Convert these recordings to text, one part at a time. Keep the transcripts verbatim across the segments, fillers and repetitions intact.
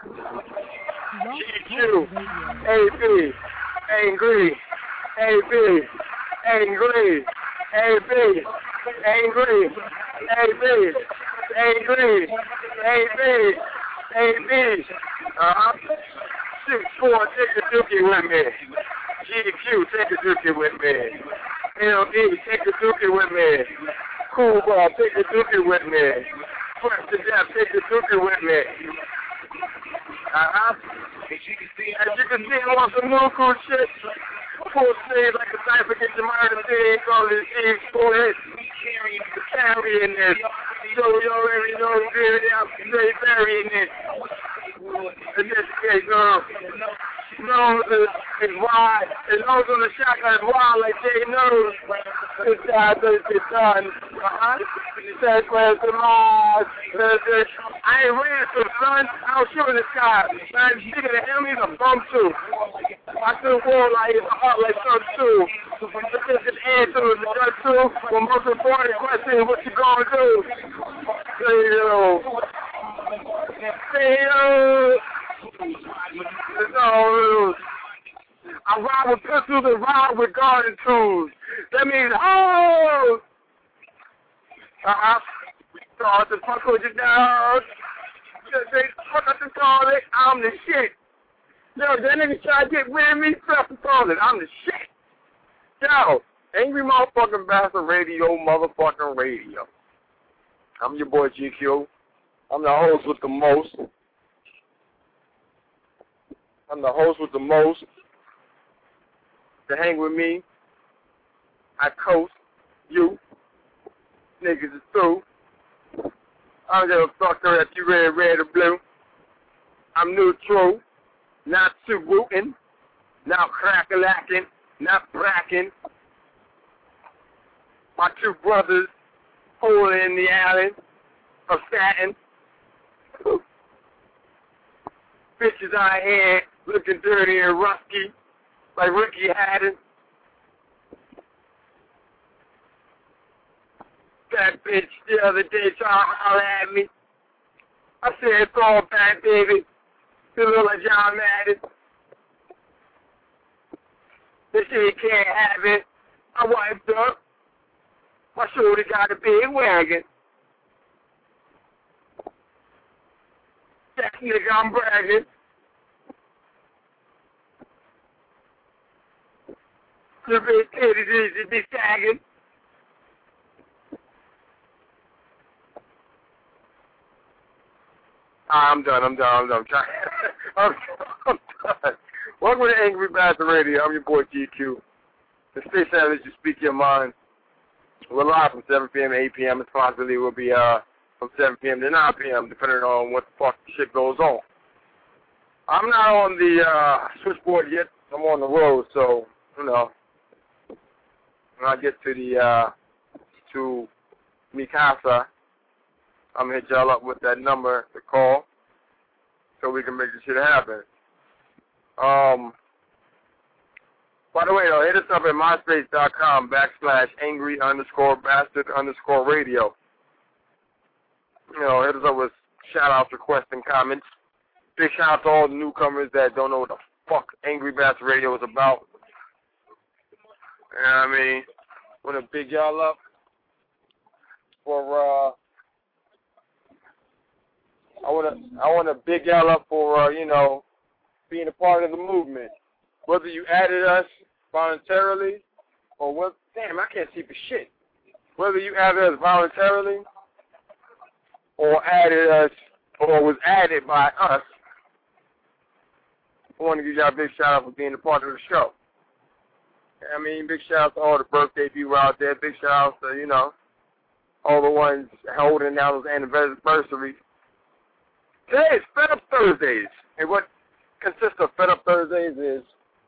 G Q, A B, angry, A B, angry, A B, angry, A B, angry, A B, A B, uh-huh. six four, take the dookie with me. G Q, take the dookie with me. L E, take the dookie with me. Cool Ball, take the dookie with me. Fresh to death, take the dookie with me. Uh-huh. As you can see, I want some new cool shit. Full sleeve like a cipher, get your mind to see, call it Eve for it. Carrying this. So you already know I'm good, I'm straight burying it. In this case, no. Nose is wide. His nose on the shotgun is wild like Jay knows. This time it's done. Uh-huh. He says, where's the Mars? I ain't ran some son. I was shooting the sky. Man, sticking to him, he's a bum too. I still war like it's a heart like sun too. This is answer to the gun too. Well, most important question is what you gonna do? Say yo. Say yo. It's all rules. I ride with pistols and ride with garden tools. That means, oh! Uh-huh. Start to fuck with your dog. They fuck up the toilet. I'm the shit. Yo, that nigga try to get with me, fuck the toilet. I'm the shit. Yo, Angry Motherfucking Bastard Radio, motherfucking radio. I'm your boy G Q. I'm the host with the most. I'm the host with the most. To hang with me, I coast you. Niggas is through. I don't give a fuck if you red, red or blue. I'm neutral, not too rootin', not crack-a-lackin', not brackin'. My two brothers holding in the alley of satin. Bitches out here looking dirty and rusty, like Ricky Haddon. That bitch the other day trying to holler at me. I said, it's all bad, baby. You look like John Madden. This shit can't have it. I wiped up. My shoulder got a big wagon. That nigga, I'm bragging. The big titties is be sagging. I'm done, I'm done, I'm done. I'm, trying. I'm, I'm done. Welcome to Angry Bastard Radio. I'm your boy G Q. The station that lets you speak your mind. We're live from seven p.m. to eight p.m. Responsibility will be uh from seven p.m. to nine p.m. depending on what the fuck shit goes on. I'm not on the uh, switchboard yet. I'm on the road, so, you know, when I get to the, uh, to Mikasa, I'm going to hit y'all up with that number to call so we can make this shit happen. Um, by the way, though, hit us up at myspace.com backslash angry underscore bastard underscore radio. You know, hit us up with shout-outs, requests, and comments. Big shout-out to all the newcomers that don't know what the fuck Angry Bastard Radio is about. You know what I mean? Want to big y'all up for, uh, I want to I want to big y'all up for, uh, you know, being a part of the movement. Whether you added us voluntarily or what, damn, I can't see for shit. Whether you added us voluntarily or added us, or was added by us, I want to give y'all a big shout out for being a part of the show. I mean, big shout out to all the birthday people out there. Big shout out to, you know, all the ones holding down those anniversaries. Today is Fed Up Thursdays. And what consists of Fed Up Thursdays is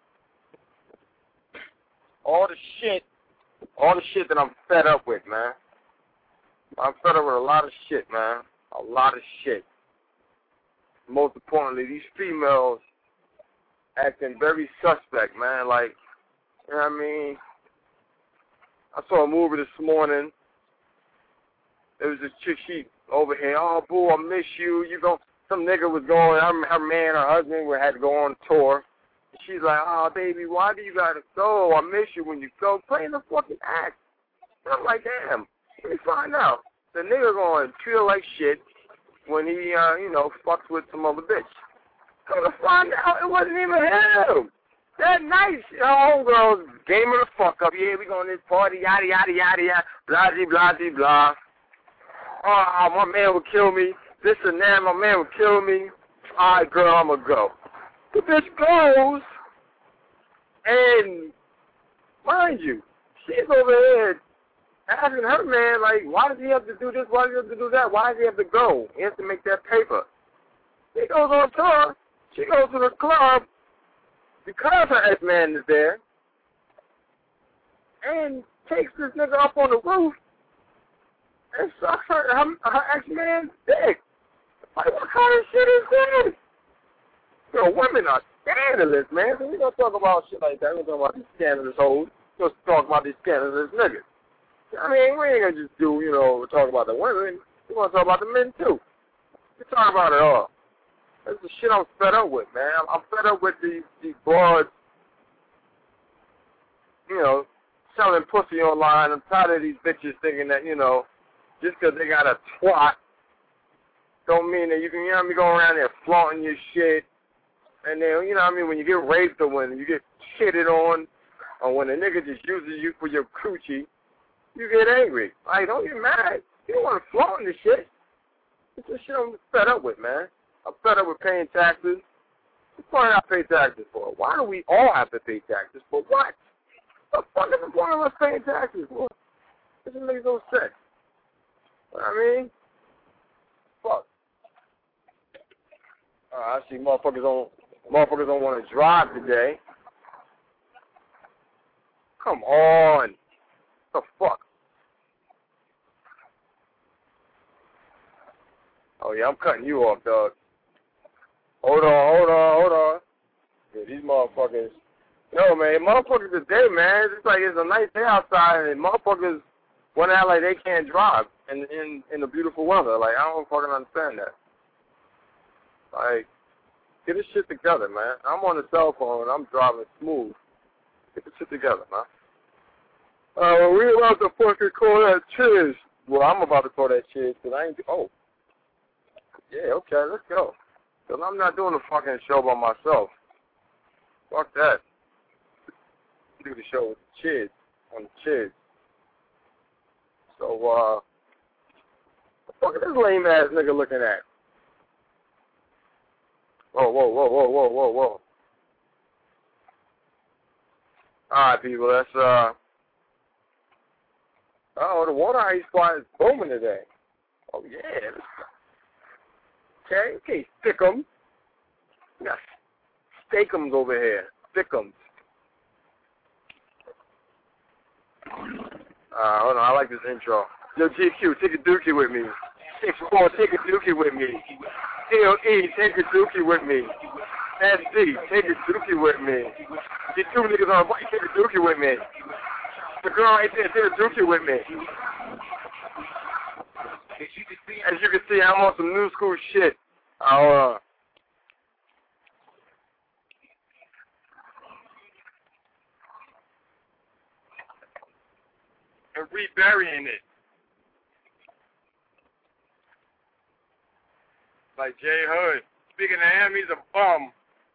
all the shit, all the shit that I'm fed up with, man. I'm fed up with a lot of shit, man. A lot of shit. Most importantly, these females acting very suspect, man. Like, you know what I mean? I saw a movie this morning. There was this chick, she over here, oh, boo, I miss you. You gon' some nigga was going, her, her man, her husband had to go on tour. She's like, oh, baby, why do you gotta go? I miss you when you go. Play in the fucking act. And I'm like, damn, let me find out. The nigga gonna feel like shit when he, uh, you know, fucks with some other bitch. Come to find out, it wasn't even him. That night, our homegirls game her the fuck up. Yeah, we going to this party, yada, yada, yada, yada, blah, blah, blah, blah. Oh, my man would kill me. This and that, my man would kill me. All right, girl, I'm going to go. The bitch goes, and mind you, she's over here asking her man, like, why does he have to do this? Why does he have to do that? Why does he have to go? He has to make that paper. He goes on tour. She goes to the club because her ex-man is there and takes this nigga up on the roof and sucks her, her, her ex-man's dick. Like, what kind of shit is this? You know, women are scandalous, man. So we don't talk about shit like that. We don't talk about these scandalous hoes. We just talk about these scandalous niggas. I mean, we ain't gonna just do, you know, talk about the women. We want to talk about the men, too. We talk about it all. That's the shit I'm fed up with, man. I'm, I'm fed up with these, these broads, you know, selling pussy online. I'm tired of these bitches thinking that, you know, just because they got a twat don't mean that you can, you know what I mean, go around there flaunting your shit. And then, you know what I mean, when you get raped or when you get shitted on or when a nigga just uses you for your coochie, you get angry. Like, don't get mad. You don't want to flaunt this shit. It's the shit I'm fed up with, man. I'm fed up with paying taxes. What do I pay taxes for? Why do we all have to pay taxes? For what? What the fuck is the point of us paying taxes for? This just makes no sense. You know what I mean? Fuck. Uh, I see motherfuckers don't, motherfuckers don't want to drive today. Come on. What the fuck? Oh, yeah, I'm cutting you off, dog. Hold on, hold on, hold on. Yeah, these motherfuckers. Yo, man, motherfuckers today, man, it's like it's a nice day outside, and motherfuckers want to act like they can't drive in, in, in the beautiful weather. Like, I don't fucking understand that. Like, get this shit together, man. I'm on the cell phone, and I'm driving smooth. Get this shit together, man. Uh, well, we about to fucking call that Chiz. Well, I'm about to call that Chiz, because I ain't, oh. Yeah, okay, let's go. Because I'm not doing the fucking show by myself. Fuck that. Do the show with the Chiz, on the Chiz. So, uh, what the fuck is this lame-ass nigga looking at? Whoa, whoa, whoa, whoa, whoa, whoa, whoa. All right, people, that's, uh, oh, the water ice spot is booming today. Oh, yeah. Okay, okay, Stick'em. We got Steak'ems over here. Stick'ems. Uh, hold on, I like this intro. Yo, G Q, take a dookie with me. six four, take a dookie with me. L E, take a dookie with me. S D, take a dookie with me. Get two niggas on a bike, take a dookie with me. The girl right there, take a dookie with me. As you can see, I'm on some new school shit. I'll, uh, and reburying it. Like Jay Hood. Speaking of him, he's a bum.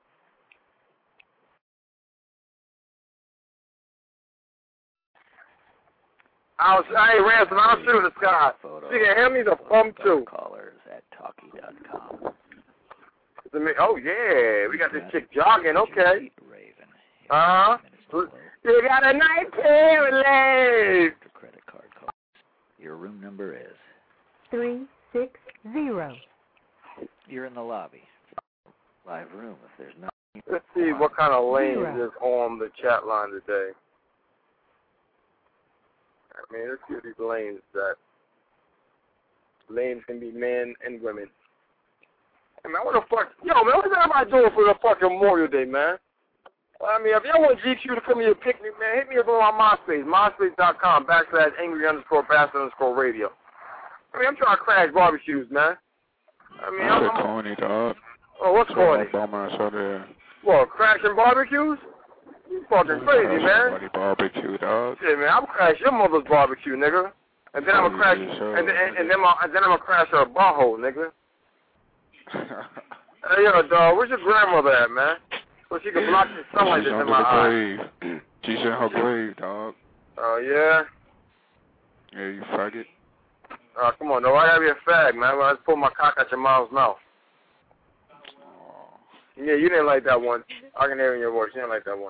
I was, hey, Ransom, I'll shoot the sky. Speaking of him, he's a bum too. Callers at talkie dot com. Oh, yeah, we got this chick jogging, okay. Uh-huh. You got a nice pair of legs. Credit card calls. Your room number is three six zero. You're in the lobby. Live room if there's no. Let's see what kind of lanes is on the chat line today. I mean, let's see these lanes that lanes can be men and women. Hey, man, what the fuck? Yo, man, what's everybody doing for the fucking Memorial Day, man? I mean, if y'all want G Q to come here and pick me, man, hit me up on my MySpace, myspace.com backslash angry underscore bastard underscore radio. I mean, I'm trying to crash barbecues, man. I mean, I I'm, said I'm corny, dog. oh, what's So corny? bum ass out there. What, crashing barbecues? You fucking crazy, man. Somebody barbecue, dog. Shit, man, I'm crash your mother's barbecue, nigga. And then I'm gonna crash, Yeah, sure, and, then, and, and then I'm, and then I'm gonna crash her butthole, nigga. Hey, yo, dog, where's your grandmother at, man? So she can block the sunlight She's that's in under my the eye. grave. She's in her grave, dog. Oh, yeah? Yeah, you faggot. Oh, come on, though. I gotta be a fag, man. When I just pull my cock out your mom's mouth. Oh. Yeah, you didn't like that one. I can hear it in your voice. You didn't like that one.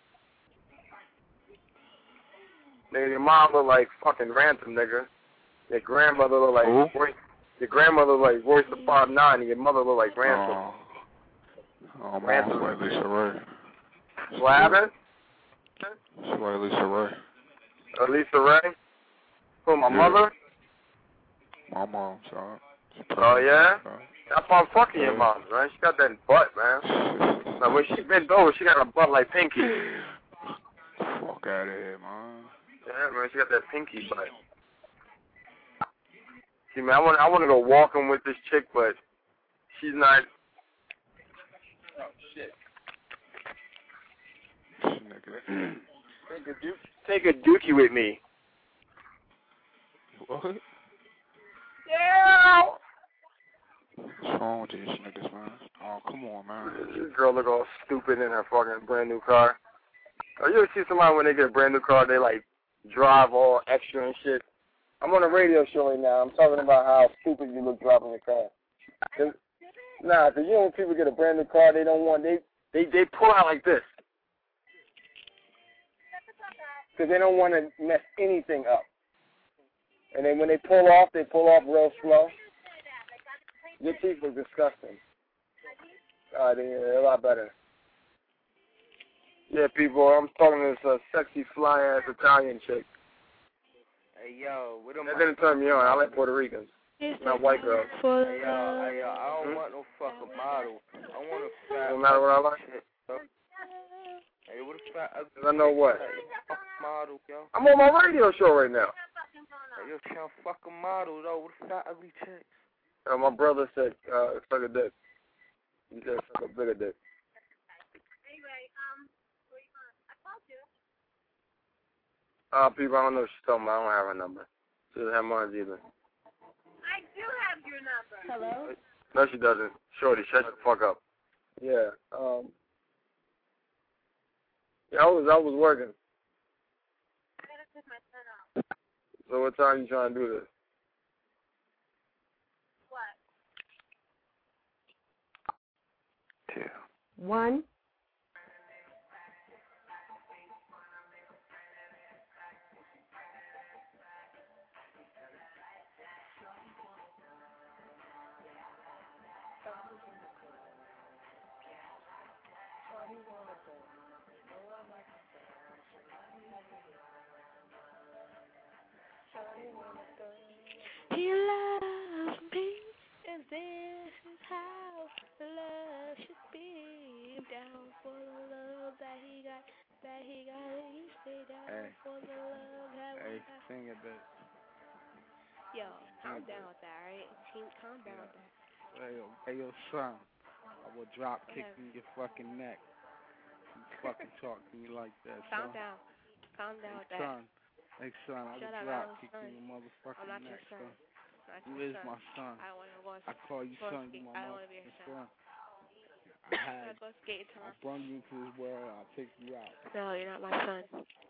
Nigga, your mom look like fucking Ransom, nigga. Your grandmother look like... Who? Royce, your grandmother look like Royce the five nine, and your mother look like Ransom. Oh, oh Ransom. mom's like Lisa Ray. What happened? She's like Lisa Ray. Uh, Lisa Ray? Who, my Yeah. mother? My mom's, dog. Oh, yeah? Dog. That's why I'm fucking Yeah. your mom, man. She got that butt, man. Like, when she bent over, she got a butt like Pinky. Fuck out of here, man. Yeah, man, she got that Pinky butt. See, man, I want, I want to go walking with this chick, but she's not. Oh shit! Nigga. Take a duke, take a dookie with me. What? Yeah. What's wrong with these niggas, man? Oh, come on, man. This girl look all stupid in her fucking brand new car. Oh, you ever see somebody when they get a brand new car, they like drive all extra and shit? I'm on a radio show right now. I'm talking about how stupid you look driving your car. Cause, nah, cause you know when people get a brand new car, they don't want they they they pull out like this. Cause they don't want to mess anything up. And then when they pull off, they pull off real slow. Your teeth look disgusting. Uh, they're a lot better. Yeah, people, I'm talking to this uh, sexy, fly-ass Italian chick. Hey, yo, what am That I? didn't turn me on. I like Puerto Ricans, not white girls. Hey, yo, hey, yo, I don't hmm? want no fucking model. I want a fat. No matter what I like? Chick, yo. Hey, what a fat ugly I know what? fucking model, yo. I'm on my radio show right now. Hey, yo, she a fucking model, though. What a fat ugly chick. Uh, my brother said, uh, suck a dick. He said, suck a bigger dick. Anyway, um, I called you. Uh, people, I don't know what she's talking about. I don't have her number. She doesn't have mine either. I do have your number. Hello? No, she doesn't. Shorty, shut the fuck up. Yeah, um... Yeah, I was, I was working. I gotta pick my son up. So what time you trying to do this? What? Two. One. He loves me, and this is how love should be. Down for the love that he got, that he got, he stay down Hey. for the love that Hey, we got. sing a bit. Yo, calm down with that, alright? Calm down with that. Hey, yo, hey, yo, son. I will drop kick in your fucking neck. You fucking talk to me like that, Calm son. down. Calm down with that. Son. Hey, son, I Shut will up, drop I'm kick son. in your motherfucking I'm not your neck, son. son. Not You your is son. my son. I don't want to go on I call you go on son, you skate. my I don't want to be your motherfucking son. son. I had, Let's go skate I tomorrow. brought you into this world, I'll take you out. No, you're not my son.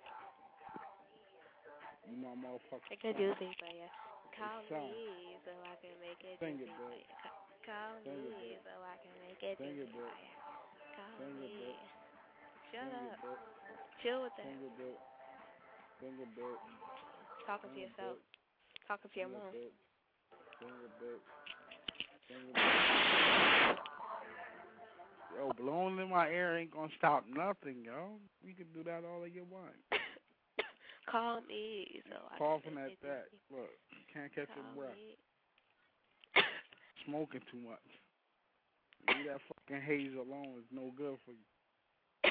You my motherfucking I can son. do things like that. Call son. me so I can make it. Sing do it, things bro. like that. Call Sing it, me bro. so I can make it. Sing do it, things bro. like that. Call Sing it, me. bro. Shut Sing up. it, bro. Chill with that. Sing it, bro. Sing it, bro. Talking to yourself. Talking to your mom. Sing it, bro. Sing it, bro. Yo, blowing in my ear ain't gonna stop nothing, yo. You can do that all you want. Call me so I Coughing can at make it. that. Look, can't catch Call your breath. me. Smoking too much. Leave that fucking haze alone. It's no good for you.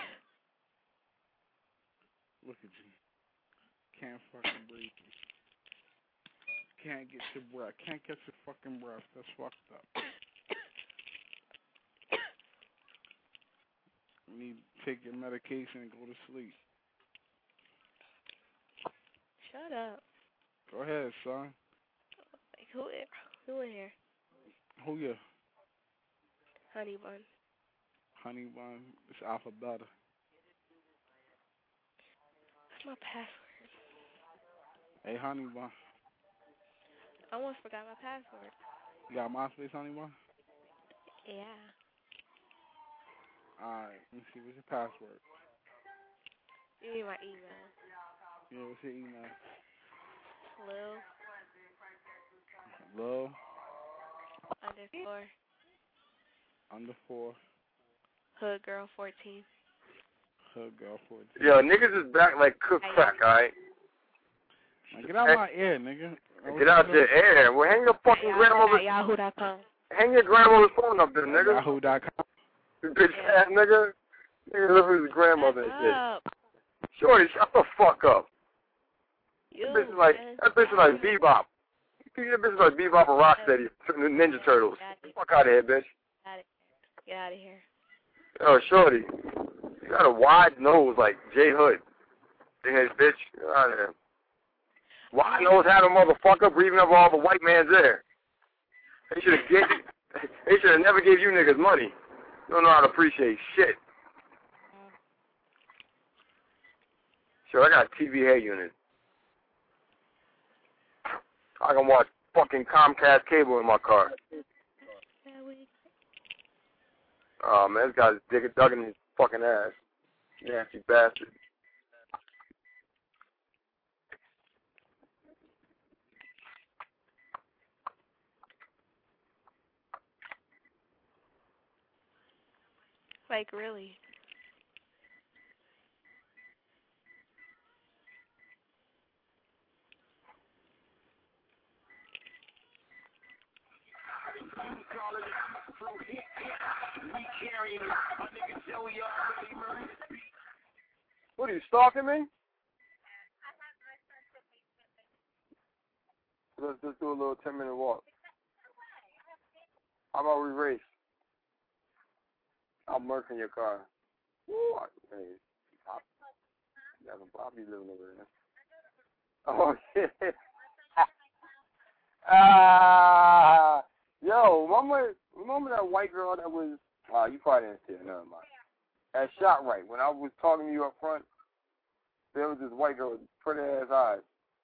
Look at you. Can't fucking breathe. Can't get your breath. Can't catch your fucking breath. That's fucked up. You need to take your medication and go to sleep. Shut up. Go ahead, son. Like, who, who in here? Who you? Honey Bun. Honey Bun. It's Alphabeta. What's my password? Hey, Honey Bun. I almost forgot my password. You got MySpace, Honey Bun? Yeah. Alright, let me see. What's your password? You need my email. Yeah, what's your email? Lil Lil underscore underscore Hood Girl fourteen. Hood Girl fourteen. Yo, niggas is back like cook crack, alright? Now get out of my ear, nigga. Get out your air. Well, hang your fucking grandmother's... Yahoo dot com. Hang your grandmother's phone up there, nigga. Yahoo dot com. Bitch ass nigga. Nigga live with his grandmother and shit. Up. Shorty, shut the fuck up. You, That bitch is like, that bitch is like Bebop. That bitch is like Bebop and Rocksteady from the Ninja Turtles. Fuck out of here, bitch. Get out of here. Yo, Shorty, you got a wide nose like J Hood. Hey, bitch, get out of here. Wide nose had a motherfucker breathing up all the white man's air. They should have gave, they should have never gave you niggas money. You don't know how to appreciate shit. Sure, I got a T V hair unit. I can watch fucking Comcast cable in my car. Oh, man, this guy's dick dug in his fucking ass. Nasty bastard. Like, really? What are you, stalking me? Let's just do a little ten minute walk. How about we race? I'll murk in your car. Woo, I, hey, Pop, you got some Bobby living over there. Oh, shit. Ah, uh, yo, remember, remember that white girl that was, uh, you probably didn't see it, never mind. At ShotRite, when I was talking to you up front, there was this white girl with pretty ass eyes.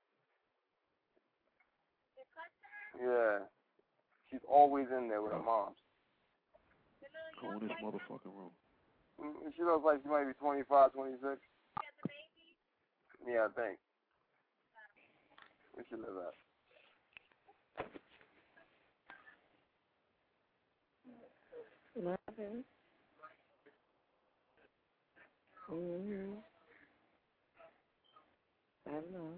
Yeah. She's always in there with her mom. Go in this motherfucking room. Mm, she looks like she might be twenty-five, twenty-six. Yeah, I think. Where she live at? Nothing. Mm-hmm. I don't know.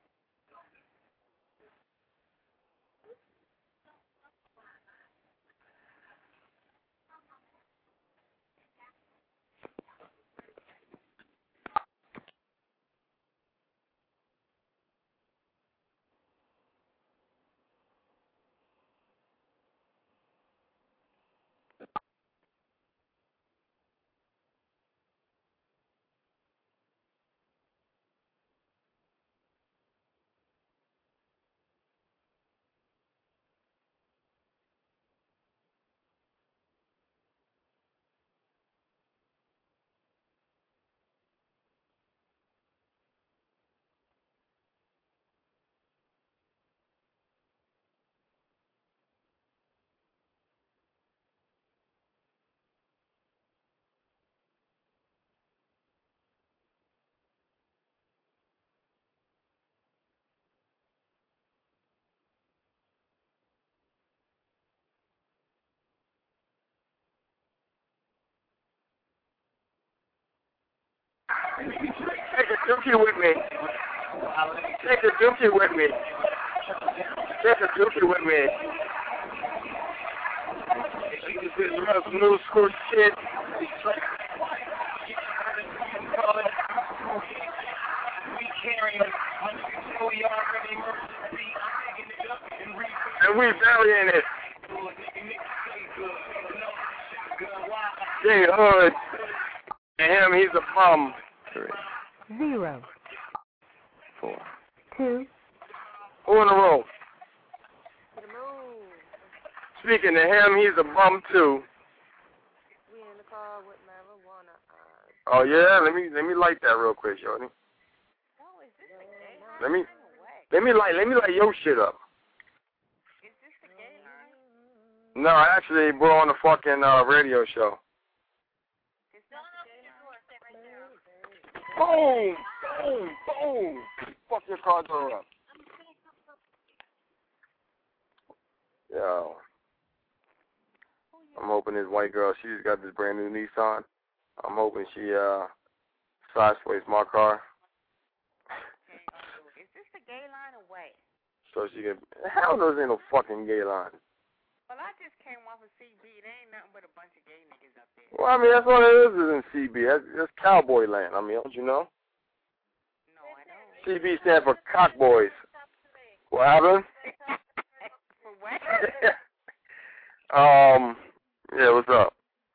Take a dookie with me. Take a dookie with me. Take a dookie with me. This is some new school shit. And we burying it. J Hood. him, he's a bum. Three, Zero. four, Two. Who in the room? To the moon. Speaking to him, he's a bum too. We in the car with marijuana. Uh, Oh yeah, let me let me light that real quick, shorty. no, is this the gay line? Let me Way. let me light let me light your shit up. Is this the gay line? No, actually, we're on the fucking uh, radio show. It's not the gay line. Stay right there. Boom, boom, boom. Fuck your car door up. Yo. I'm hoping this white girl, she's got this brand new Nissan. I'm hoping she uh sidesways my car. Is this the gay line or way? So she can, hell no, there ain't no fucking gay line. Well, I just came off of C B. There ain't nothing but a bunch of gay niggas up there. Well, I mean, that's what it is, is in C B. That's, that's cowboy land. I mean, don't you know? No, I don't. C B stands for cock boys. What happened? For what? um, yeah, what's up?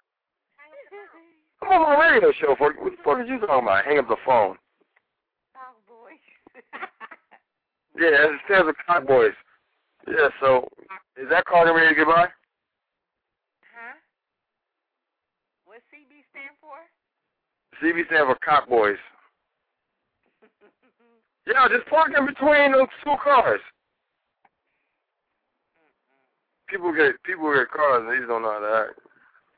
I'm on my radio show. For, what the fuck are you talking about? Hang up the phone. Cowboy. Yeah, it stands for cock boys. Yeah, so, is that car getting ready to get by? Huh? What C B stand for? C B stands for cock boys. Yeah, just park in between those two cars. People get people get cars and they just don't know how to act.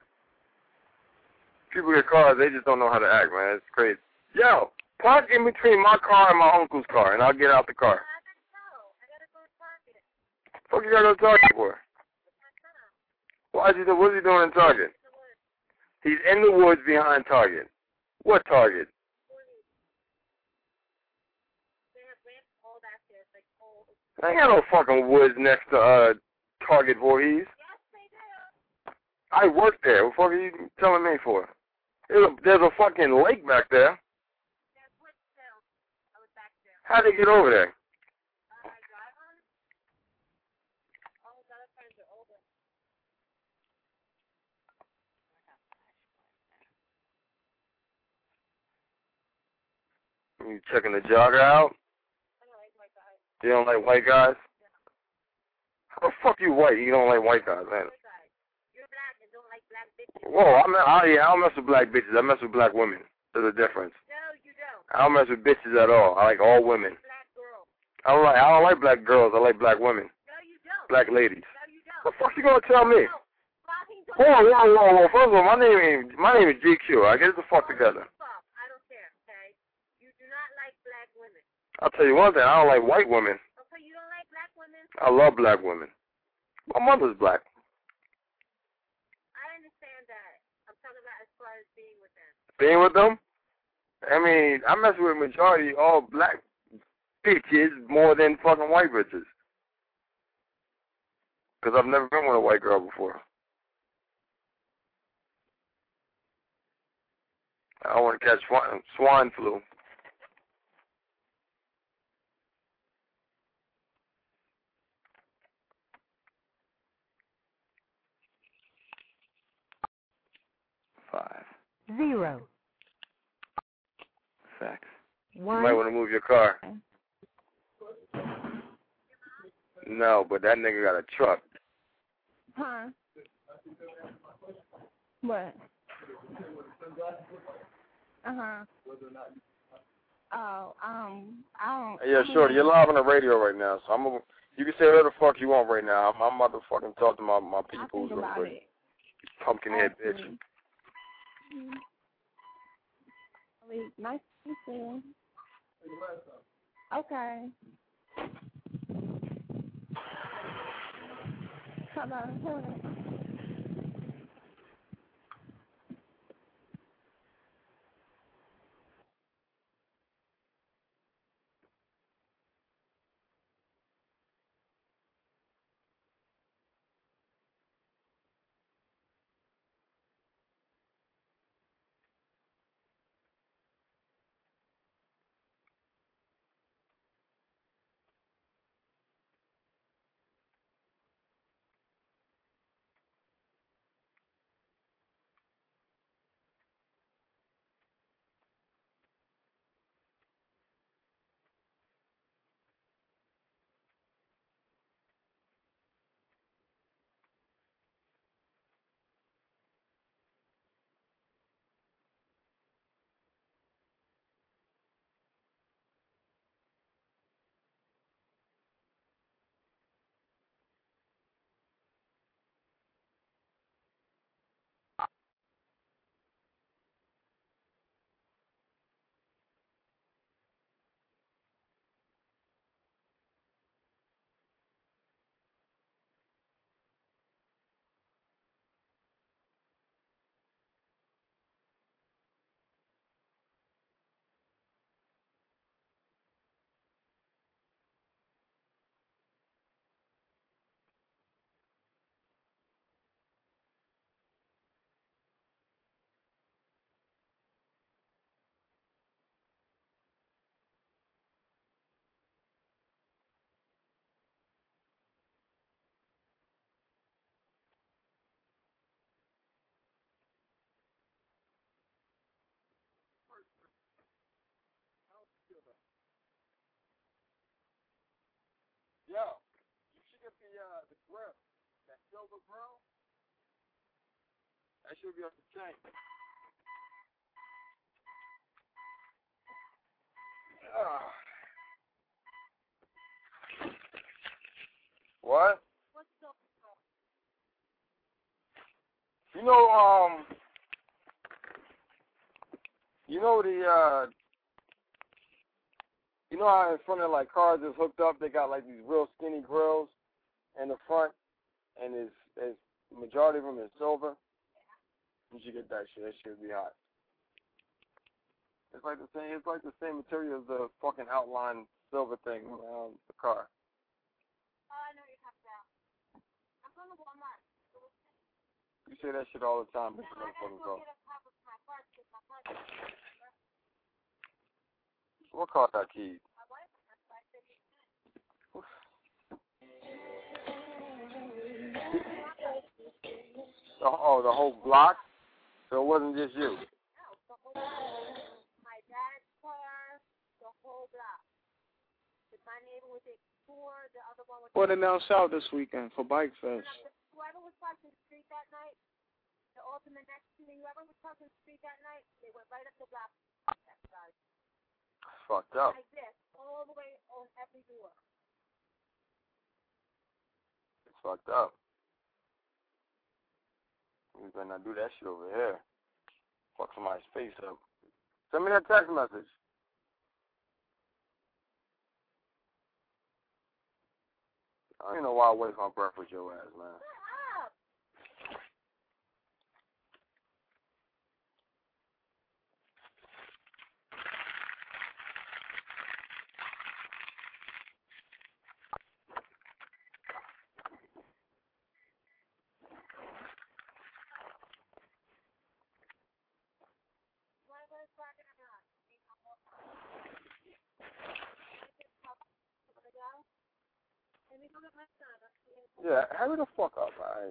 People get cars, they just don't know how to act, man. It's crazy. Yo, park in between my car and my uncle's car, and I'll get out the car. Fuck you gotta go to Target for? Why is he? What's he doing in Target? He's in the woods behind Target. What Target? I ain't got no fucking woods next to uh Target, Voorhees. I work there. What the fuck are you telling me for? There's a, there's a fucking lake back there. How'd they get over there? You checking the jogger out? You don't like white guys? How the fuck you white? You don't like white guys, man. Whoa, I, mean, I, yeah, I don't mess with black bitches. I mess with black women. There's a difference. No, you don't. I don't mess with bitches at all. I like all women. Black girl. I don't like. I don't like black girls. I like black women. No, you don't. Black ladies. No, you don't. What the fuck you gonna tell me? No. Whoa, whoa, whoa, whoa. First of all, my name ain't, my name is G Q. I get the fuck together. I don't care, okay? You do not like black women. I'll tell you one thing. I don't like white women. Okay, you don't like black women? I love black women. My mother's black. I understand that. I'm talking about as far as being with them. Being with them? I mean, I mess with majority all black bitches more than fucking white bitches. Because I've never been with a white girl before. I don't want to catch swine, swine flu. five, Zero. six, One. You might want to move your car. No, but that nigga got a truck. Huh? What? Uh-huh. Oh, um, I don't... Yeah, sure. You're live on the radio right now, so I'm gonna, you can say whatever the fuck you want right now. I'm, I'm about to fucking talk to my, my I'll people think real about quick. it. Pumpkinhead bitch. Mm-hmm. Nice to meet you. Okay. Hello. Where? That silver grill? That should be on the tank. Ah. What? What's the You know, um, you know the, uh, you know how in front of like cars is hooked up, they got like these real skinny grills in the front, and it's, it's majority of them is silver. You should get that shit. That shit would be hot. It's like the same. It's like the same material as the fucking outline silver thing around the car. Oh, I know you're talking about. I'm going to Walmart. You say that shit all the time, but you I don't fucking gotta go go. get a cover for my parts because my parts are What car got keys? my wife. That's why I said you The, oh, the whole block? So it wasn't just you? No, the whole block. My dad's car, the whole block. With my neighbor with the Explorer, the other one with Put it down south this weekend for Bike Fest. Whoever was crossing the street that night, the ultimate next to me, whoever was crossing the street that night, they went right up the block. That guy. Fucked up. Like this, all the way on every door. It's fucked up. We better not do that shit over here. Fuck somebody's face up. Send me that text message. I don't even know why I waste my breath with your ass, man. Yeah, hurry the fuck up, alright?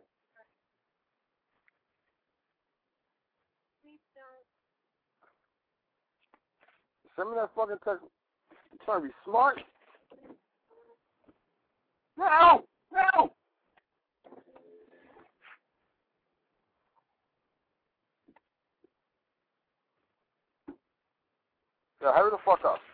Please don't. Send me that fucking text. You trying to be smart? No! No! Yeah, hurry the fuck up.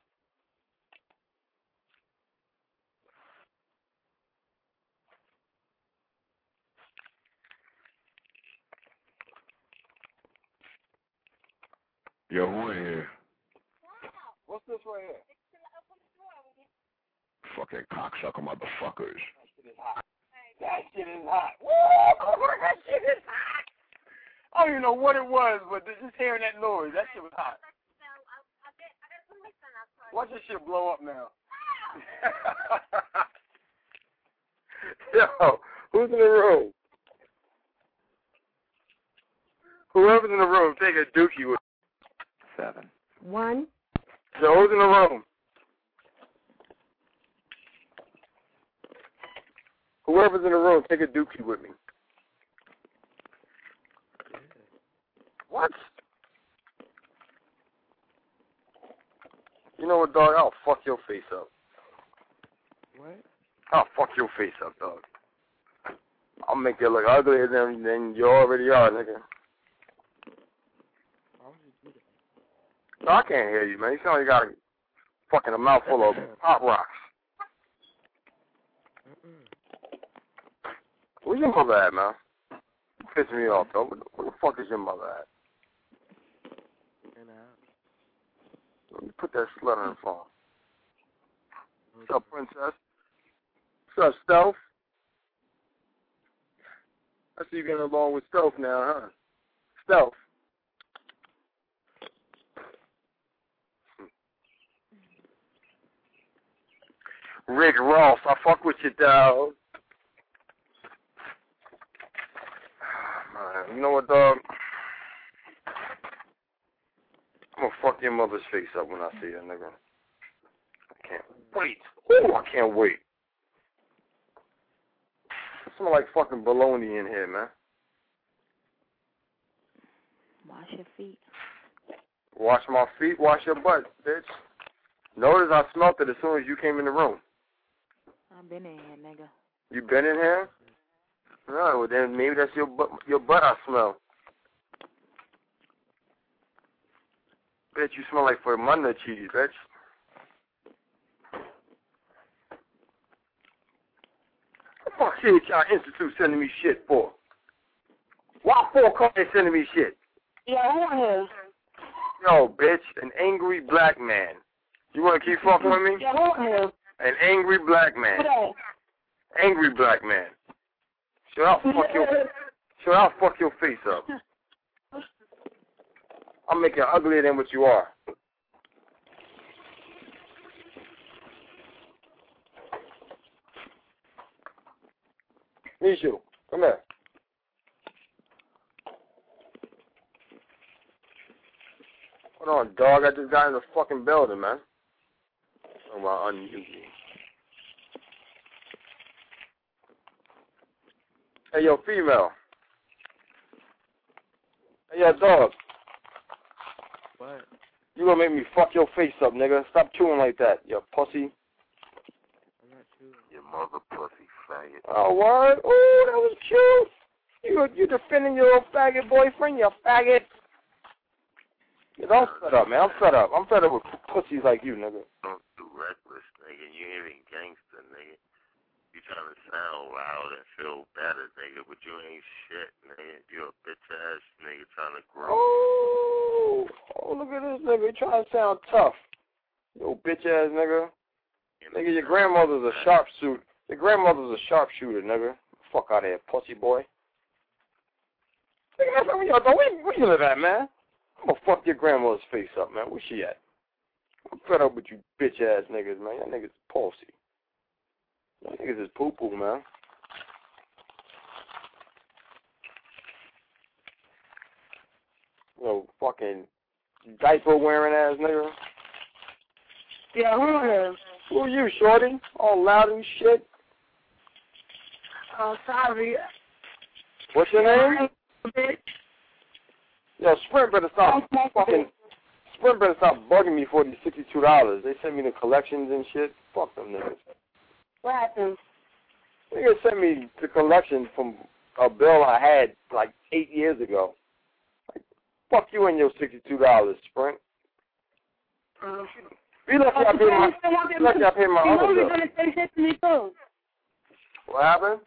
Yo, who in here? What's this right here? Fucking cocksucker motherfuckers. That shit is hot. That shit is hot. Woo! That shit is hot. I don't even know what it was, but just hearing that noise, that shit was hot. Watch this shit blow up now. Yo, who's in the room? Whoever's in the room, take a dookie with Seven. One. Yo, who's in the room? Whoever's in the room, take a dookie with me. What? You know what, dog? I'll fuck your face up. What? I'll fuck your face up, dog. I'll make you look uglier than, than you already are, nigga. Why would you do that? No, I can't hear you, man. You sound like you got a fucking a mouthful of pop rocks. Mm-mm. Where's your mother at, man? Pissing me off, though. Where the, where the fuck is your mother at? In the house. Let me put that slut on the phone. What's up, princess? What's up, Stealth? I see you getting along with Stealth now, huh? Stealth. Rick Ross, I fuck with you, dog. Man, you know what, dog? I'm gonna fuck your mother's face up when I see her, nigga. I can't wait. Ooh, I can't wait. It smells like fucking bologna in here, man. Wash your feet. Wash my feet, wash your butt, bitch. Notice I smelled it as soon as you came in the room. I've been in here, nigga. You been in here? No, well then maybe that's your butt, your butt I smell. Bitch, you smell like Fermunda cheese, bitch. What the fuck shit y'all Institute sending me shit for? Why for call they sending me shit? Yeah, who are you? Yo, bitch, an angry black man. You wanna keep fucking with me? Yeah, who are you? An angry black man. Who Angry black man. Should I fuck your should I fuck your face up? I'll make you uglier than what you are. Mishu, come here. Hold on, dog. I just got in the fucking building, man. Oh, my unmuted. Hey, yo, female. Hey, yo, dog. What? You gonna make me fuck your face up, nigga. Stop chewing like that, you pussy. I'm not chewing. You mother pussy faggot. Oh, what? Ooh, that was cute. You you defending your old faggot boyfriend, you faggot. Yeah, don't fed up, man. I'm fed up. I'm fed up with pussies like you, nigga. Don't do reckless, nigga. You ain't even gangster, nigga. You trying to sound loud and feel better, nigga, but you ain't shit, nigga. You a bitch-ass nigga trying to grow. Oh, oh, look at this nigga. He trying to sound tough. You bitch-ass nigga. You Nigga, your grandmother's a sharpshooter. Your grandmother's a sharpshooter, nigga. Fuck out of here, pussy boy. Nigga, man, where you, where, where you live at, man? I'm gonna fuck your grandmother's face up, man. Where she at? I'm fed up with you bitch-ass niggas, man. Y'all niggas palsy. Y'all niggas is poo-poo, man. You know, fucking diaper-wearing ass nigga. Yeah, who are you? Who are you, shorty? All loud and shit. Oh, sorry. What's your name? Bitch. Yo, Sprint better stop fucking. Sprint better stop bugging me for these sixty-two dollars. They sent me the collections and shit. Fuck them niggas. What happened? They sent me the collection from a bill I had like eight years ago. Like, fuck you and your sixty-two dollars, Sprint. Um, Be lucky I paid my. Be lucky I paid my you other know bill. you're gonna say shit to me too. What happened?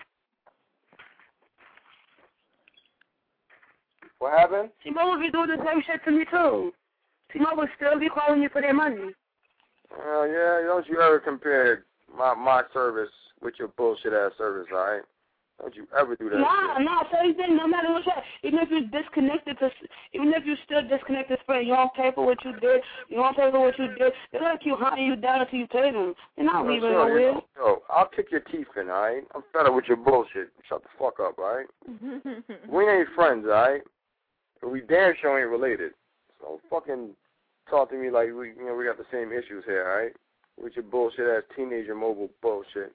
What happened? T-Mobile will be doing the same shit to me too. T-Mobile will still be calling you for their money. Well, yeah, don't you ever compare my my service with your bullshit ass service, all right? Don't you ever do that Nah, shit. nah, so you think no matter what you even if you're disconnected to, even if you're still disconnected from, you don't pay for what you did, you don't pay for what you did, they're gonna keep hunting you down until you pay them. They're not Yo, leaving sure, nowhere. you know, yo, I'll kick your teeth in, all right? I'm fed up with your bullshit. Shut the fuck up, all right? We ain't friends, all right? We damn sure ain't related. So fucking talk to me like we, you know, we got the same issues here, all right? With your bullshit ass teenager mobile bullshit.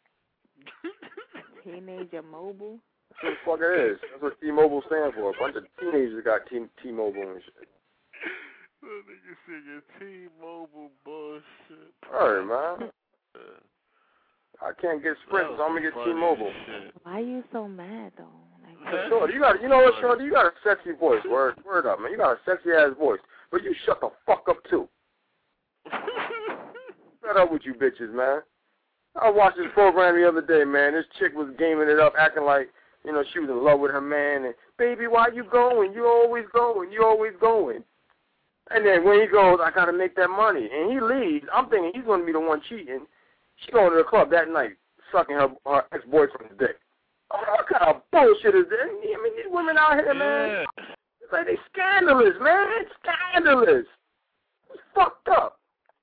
Teenager mobile? That's what the fuck it is. That's what T-Mobile stands for. A bunch of teenagers got T- T-Mobile and shit. That nigga singing T-Mobile bullshit. Alright, man. I can't get Sprint, so I'm gonna get T-Mobile. Why are you so mad though? Like, Shorty, you got, you know what, Shorty? You got a sexy voice. Word, word up, man. You got a sexy ass voice, but you shut the fuck up too. Fed up with you bitches, man. I watched this program the other day, man. This chick was gaming it up, acting like, you know, she was in love with her man. And, baby, why you going? You always going. You always going. And then when he goes, I got to make that money. And he leaves. I'm thinking he's going to be the one cheating. She going to the club that night, sucking her, her ex-boyfriend's dick. Oh, what kind of bullshit is this? I mean, these women out here, man, it's like they scandalous, man. It's scandalous. It's fucked up.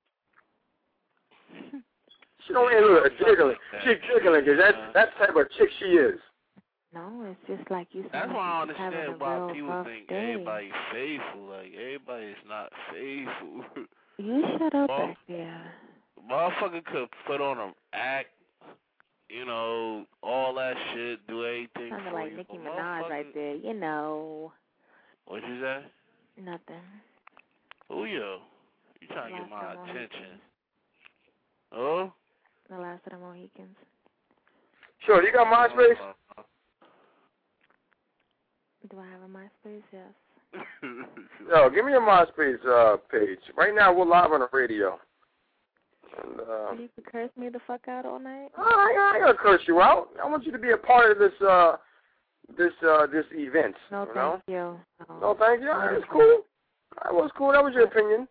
She don't end with a jiggling. She jiggling because that's that type of chick she is. no, it's just like you said. That's why I she's having understand a why real people rough think day. everybody's faithful. Like, everybody's not faithful. You shut up Well, back there. Motherfucker could put on an act, you know, all that shit, do everything Sounded for like you. Nicki But Minaj right there. You know, What you say? nothing. Who you? You trying to get Last my of the attention. Mohicans. Oh? The last of the Mohicans. Sure, you got MySpace? Do I have a MySpace? Yes. Yo, give me your MySpace uh, page. Right now, we're live on the radio. And, uh, You could curse me the fuck out all night? I, I ain't gonna curse you out. I want you to be a part of this uh, this uh, this event. No, you thank know? you. No, No, thank you. It's cool. That was cool. That was your opinion.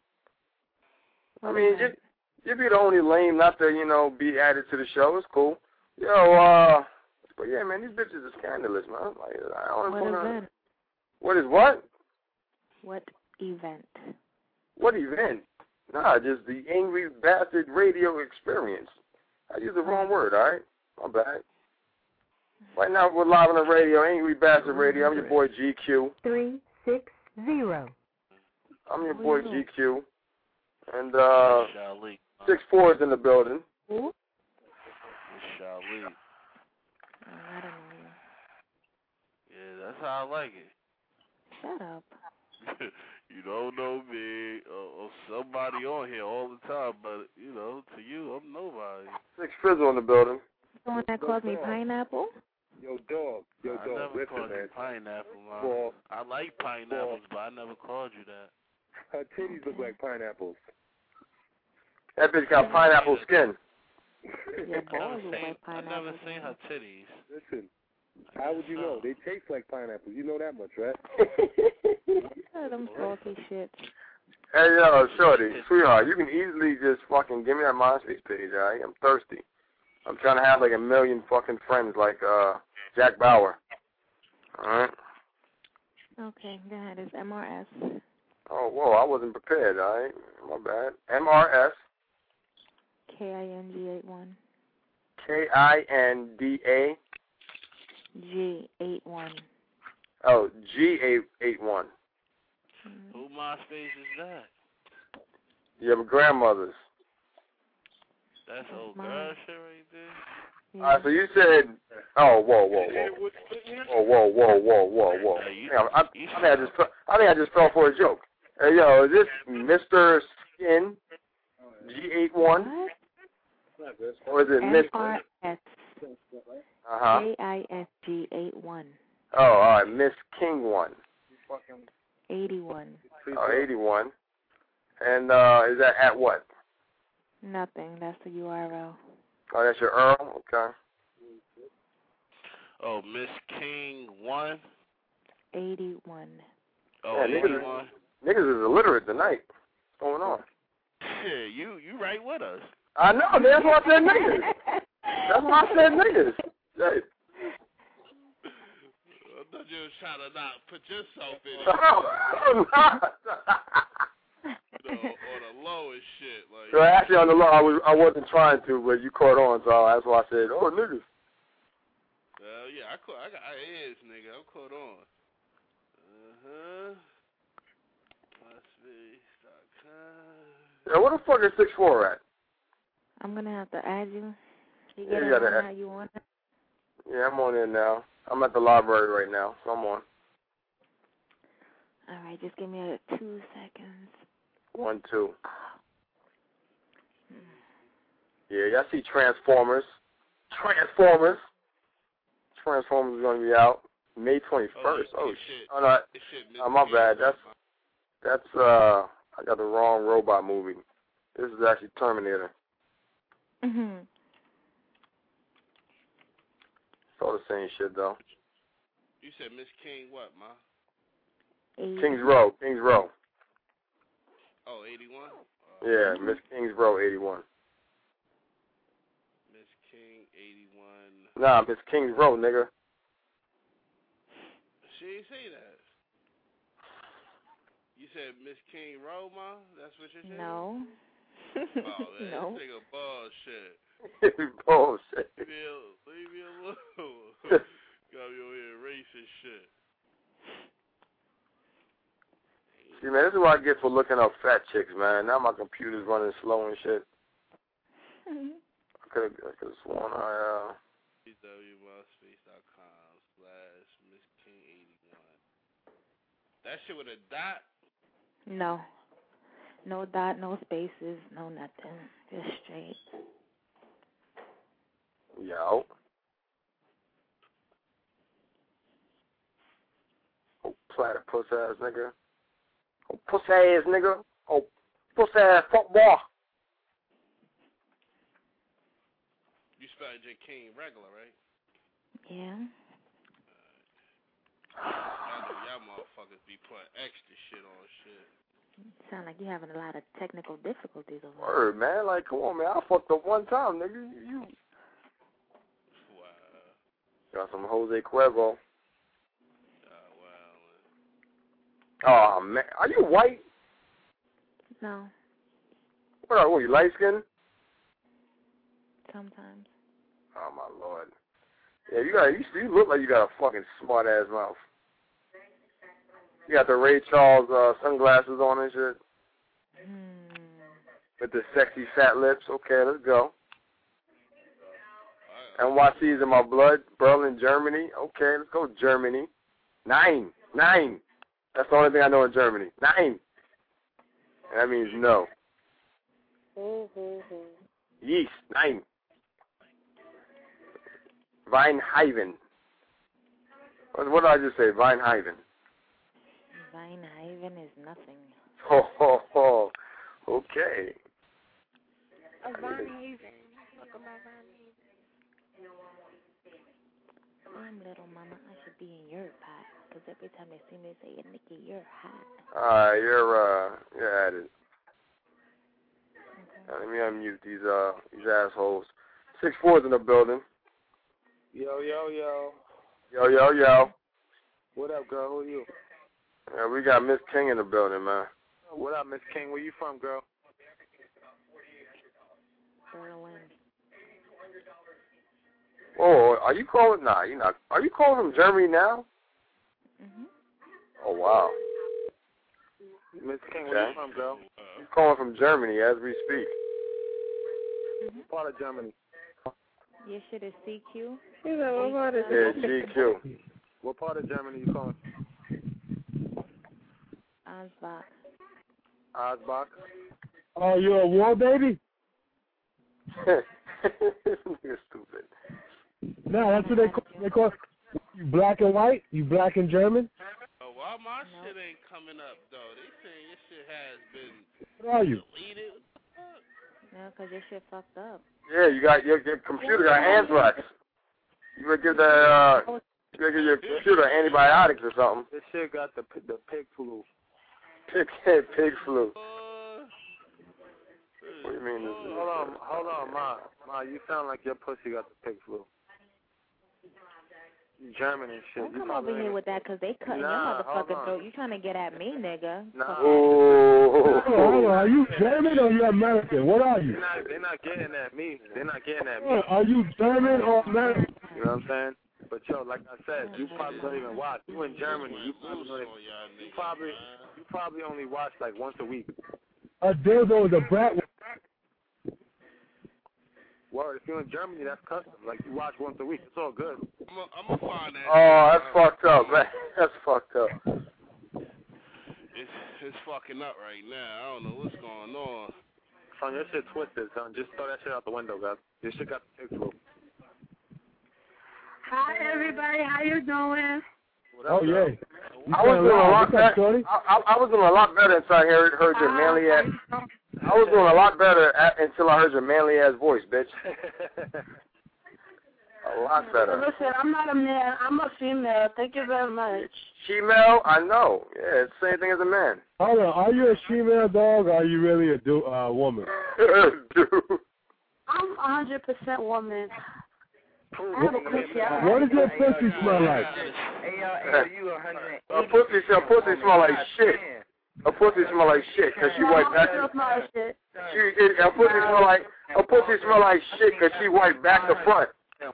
I What mean, is you, it? you'd be the only lame not to, you know, be added to the show. It's cool. Yo, uh, but yeah, man, these bitches are scandalous, man. Like, I don't What wanna- event? What is what? What event? What event? Nah, just the Angry Bastard radio experience. I used the wrong word, all right? My bad. Right now, we're live on the radio, Angry Bastard Radio. I'm your boy G Q. Three six zero. I'm your boy G Q. And, uh, Shali. six four is in the building. Who? Shali. I don't know. Yeah, that's how I like it. Shut up. You don't know me or, or somebody on here all the time, but, you know, to you, I'm nobody. Six Frizzle in the building. The one that called me pineapple? Yo, dog. Yo, I dog. never Listen, called man. you pineapple, man. Ball. I like pineapples, but I never called you that. Her titties look like pineapples. That bitch got pineapple skin. Your I never balls look seen, like I pineapple. never seen her titties. Listen, how would you know? They taste like pineapples. You know that much, right? Yeah, them salty shit. Hey, yo, shorty, sweetheart, you can easily just fucking give me that MySpace page, all right? I'm thirsty. I'm trying to have like a million fucking friends like uh Jack Bauer. All right? Okay, go ahead. It's M R S. Oh, whoa, I wasn't prepared, all right? My bad. M R S. K I N G eight one. K I N D A. G eight one. Oh, G eight one. Who MySpace is that? You have a grandmother's. That's old mine. girl shit right there? Yeah. All right, so you said, oh, whoa, whoa, whoa. Whoa, whoa, whoa, whoa, whoa, whoa. Hey, you- Hang on, I, I, think I, just, fe- I think I just fell for a joke. Hey, yo, is this Mister Skin G eight one? What? Or is it M Mister? R S. Uh-huh. K I S G eight one. Oh, all right, Miss King one. eighty-one. Oh, eighty-one. And uh, is that at what? Nothing. That's the U R L. Oh, that's your Earl? Okay. Oh, Miss King one? eighty-one. Oh, Yeah, niggas, eighty-one? niggas is illiterate tonight. What's going on? Yeah, you, you right with us. I know, man. That's why I said niggas. That's why I said niggas. Hey. I thought you were trying to not put yourself in it. Oh, I'm not. You know, on the low and shit. Like, So actually, on the law, I was I wasn't trying to, but you caught on, so that's why I said, "Oh, niggas." uh, yeah, I caught, I got I is, nigga. I'm caught on. Uh huh. MySpace dot com. Yeah, where the fuck is six four at? I'm gonna have to add you. You Yeah, get you it gotta on add- how you want it. Yeah, I'm on there now. I'm at the library right now, so I'm on. All right, just give me a two seconds. One, two. Yeah, y'all see Transformers. Transformers. Transformers is gonna be out May twenty-first. Oh, Oh, this shit. shit- Oh no, this shit oh, my bad. That's that's uh, I got the wrong robot movie. This is actually Terminator. Mhm. It's all the same shit though. You said Miss King what, ma? Kings Row. Kings Row. Oh, eighty-one? Uh, Yeah, Miss Kings Row, eighty-one. Miss King, eighty-one. Nah, Miss Kings Row, nigga. She ain't say that. You said Miss King Row, ma? That's what you said? No. Oh, man, No. this nigga bullshit. Bullshit. Leave me, al- leave me alone. Got me over here racist shit. See, man, this is what I get for looking up fat chicks, man. Now my computer's running slow and shit. I could have sworn I, uh... www.myspace dot com slash Miss King eighty-one. That shit with a dot? No. No dot, no spaces, no nothing. Just straight. Yo. platypus ass nigga. Oh, pussy ass nigga. Oh, pussy ass fuck boy. You spell J King regular, right? Yeah. I know y'all motherfuckers be putting extra shit on shit. Sound like you're having a lot of technical difficulties over there. Word, man. Like, come on, man. I fucked up one time, nigga. You. Wow. Got some Jose Cuervo. Oh, wow. Oh, man. Are you white? No. What are what, you light skinned? Sometimes. Oh, my Lord. Yeah, you got. You, you look like you got a fucking smart ass mouth. You got the Ray Charles uh, sunglasses on and shit. Hmm. With the sexy fat lips. Okay, let's go. N Y C's in my blood. Berlin, Germany. Okay, let's go Germany. Nine. Nine. That's the only thing I know in Germany. Nine. And that means no. Yeast. Nine. Weinheim. What, what did I just say? Weinheim. Weinheim is nothing. Ho, ho, ho. Okay. A Weinhaven. Talk about Weinhaven. Damn, little mama, I should be in your pot. Because every time they see me, they say, Nikki, you're hot. Alright, you're, uh, you're at it. Okay. Now, let me unmute these, uh, these assholes. Six fours in the building. Yo, yo, yo. Yo, yo, yo. What up, girl? Who are you? Yeah, we got Miss King in the building, man. What up, Miss King? Where you from, girl? Berlin. Oh, are you calling? Nah, you not. Are you calling from Germany now? Mhm. Oh wow. Miss King, Okay. where you from, girl? You're calling from Germany as we speak. Mm-hmm. What part of Germany? Your shit is C Q? Yeah, G Q. What part of Germany you calling? Ansbach. Ansbach. Oh, you're a war baby? You're stupid. No, that's what they call, they call you black and white? You black and German? Oh, well, my no. shit ain't coming up, though. They saying your shit has been What are you? deleted. No, because your shit fucked up. Yeah, you got your, your computer got anthrax. You better give that, uh, you better give your computer antibiotics or something. This shit got the the pig flu. Pig, pig flu. What do you mean? This Hold on, hold on, Ma. Ma, you sound like your pussy got the pig flu. You German and shit. Don't you come over here with that because they cutting nah, your motherfucking throat. You trying to get at me, nigga. Nah. Oh. Oh, are you German or you American? What are you? They're not, they're not getting at me. They're not getting at me. Oh, are you German or American? You know what I'm saying? But yo, like I said, you probably don't even watch. You in Germany, you probably don't even, you probably you probably only watch like once a week. A dildo is a brat. Well, if you're in Germany, that's custom. Like you watch once a week, it's all good. I'm gonna find that. Oh, that's fucked up, man. That's fucked up. It's it's fucking up right now. I don't know what's going on. Son, your shit twisted, son. Just throw that shit out the window, guys. Your shit got the pig flu. Hi, everybody. How you doing? Oh, yeah. I was doing a lot better. I, I, I was doing a lot better until I heard, heard your manly ass. I was doing a lot better at, until I heard your manly ass voice, bitch. A lot better. Listen, I'm not a man. I'm a female. Thank you very much. Female? I know. Yeah, it's the same thing as a man. Hold on. Are you a female dog or are you really a du- uh, woman? Dude. I'm one hundred percent woman. I have a pussy. What does your pussy smell like? A pussy, a pussy smell like shit. A pussy smell like shit because she white back. She, it, a pussy smell like a pussy smell like shit because she white back to front.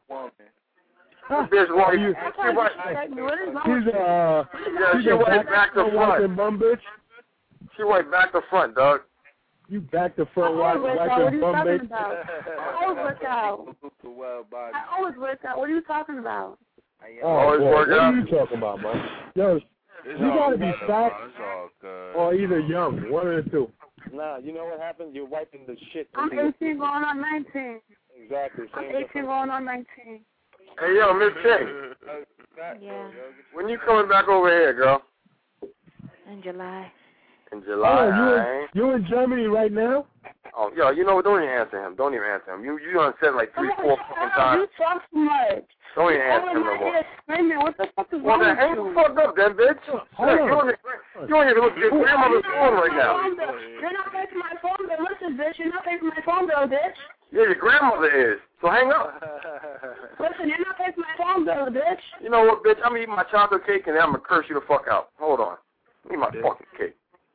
Bitch white. She white. She's uh. Yeah, she white back to front. Bum bitch. She white back to front, dog. You back to front, white, what white are you bum talking bitch. about? I always work out. I always work out. What are you talking about? Oh, always boy. work What out. are you talking about, man? Yo, It's you gotta be good, fat bro. It's all good. or either young. One of the two. Nah, you know what happens? You're wiping the shit. I'm eighteen going on nineteen. Exactly. I'm Same eighteen difference. going on nineteen. Hey, yo, Miss King. Yeah. When you coming back over here, girl? In July. In July, Oh, you in, alright? you in Germany right now? Oh, yo, you know what? Don't even answer him. Don't even answer him. You you done said like three, four fucking times. You talk too much. Don't even answer him no more. Screaming. What the fuck is Well, wrong then hang with the you? fuck up, then, bitch. Hold Look, on. you don't even, you don't even look at your grandmother's phone right now. You're not paying for my phone bill. Listen, bitch. You're not paying for my phone bill, bitch. Yeah, your grandmother is. So hang up. Listen, you're not paying for my phone bill, bitch. You know what, bitch? I'm gonna eat my chocolate cake and then I'm gonna curse you the fuck out. Hold on. Eat my fucking cake.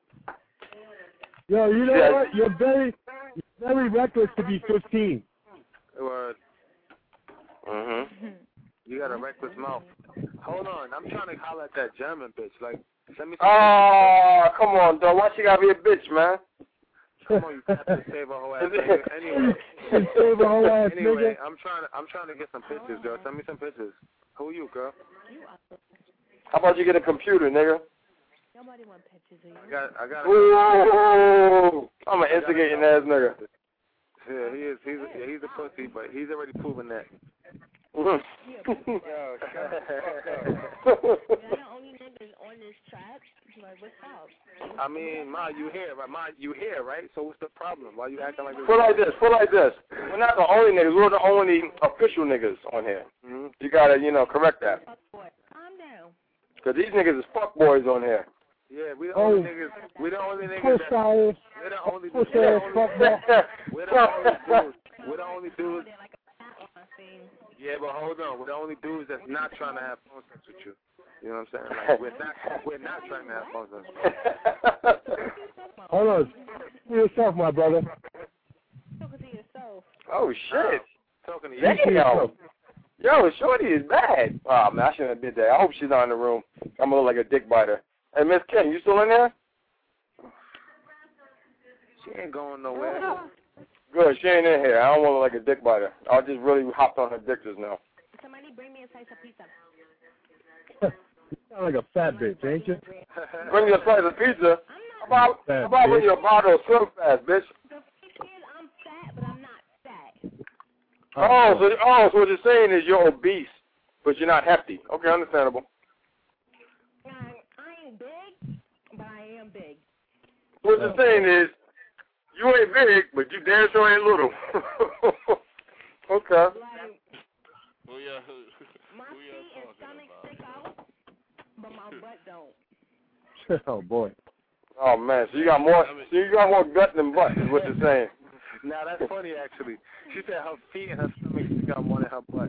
Yo, you know Yes. what? You're very, you're very reckless to be fifteen. Word. Mm-hmm. You got a reckless mouth. Hold on. I'm trying to holler at that German bitch. Like, send me some Oh, come on, dog. Why she gotta be a bitch, man? Come on, you have to save a whole ass nigga. Anyway. Save a whole ass Anyway, nigga. I'm trying to I'm trying to get some pictures, girl. Send me some pictures. Who you, girl? You are. How about you get a computer, nigga? Nobody want pictures of you. I got I got Ooh, I'm an instigating ass nigga. Yeah, he is he's a, yeah, he's a pussy, but he's already proven that. Yo, shut the fuck up. You're the only niggas on this track. Like, what's up? I mean, Ma, you here, right? Ma, you here, right? So what's the problem? Why you acting like this? Put like this, put like this. We're not the only niggas. We're the only official niggas on here. Mm-hmm. You gotta, you know, correct that. Calm down. Because these niggas is fuckboys on here. Yeah, we the Oh. only niggas. We the only niggas. Push That, ass. we're the only. Push We're ass. the Fuck only, that. we're the only dudes. We're the only dudes. Yeah, but hold on. We're the only dudes that's not trying to have phone sex with you. You know what I'm saying? Like, we're not. We're not trying to have phone sex. Hold on. See yourself, my brother. Talking to yourself. Oh, shit. Talking to you. Damn. Yo, Shorty is bad. Oh, man, I shouldn't have did that. I hope she's not in the room. I'm going to look like a dick biter. Hey, Miss King, you still in there? She ain't going nowhere. Good, she ain't in here. I don't want to look like a dick biter. I just really hopped on her dick just now. Somebody bring me a slice of pizza. You sound like a fat bitch, ain't you? Bring you a slice of pizza. How about, Fat how about bring bitch. you a bottle of Slim Fast, bitch? The thing is, I'm fat, but I'm not fat. Oh, so oh, so what you're saying is you're obese, but you're not hefty. Okay, understandable. I, I ain't big, but I am big. What you're saying is you ain't big, but you damn sure ain't little. Okay. Like, Who y'all, who, my who y'all feet and talking stomach about? stick out, but my butt don't. Oh, boy. Oh man, so you got more, so you got more gut than butt, is what you're saying. Nah, that's funny actually. She said her feet and her stomach got more than her butt.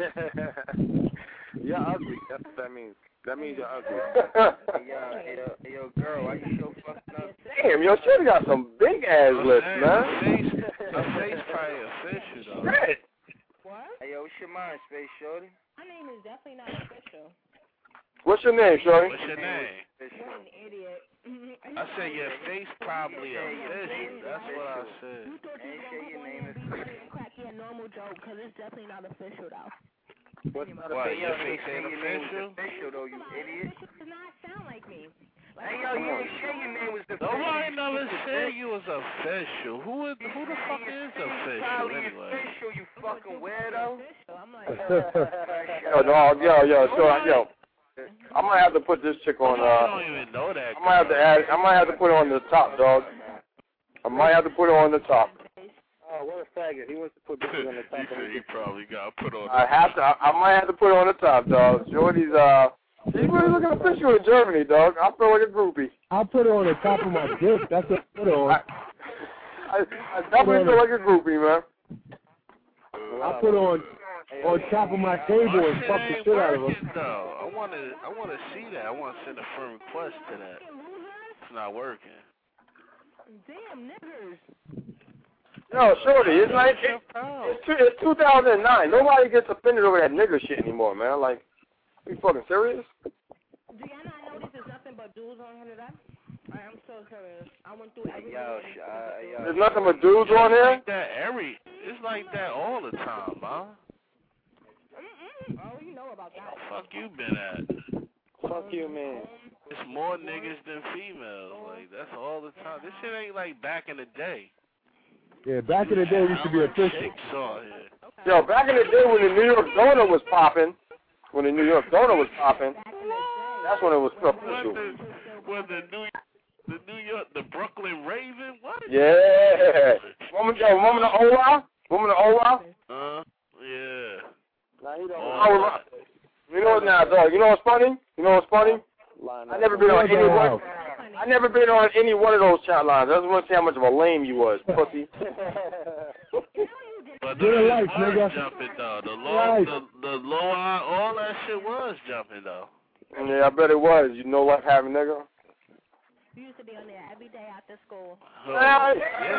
You're ugly. That's what that means. That means you're ugly. Hey, yo, hey, yo, hey, yo, girl, why you so fucking up? Damn, yo, Shorty got some big ass lips, man. Her face probably official, though. Shit. What? Hey, yo, what's your mind, Space Shorty? My name is definitely not official. What's your name, Shorty? What's your name? You're an idiot. I said your face probably official. That's what I said. You thought you were going to be funny and crack your normal joke, because it's definitely not official, though. What's not What, official? your face ain't Your name was official? official, though, you idiot. Official does not sound like me. Like, Hey, yo, you ain't say your name was official. Nobody never said you was official. Who is, who the fuck is official Probably anyway? official, you fucking weirdo. official. I'm like, Yo, no, yo, yo, so, yo. I might have to put this chick on, I uh, don't even know that. I might have to add, I might have to put her on the top, dog. I might have to put her on the top. Oh, what a faggot. He wants to put bitches on the top He of said the he probably got put on. I have to, I, I might have to put her on the top, dog. Shorty's, uh, she's really looking official in Germany, dog. I feel like a groupie. I'll put her on the top of my dick. That's what I put her on. I, I definitely feel like a groupie, man. I'll put her on, on top of my table My and shit fuck the ain't shit out of her. working, though. I want to, I want to see that. I want to send a friend request to that. It's not working. damn, niggers. Yo, Shorty, it's like, it, it's, two, it's two thousand nine. Nobody gets offended over that nigger shit anymore, man. Like, are you fucking serious? Do y'all not notice there's nothing but dudes on here today? I'm so serious. I went through every Yo, sh- uh, yo. There's nothing but dudes on It's here? like that every. It's like that all the time, huh? Mm-mm. Oh, you know about that. Fuck you been at? Fuck you, man. It's more niggas than females. Like that's all the time. This shit ain't like back in the day. Yeah, back in the day, we used to be official. Chicks on here. Yo, back in the day when the New York Donut was popping, when the New York Donut was popping, that's when it was official. What the New the New York the Brooklyn Raven? What? Yeah. Woman, yo, woman of Ola? Woman of Ola? Uh, yeah. Nah, he don't. Oh, you know what now, dog? You know what's funny? You know what's funny? I never been on any one. I never been on any one of those chat lines. I just want to see how much of a lame you was, pussy. But Get a the life, shit was nigga. jumping though. The low, Life. the the low eye, all that shit was jumping though. Yeah, I bet it was. You know what happened, nigga? You used to be on there every day after school. Oh, yeah.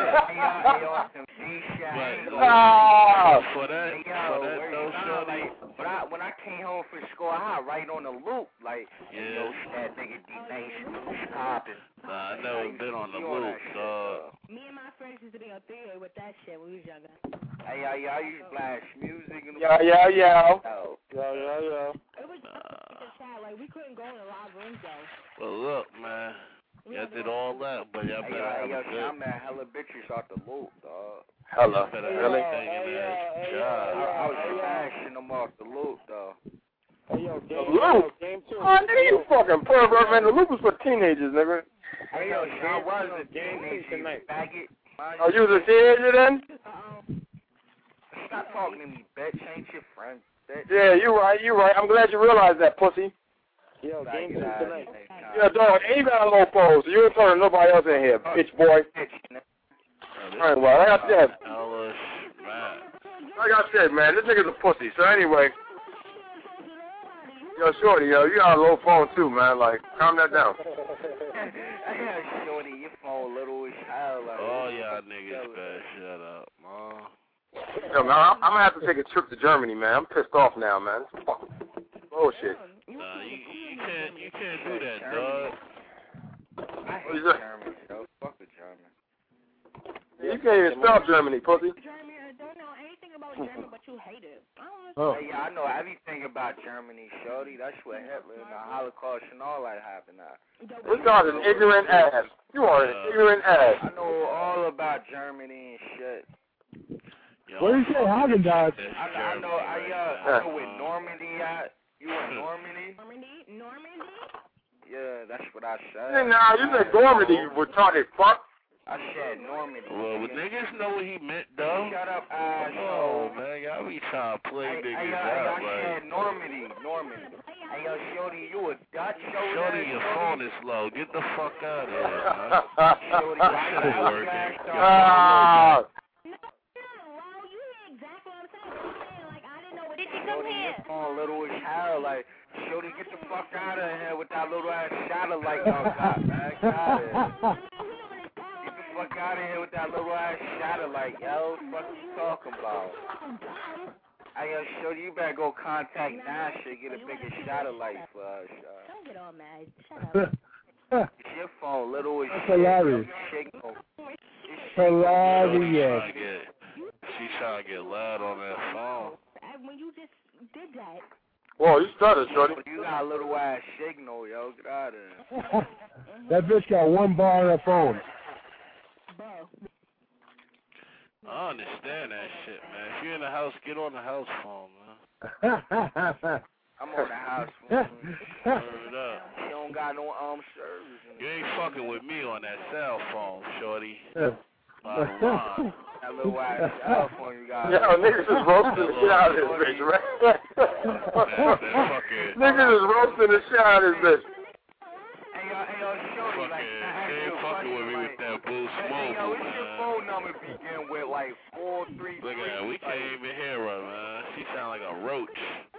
But, Ah. for that, Hey, for yo, that, where no you shorty. sound like, when I when I came home from school, I had right on the loop, like, Yeah. yo, that nigga D Nation was popping. Nah, I never been on the loop, dog. Me and my friends used to be on three with that shit when we was younger. Hey, yo, yo, I used to blast music and Yeah, yeah, yeah. Yo, Yeah, yeah, yeah. It was just a chat, like we couldn't go in a lot of rooms though. But look, man, y'all did all that, but y'all hey, better yo, have hey, yo, a good. I'm at hella bitches off the loop, dog. Hella. Better Really? have everything in there. I, God. I was smashing them off the loop, though. Hey, yo, The game, loop? game two. Oh, nigga, you fucking pervert, man. The loop was for teenagers, nigga. Hey, yo, I was a game two teenager, tonight. faggot. Oh, you was a teenager then? Stop talking to me, bitch. Ain't your friend, bitch. Yeah, you right, you right. I'm glad you realized that, pussy. Yo, game two Faggot tonight. ass. Yeah, dog, and you got a low pose, so you ain't turning nobody else in here, bitch boy. Bitch, nigga. Alright, well, like I said, Hella man. like I said, man, this nigga's a pussy. So anyway, yo, shorty, yo, you got a low phone too, man. Like, calm that down. Hey, shorty, your phone little as hell. Like, Oh, y'all niggas better shut up, man. Yo, man, I'm, I'm gonna have to take a trip to Germany, man. I'm pissed off now, man. It's fucking bullshit. Nah, you, you can't you can't do that, dog. I What hate is that? Germans, yo. Fuck with Germans. You can't even spell Germany, pussy. Germany, I don't know anything about Germany, but you hate it. I don't Oh. Hey, yeah, I know everything about Germany, shorty. That's where Hitler and the Holocaust and all that happened at. This guy's an ignorant ass. You are an ignorant ass. I know all about Germany and shit. Yo, What do you say, Haagen-Dazs? I, I know, I, uh, I know where Normandy at. You in Normandy? Normandy? Normandy? Yeah, that's what I said. Hey, nah, you said Normandy, you retarded fuck. I said Normandy. Well, but niggas know what he meant, though. Shut up, Oh, asshole. man, y'all be trying to play Hey, hey, niggas yo, out, I like. said Normandy, Normandy. Hey, yo, shorty, you a Dutch over Shorty, there, your shorty? phone is low. Get the fuck out of here, man. Shorty, That I shit ain't know working. you Ah. Wow, you hear exactly what I'm saying. I'm saying, like, I didn't know what did you come Shorty, here? your phone little as hell. Like, shorty, get the fuck out of here with that little ass satellite y'all got, man. Get out of here. Get the fuck out of here with that little ass satellite, yo. What you talking about? Hey, yo, shorty, you better go contact NASA and get a bigger satellite for us, yo. Don't get all mad. Shut up. It's your phone, little as That's shit. hilarious. Signal. Hilarious. Trying to get, she trying to get loud on that phone. And when you just did that, Whoa, you started, shorty. You got a little ass signal, yo. Get out of here. That bitch got one bar on her phone. bro. I understand that shit, man. If you're in the house, get on the house phone, man. I'm on the house phone. Word up. You don't got no um service. You ain't fucking with me on that cell phone, shorty. Yeah. Bottom line. That little ass cell phone you got. Yo, niggas is roasting the shit out of this bitch, right? Niggas is roasting the shit out of this bitch. Hey, yo, hey, yo, shorty, like, I asked She you ain't a fucking with question, me like, with that Boost hey, Mobile, yo, what's your man. phone number begin with, like, four, three, Look three? at her. We can't even hear her, man. She sound like a roach.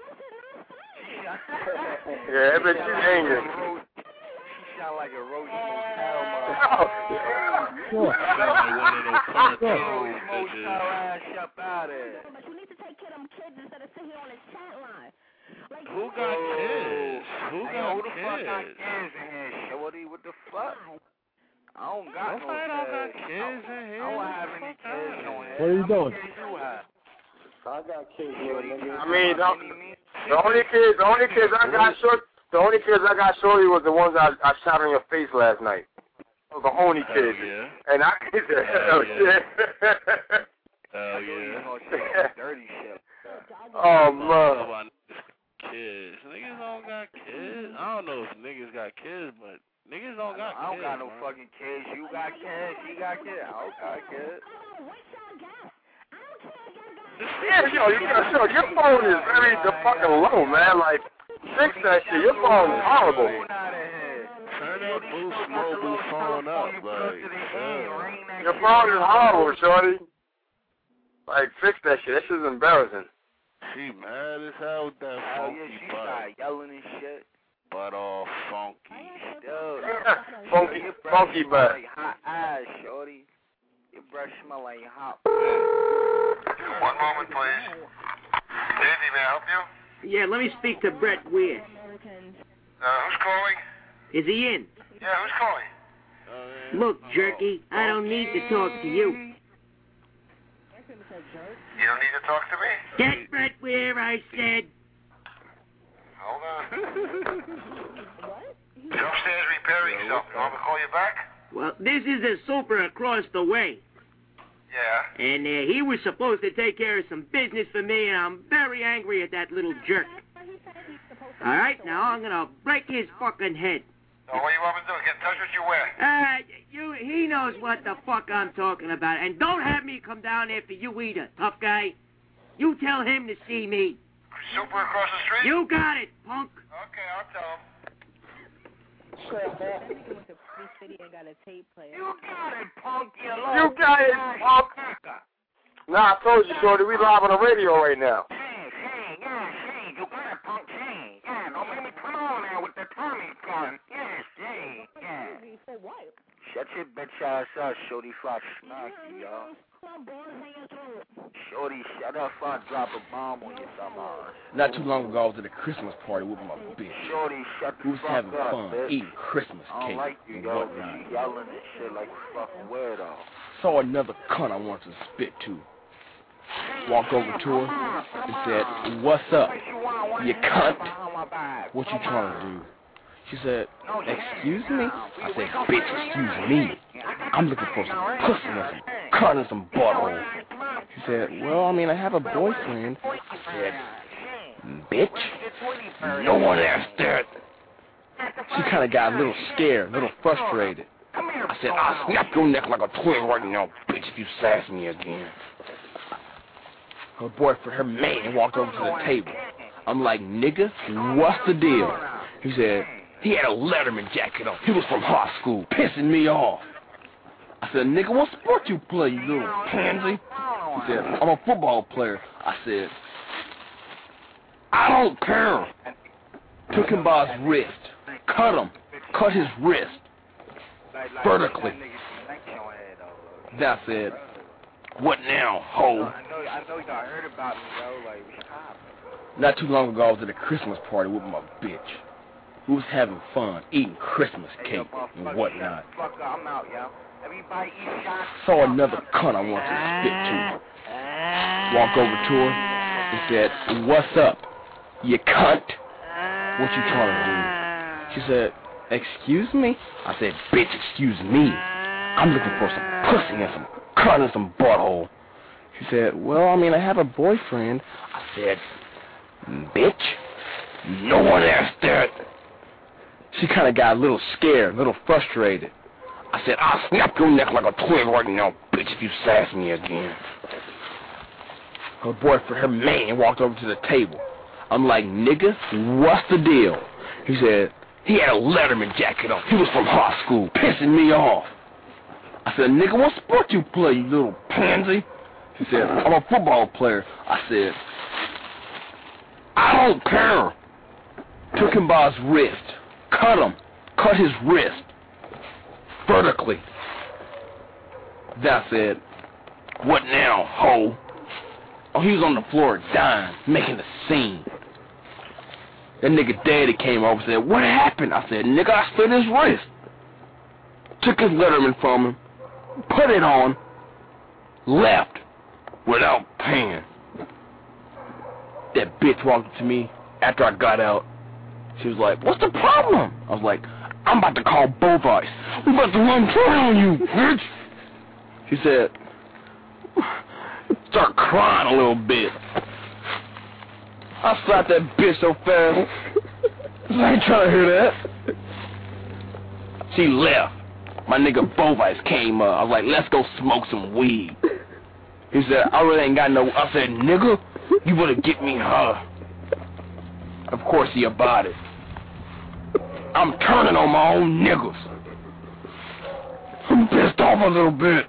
Yeah, that bitch is angry. She sound like a roach motel, man. Sound like one of those cartoon Motel bitches. ass up out of here. But you need to take care of them kids instead of sitting here on this chat line. Like, Who got kids? Who Hey, got who the fuck got kids? kids in here, shorty? What the fuck? I don't got no Nobody don't got kids. kids in I here. don't What have the any fuck kids out on of here. What are you How many doing? kids you have? I got kids, little nigga. I mean, the, the only kids, the only kids I got short, the only kids I got shorty was the ones I, I shot on your face last night. Those the only Hell kids. yeah. And I said, hell Hell yeah. yeah. Hell You yeah. gonna say some dirty shit. Oh Nah, man. about kids. Niggas don't got kids. I don't know if niggas got kids, but Niggas don't got I don't kids, got no man. fucking kids. You got kids. She got kids. I don't got kids. Yeah, yo, you got yo, your phone is very the fucking low, man. Like, fix that shit. Your phone is horrible. Turn that Boost mobile phone up, like. Yeah. Your phone is horrible, shorty. Like, fix that shit. That shit's embarrassing. She mad as hell with that Hell funky yeah, she butt. started yelling and shit. Butt all funky. Dude, funky, your breath funky smell butt. like hot eyes, shorty. Your breath smell like hot. One moment, please. Davey, may I help you? Yeah, let me speak to Brett Weir. Uh, who's calling? Is he in? Yeah, who's calling? Look, Jerky, I don't need to talk to you. You don't need to talk to me? Get Brett Weir, I said. Hold on. He's upstairs repairing something. Want me to call you back? Well, this is a super across the way. Yeah. And uh, he was supposed to take care of some business for me, and I'm very angry at that little jerk. All right, now I'm going to break his fucking head. So what do you want me to do? Get in touch with you where? Uh, you, he knows what the fuck I'm talking about. And don't have me come down after you either, tough guy. You tell him to see me. Super across the street? You got it, punk. Okay, I'll tell him. You got it, punk. You got it, punk. Nah, I told you, shorty, we live on the radio right now. You got it, punk. Yeah, don't make me come on now with the Tommy gun. Yes, yeah, yeah. Shut your bitch ass up, shorty, before I smack you, y'all. Shorty, shut up before I drop a bomb on your dumb ass. Not too long ago, I was at a Christmas party with my bitch. Shorty, shut the We was fuck having up, fun, bitch. eating Christmas I don't cake like you, and yo, whatnot. you yelling and shit like a fucking weirdo. Saw another cunt I wanted to spit to. Walked over to her and said, "What's up, you cunt? What you trying to do?" She said, "Excuse me?" I said, "Bitch, excuse me. I'm looking for some pussy and some cunt and some butthole." She said, "Well, I mean, I have a boyfriend." I said, "Bitch, no one asked that." She kind of got a little scared, a little frustrated. I said, "I'll snap your neck like a twig right now, bitch, if you sass me again." Her boyfriend, her man, walked over to the table. I'm like, "Nigga, what's the deal?" He said, he had a Letterman jacket on. He was from high school, pissing me off. I said, "Nigga, what sport you play, you little pansy?" He said, "I'm a football player." I said, "I don't care." Took him by his wrist, cut him, cut his wrist vertically. Then I said, "What now, ho?" I know, I know y'all heard about me, yo. Like, stop. Not too long ago, I was at a Christmas party with my bitch. We was having fun, eating Christmas cake and whatnot. Fuck up, I'm out, yo. Everybody eat shots. Saw another cunt I wanted to spit to. Walked over to her and said, "What's up, you cunt? What you trying to do?" She said, "Excuse me?" I said, "Bitch, excuse me. I'm looking for some pussy and some cunt and some butthole." She said, "Well, I mean, I have a boyfriend." I said, "Bitch, no one asked that." She kind of got a little scared, a little frustrated. I said, "I'll snap your neck like a twig right now, bitch, if you sass me again." Her boyfriend, her man, walked over to the table. I'm like, "Nigga, what's the deal?" He said, he had a Letterman jacket on. He was from high school, pissing me off. I said, "Nigga, what sport you play, you little pansy?" He said, "I'm a football player." I said, "I don't care." Took him by his wrist, cut him, cut his wrist vertically. Then I said, "What now, ho?" Oh, he was on the floor dying, making a scene. That nigga daddy came over and said, "What happened?" I said, "Nigga, I slit his wrist." Took his Letterman from him, put it on, left without paying. That bitch walked up to me after I got out. She was like, "What's the problem?" I was like, "I'm about to call Bovice. We about to run train on you, bitch." She said, start crying a little bit. I slapped that bitch so fast. I ain't trying to hear that. She left. My nigga Bovice came up. I was like, let's go smoke some weed. He said, I really ain't got no... I said, nigga, you better get me her. Of course he about it. I'm turning on my own niggas. I'm pissed off a little bit.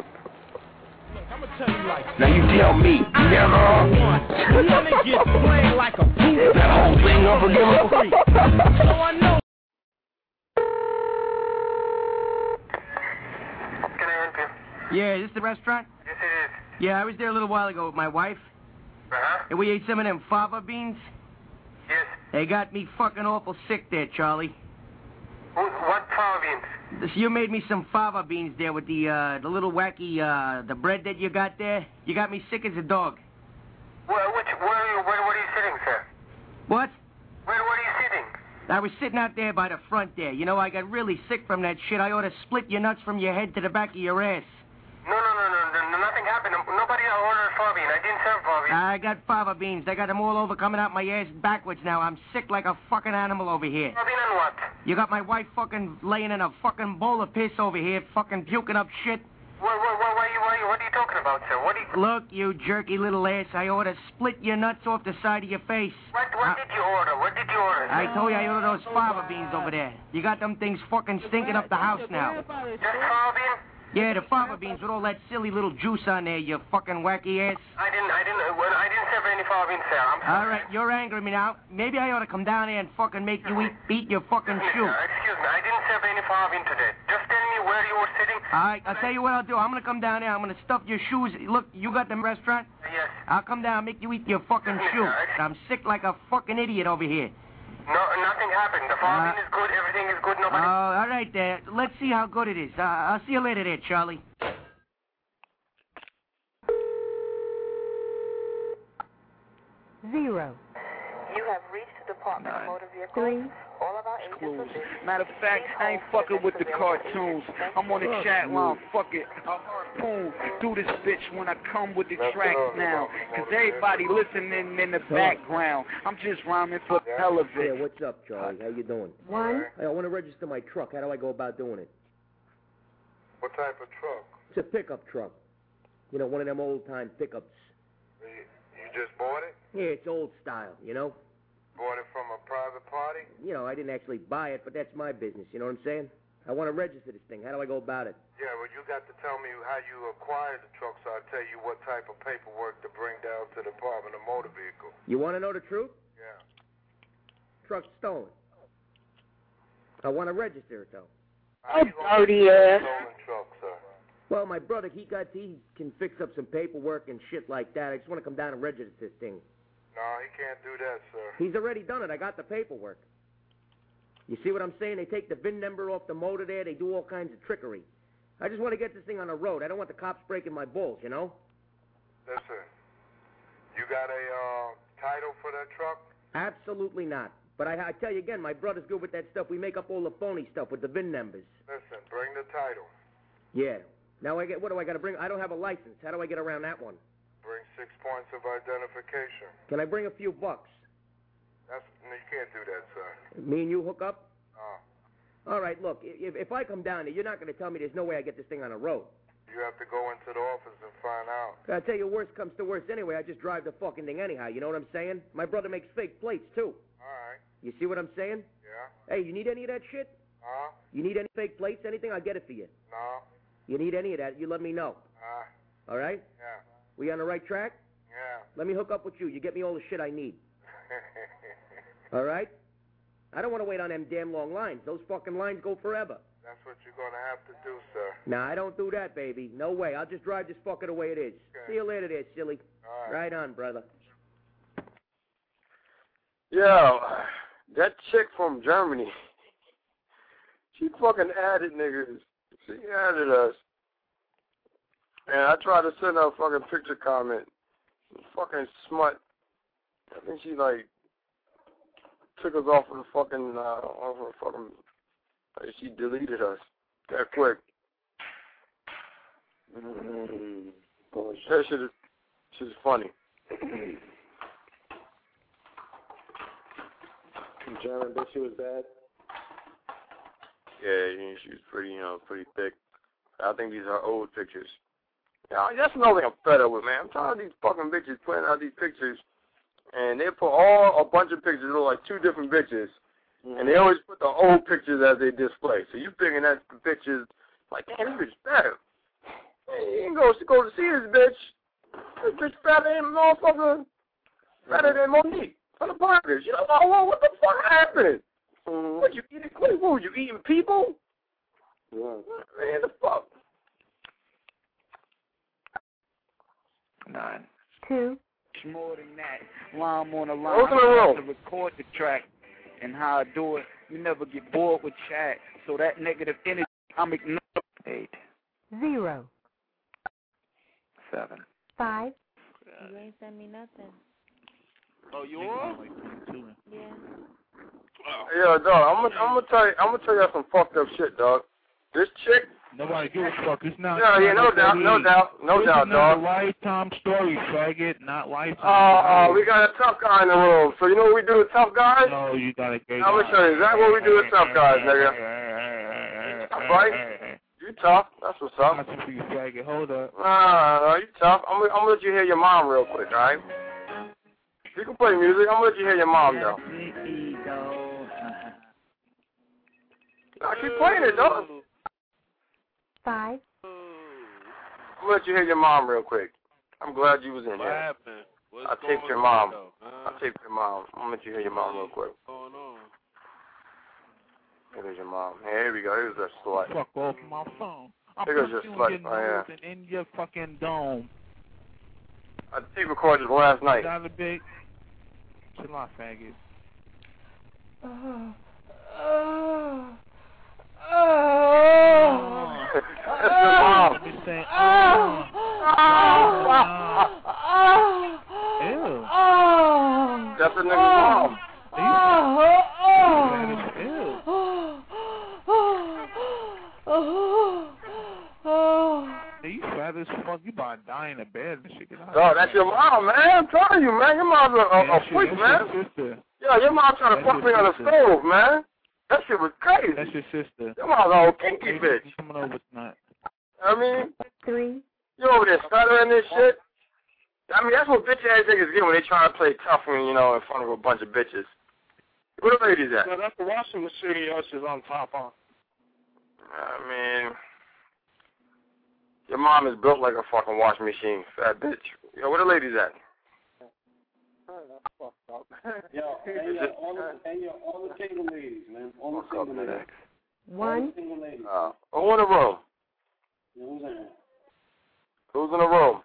Now you tell me, nigga. That whole thing unforgivable? So I know. Can I help you? Yeah, is this the restaurant? Yes, it is. Yeah, I was there a little while ago with my wife. Uh-huh. And we ate some of them fava beans. Yes. They got me fucking awful sick there, Charlie. Who, what fava beans? This, you made me some fava beans there with the uh, the little wacky uh, the bread that you got there. You got me sick as a dog. Where, which, where, are you, where, where are you sitting, sir? What? Where, where are you sitting? I was sitting out there by the front there. You know, I got really sick from that shit. I ought to split your nuts from your head to the back of your ass. No, no, no, no, no, no nothing happened. Nobody ordered fava bean. I didn't serve fava bean. I got fava beans. I got them all over coming out my ass backwards now. I'm sick like a fucking animal over here. Fava bean and what? You got my wife fucking laying in a fucking bowl of piss over here, fucking puking up shit. What, what, what, what, are you, what, are you, what are you talking about, sir? What are you... Look, you jerky little ass, I ought to split your nuts off the side of your face. What, what uh, did you order? What did you order? I told you I ordered those fava beans over there. You got them things fucking stinking up the house now. Just fava bean? Yeah, the fava beans with all that silly little juice on there, you fucking wacky ass. I didn't, I didn't, well, I didn't serve any fava beans, sir. I'm sorry. All right, you're angering me now. Maybe I ought to come down there and fucking make you eat, beat your fucking shoe. Excuse me, I didn't serve any fava bean today. Just tell me where you were sitting. All right, I'll tell you what I'll do. I'm going to come down there. I'm going to stuff your shoes. Look, you got them restaurant? Yes. I'll come down and make you eat your fucking shoe. I'm sick like a fucking idiot over here. No, nothing happened. The fava bean is good. Everything is good. Oh, Nobody... uh, all right there. Let's see how good it is. Uh, I'll see you later there, Charlie. Zero. You have reached the Department of Motor Vehicles. Three. All of our agents are busy. Matter of fact, I ain't fucking with the cartoons. I'm on the chat line. Fuck it. I'll harpoon through this bitch when I come with the tracks now. Cause everybody listening in the background. I'm just rhyming for the hell of it. Yeah, what's up, Charlie? How you doing? One. Hey, I want to register my truck. How do I go about doing it? What type of truck? It's a pickup truck. You know, one of them old-time pickups. You, you just bought it? Yeah, it's old style, you know? Bought it from a private party? You know, I didn't actually buy it, but that's my business, you know what I'm saying? I want to register this thing. How do I go about it? Yeah, well, you got to tell me how you acquired the truck so I'll tell you what type of paperwork to bring down to the Department of Motor Vehicle. You want to know the truth? Yeah. Truck's stolen. I want to register it, though. How you gonna dirty ass. Stolen truck, sir. Well, my brother, he got he can fix up some paperwork and shit like that. I just want to come down and register this thing. No, he can't do that, sir. He's already done it. I got the paperwork. You see what I'm saying? They take the V I N number off the motor there. They do all kinds of trickery. I just want to get this thing on the road. I don't want the cops breaking my balls, you know? Listen, you got a uh, title for that truck? Absolutely not. But I, I tell you again, my brother's good with that stuff. We make up all the phony stuff with the V I N numbers. Listen, bring the title. Yeah. Now I get. What do I got to bring? I don't have a license. How do I get around that one? Bring six points of identification. Can I bring a few bucks? That's no, you can't do that, sir. Me and you hook up? No. All right, look, if, if I come down there, you're not going to tell me there's no way I get this thing on the road. You have to go into the office and find out. I'll tell you, worst comes to worst anyway. I just drive the fucking thing anyhow. You know what I'm saying? My brother makes fake plates, too. All right. You see what I'm saying? Yeah. Hey, you need any of that shit? Huh? You need any fake plates, anything? I'll get it for you. No. You need any of that, you let me know. Uh. All right? Yeah. We on the right track? Yeah. Let me hook up with you. You get me all the shit I need. All right? I don't want to wait on them damn long lines. Those fucking lines go forever. That's what you're going to have to do, sir. Nah, I don't do that, baby. No way. I'll just drive this fucker the way it is. Okay. See you later there, silly. All right. Right on, brother. Yo, that chick from Germany, she fucking added niggas. She added us. And I tried to send her a fucking picture comment. Fucking smut. I think she, like, took us off of the fucking, uh, off of the fucking, like, she deleted us that quick. Mm-hmm. That shit is, shit is funny. German bitch, she was bad. Yeah, she was pretty, you know, pretty thick. I think these are old pictures. Yeah, that's another thing I'm fed up with, man. I'm tired of these fucking bitches putting out these pictures, and they put all a bunch of pictures, look like two different bitches, mm-hmm. and they always put the old pictures as they display. So you thinking that the pictures, like, damn, this bitch better. Hey, you can go, go to see this bitch. This bitch better than motherfucker, better than Monique for the burgers. You know, oh, what the fuck happened? Mm-hmm. What, you eating clean food? You eating people? Yeah. Man, the fuck? Nine. Two. It's more than that. While I'm on the line, Open the I room. have to record the track and how I do it. You never get bored with chat. So that negative energy, I'm ignoring. Eight. Zero. Seven. Five. You ain't send me nothing. Oh, you are? Yeah. Yeah, dog. I'm gonna, I'm gonna tell you, I'm gonna tell you some fucked up shit, dog. This chick. Nobody give a fuck. It's not. Yeah, yeah, no doubt, no doubt, no doubt, dog. It's not a lifetime story, faggot. Not lifetime. Oh, uh, we got a tough guy in the room. So you know what we do with tough guys? No, you got a gay I'm gonna show you exactly what we do with tough guys, nigga. That's right. You tough. That's what's up. Nothing for you, faggot. Hold up. No, no, no, you tough. I'm, I'm gonna let you hear your mom real quick, all right? You can play music. I'm gonna let you hear your mom, though. I keep playing it, dog. Five. I'm gonna let you hear your mom real quick. I'm glad you was in What here. happened? What's I taped going your on, mom. though? I taped your mom. I'm gonna let you hear your mom real quick. What's going on? Here's your mom. Hey, here we go. Here's that slut. Fuck off my phone. I'll Here goes put your you slut. in your Oh, yeah. nose and in your fucking dome. I tape recorded last night. Got a big. Chill out, faggot. Oh. Oh. Oh. That's your mom. Let me say, Oh. oh. Ew. Oh. That's the nigga's mom. Oh. Oh. Ew. Oh. Oh. Oh. Hey, you fat as fuck. You about to die in a bed and shit. Get out. Oh, that's your mom, man. I'm telling you, man. Your mom's a, a, a freak, man. Your sister. Yeah, your mom trying to That's fuck your me on the sister. stove, man. That shit was crazy. That's your sister. Your mom's a old kinky Hey, bitch. you coming over tonight. I mean, Three. you over there stuttering this shit. I mean, that's what bitch ass niggas get when they try to play tough, when, you know, in front of a bunch of bitches. Where the ladies at? So that's the washing machine yours is on top of. I mean, your mom is built like a fucking washing machine, fat bitch. Yo, where the ladies at? That's fucked up. Yo, hey, yo, all the, hey, yo, all the single ladies, man. All the single ladies. One. All the single ladies. Uh, who in the room? Who's in it? Who's in the room?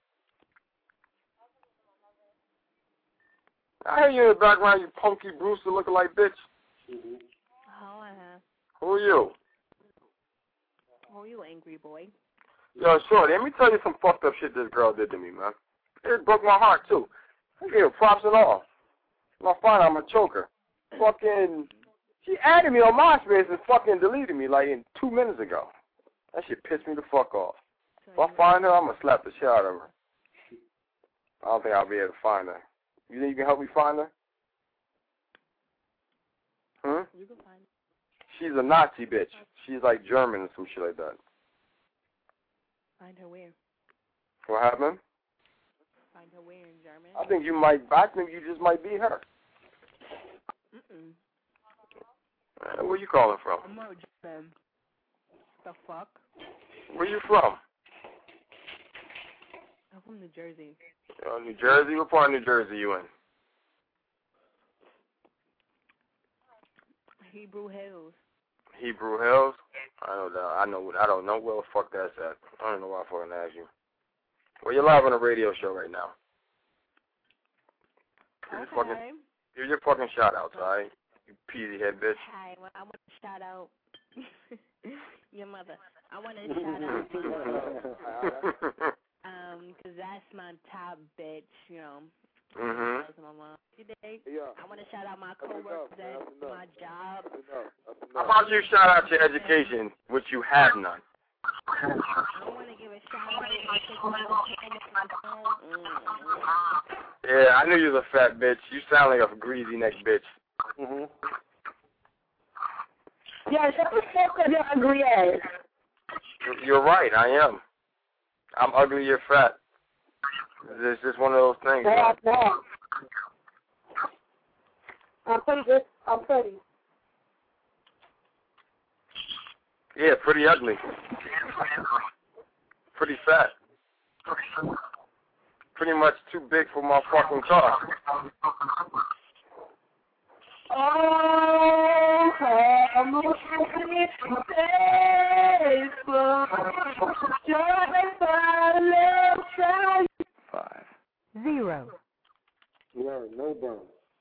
I hear you in the background, you punky Brewster looking like bitch. Mm-hmm. Oh, uh-huh. Who are you? Oh, you angry boy. Yo, shorty, let me tell you some fucked up shit this girl did to me, man. It broke my heart, too. I gave her props and all. I find out I'm a choker. Fucking, she added me on MySpace and fucking deleted me like in two minutes ago. That shit pissed me the fuck off. If I find her, I'm gonna slap the shit out of her. I don't think I'll be able to find her. You think you can help me find her? Hmm? You can find her. She's a Nazi bitch. She's like German or some shit like that. Find her where? What happened? Find her where in German? I think you might, I think you just might be her. Mm-mm. Uh, where you calling from? I'm not German. The fuck? Where you from? I'm from New Jersey. Uh, New Jersey? What part of New Jersey you in? Hebrew Hills. Hebrew Hills? I don't know. I know. I don't know where the fuck that's at. I don't know why I fucking asked you. Well, you're live on a radio show right now. Okay. You're fucking, you're your fucking shout outs, alright? You peasy head bitch. Hi, well, I want to shout out your mother. I want to shout out um, cause that's my top bitch, you know. Mhm. That's my mom. You dig? Yeah. I want to shout out my coworkers at my job. How about you shout out your education, which you have none? I want to give a shout out. Yeah, I knew you was a fat bitch. You sound like a greasy neck bitch. Mhm. Yeah, shut the fuck up, your ugly ass. You're right, I am. I'm ugly, you're fat. It's just one of those things. Yeah, no. I'm pretty good. I'm pretty. Yeah, pretty ugly. Pretty fat. Pretty much too big for my fucking car. Oh, I'm looking at Facebook. Five. Zero. Word, no burn.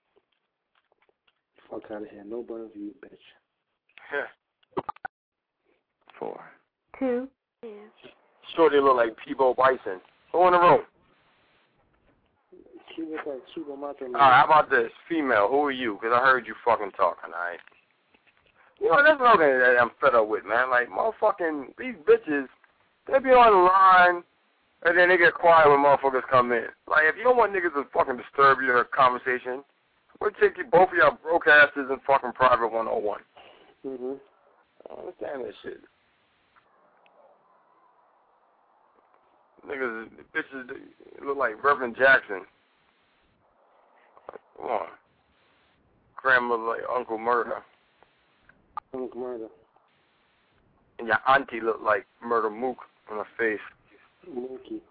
Fuck out of here. No burn for you, bitch. Four. Two. Shorty look like Peebo Bison. Who in the room? She looks like Super Macho Man. Alright, how about this? Female, who are you? Because I heard you fucking talking, alright? You know, that's another thing that I'm fed up with, man. Like, motherfucking, these bitches, they be on the line, and then they get quiet when motherfuckers come in. Like, if you don't want niggas to fucking disturb your conversation, we'll take you, both of y'all broke asses in fucking private one oh one. Mm-hmm. I don't understand this shit. Niggas, bitches they look like Reverend Jackson. Come on. Grandmother like Uncle Murder. Uncle Murder. And your auntie look like Murder Mook on her face. Mookie.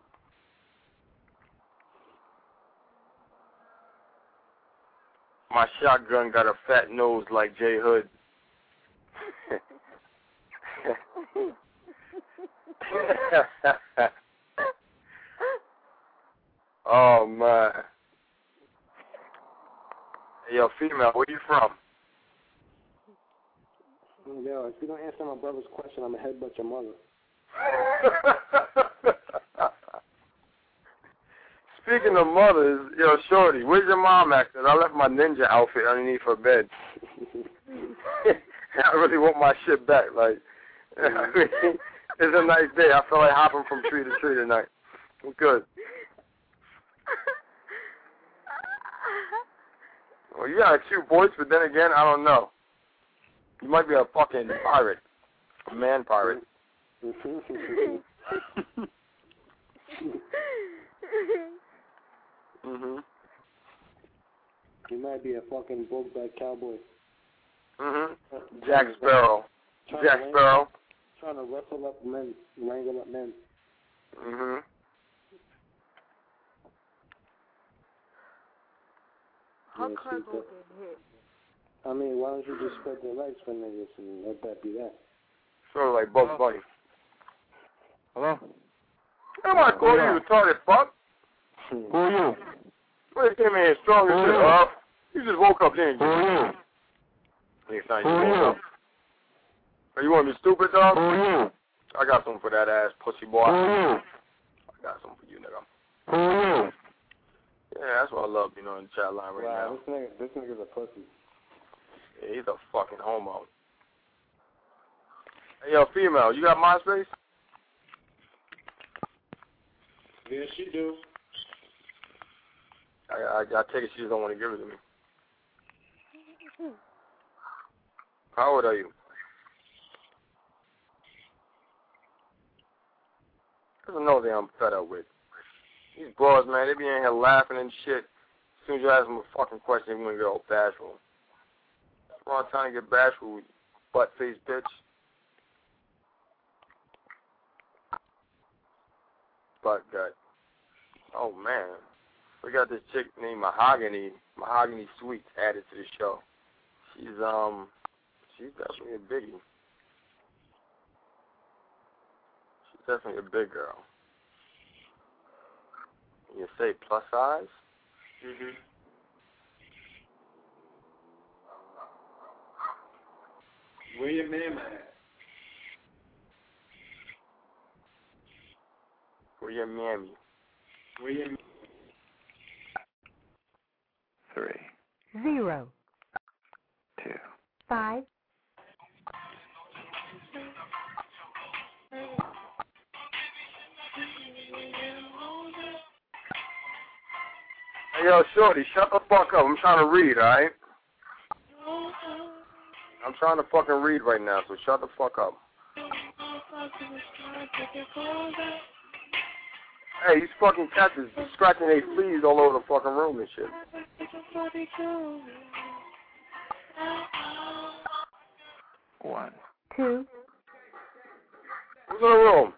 My shotgun got a fat nose like J Hood. Oh, man. Hey, yo, female, where you from? Yo, if you don't answer my brother's question, I'm going to headbutt your mother. Speaking of mothers, yo, Shorty, where's your mom at? 'Cause I left my ninja outfit underneath her bed. I really want my shit back. Like, I mean, it's a nice day. I feel like hopping from tree to tree tonight. I'm good. Well, you got a cute voice, but then again, I don't know. You might be a fucking pirate. A man pirate. Mhm. You might be a fucking brokeback cowboy. Mhm. Jack Sparrow. Jack Sparrow. Trying to wrestle up men, wrangle up men. Mhm. How cargo get hit? I mean, why don't you just spread the legs for niggas and let that be that? Sort of like Bugs Bunny. Hello? Am I calling you retarded fuck? Who are you? Well, you came in here strong as shit, huh? You just woke up, didn't you? Who are you? Next time Who you are woke you? up. Oh, you want to be stupid, dog? Who are you? I got something for that ass pussy boy. Who are you? I got something for you, nigga. Who are you? Yeah, that's what I love, you know, in the chat line right wow, now. this nigga, this nigga's a pussy. Yeah, he's a fucking homo. Hey, yo, female, you got MySpace? Yeah, she do. I, I, I take it she just don't want to give it to me. How old are you? That's another thing I'm fed up with. These broads, man, they be in here laughing and shit. As soon as you ask them a fucking question, they want to get all bashful. Wrong time to get bashful, you butt-faced bitch. Butt gut. Oh, man. We got this chick named Mahogany, Mahogany Sweets added to the show. She's, um, she's definitely a biggie. She's definitely a big girl. You say plus size? Mm-hmm. Where your mama at? Where your mammy? Where your Three. Zero. Two. Five. Hey, yo, Shorty, shut the fuck up. I'm trying to read, alright? I'm trying to fucking read right now, so shut the fuck up. Hey, these fucking cats is scratching their fleas all over the fucking room and shit. One. Two. Who's in the room?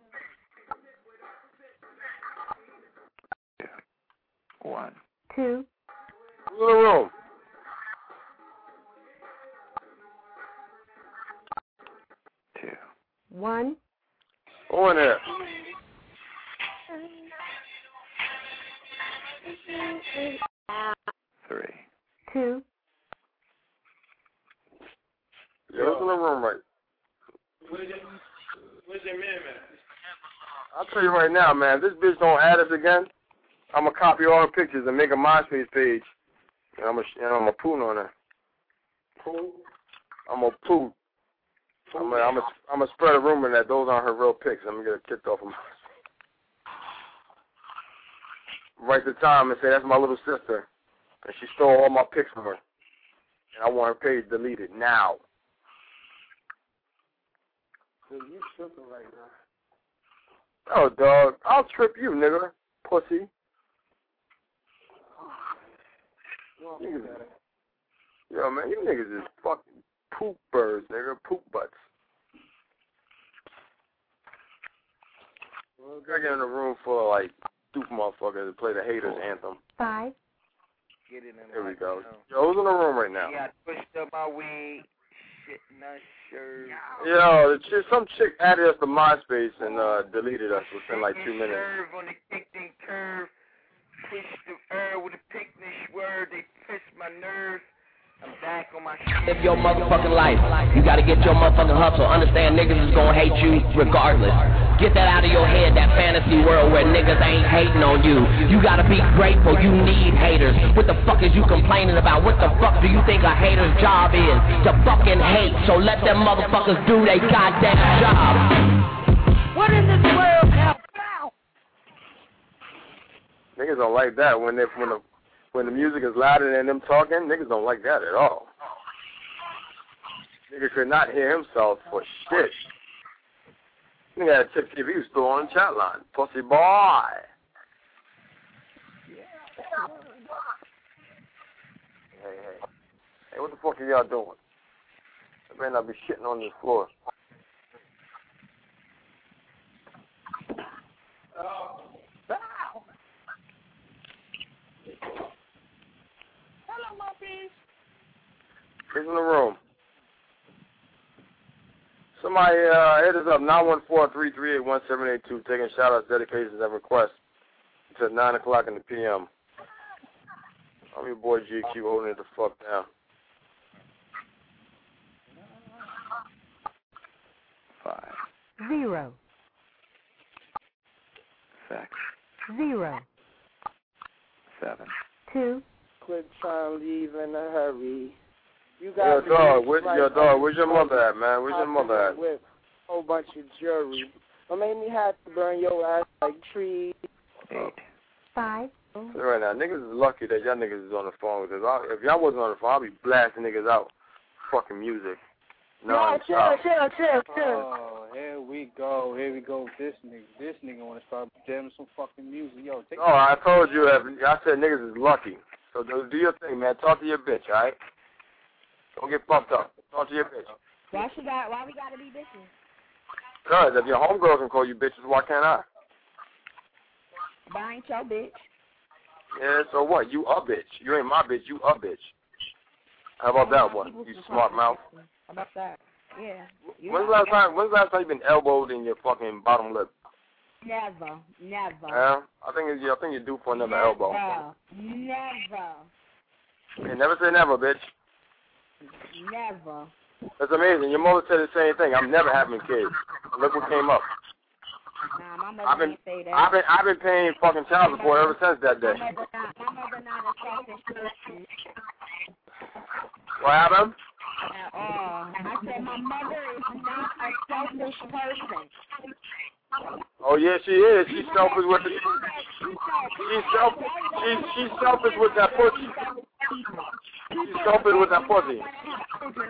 One. Two. Who's in the room? Two. One. Who in here? Three. Two. Yeah, who's in the room right? Where's your, where's your man, man? I'll tell you right now, man, if this bitch don't add us again, I'm going to copy all the pictures and make a MySpace page. And I'm going to I'm a poon on her. Poon? I'm going to poon. I'm going I'm to I'm to spread a rumor that those aren't her real pics. I'm going to get her kicked off of MySpace. Write the time and say, that's my little sister. And she stole all my pics from her. And I want her page deleted now. Dude, you tripping right now. Oh, dog, I'll trip you, nigga. Pussy. Niggas, yo, man, you niggas is fucking poop birds, nigga. Poop butts. I get in a room full of, like, stupid motherfuckers that play the haters anthem. Five. Get it in Here we like, go. You know. Yo, who's in the room right now? Yeah, I pushed up my weed, shit in my shirt. Yo, the chick, some chick added us to MySpace and uh, deleted us within like two minutes. Curve on the kicked in curve, push the air with a picnic word, they piss my nerves. I'm back on my shit. Live your motherfucking life. You gotta get your motherfucking hustle. Understand niggas is gonna hate you regardless. Get that out of your head, that fantasy world where niggas ain't hating on you. You gotta be grateful, you need haters. What the fuck is you complaining about? What the fuck do you think a hater's job is? To fucking hate, so let them motherfuckers do their goddamn job. What in this world now? Niggas don't like that when they when the when the music is louder than them talking. Niggas don't like that at all. Nigga could not hear himself for shit. Nigga had a tip T V was still on the chat line. Pussy boy. Hey, hey. Hey, what the fuck are y'all doing? I better not be shitting on this floor. Oh. Bow. Hello, Muppies. Who's in the room? Somebody uh, hit us up, nine one four, three three eight, one seven eight two, taking shout-outs, dedications, and requests until nine o'clock in the p m I'm your boy G Q holding it the fuck down. Five. Zero. Six. Zero. Seven. Two. Quit trying to leave in a hurry. You Yo, got dog, where's your dog? Where's your mother at, man? Where's your mother at? With a whole bunch of jewelry. What made me have to burn your ass like trees? Eight. Five. So right now, niggas is lucky that y'all niggas is on the phone. Because I, if y'all wasn't on the phone, I'd be blasting niggas out fucking music. No, chill, chill, chill, chill. Oh, here we go. Here we go with this nigga. This nigga want to start jamming some fucking music. Yo, take Oh, I told you, I said niggas is lucky. So do, do your thing, man. Talk to your bitch, all right? Don't get fucked up. Talk to your bitch. Why she got? Why we gotta be bitches? Cause if your homegirl can call you bitches, why can't I? But I ain't your bitch. Yeah, so what? You a bitch. You ain't my bitch. You a bitch. How about that one? You smart mouth. How about that? Yeah. You When's the last time? When's the last time you been elbowed in your fucking bottom lip? Never, never. Yeah, I think it's, I think you're due for another never, elbow. Never. Hey, never say never, bitch. Never. That's amazing. Your mother said the same thing. I'm never having kids. Look what came up. Nah, my mother I've been, ain't say that. I've been, I've been paying fucking child support ever since that day. My mother not, my mother not a selfish person. What happened? At all. I said my mother is not a selfish person. Oh yeah, she is. She's selfish with the. She's selfish. She's she's selfish with that pussy. She's selfish with that pussy. Children are selfish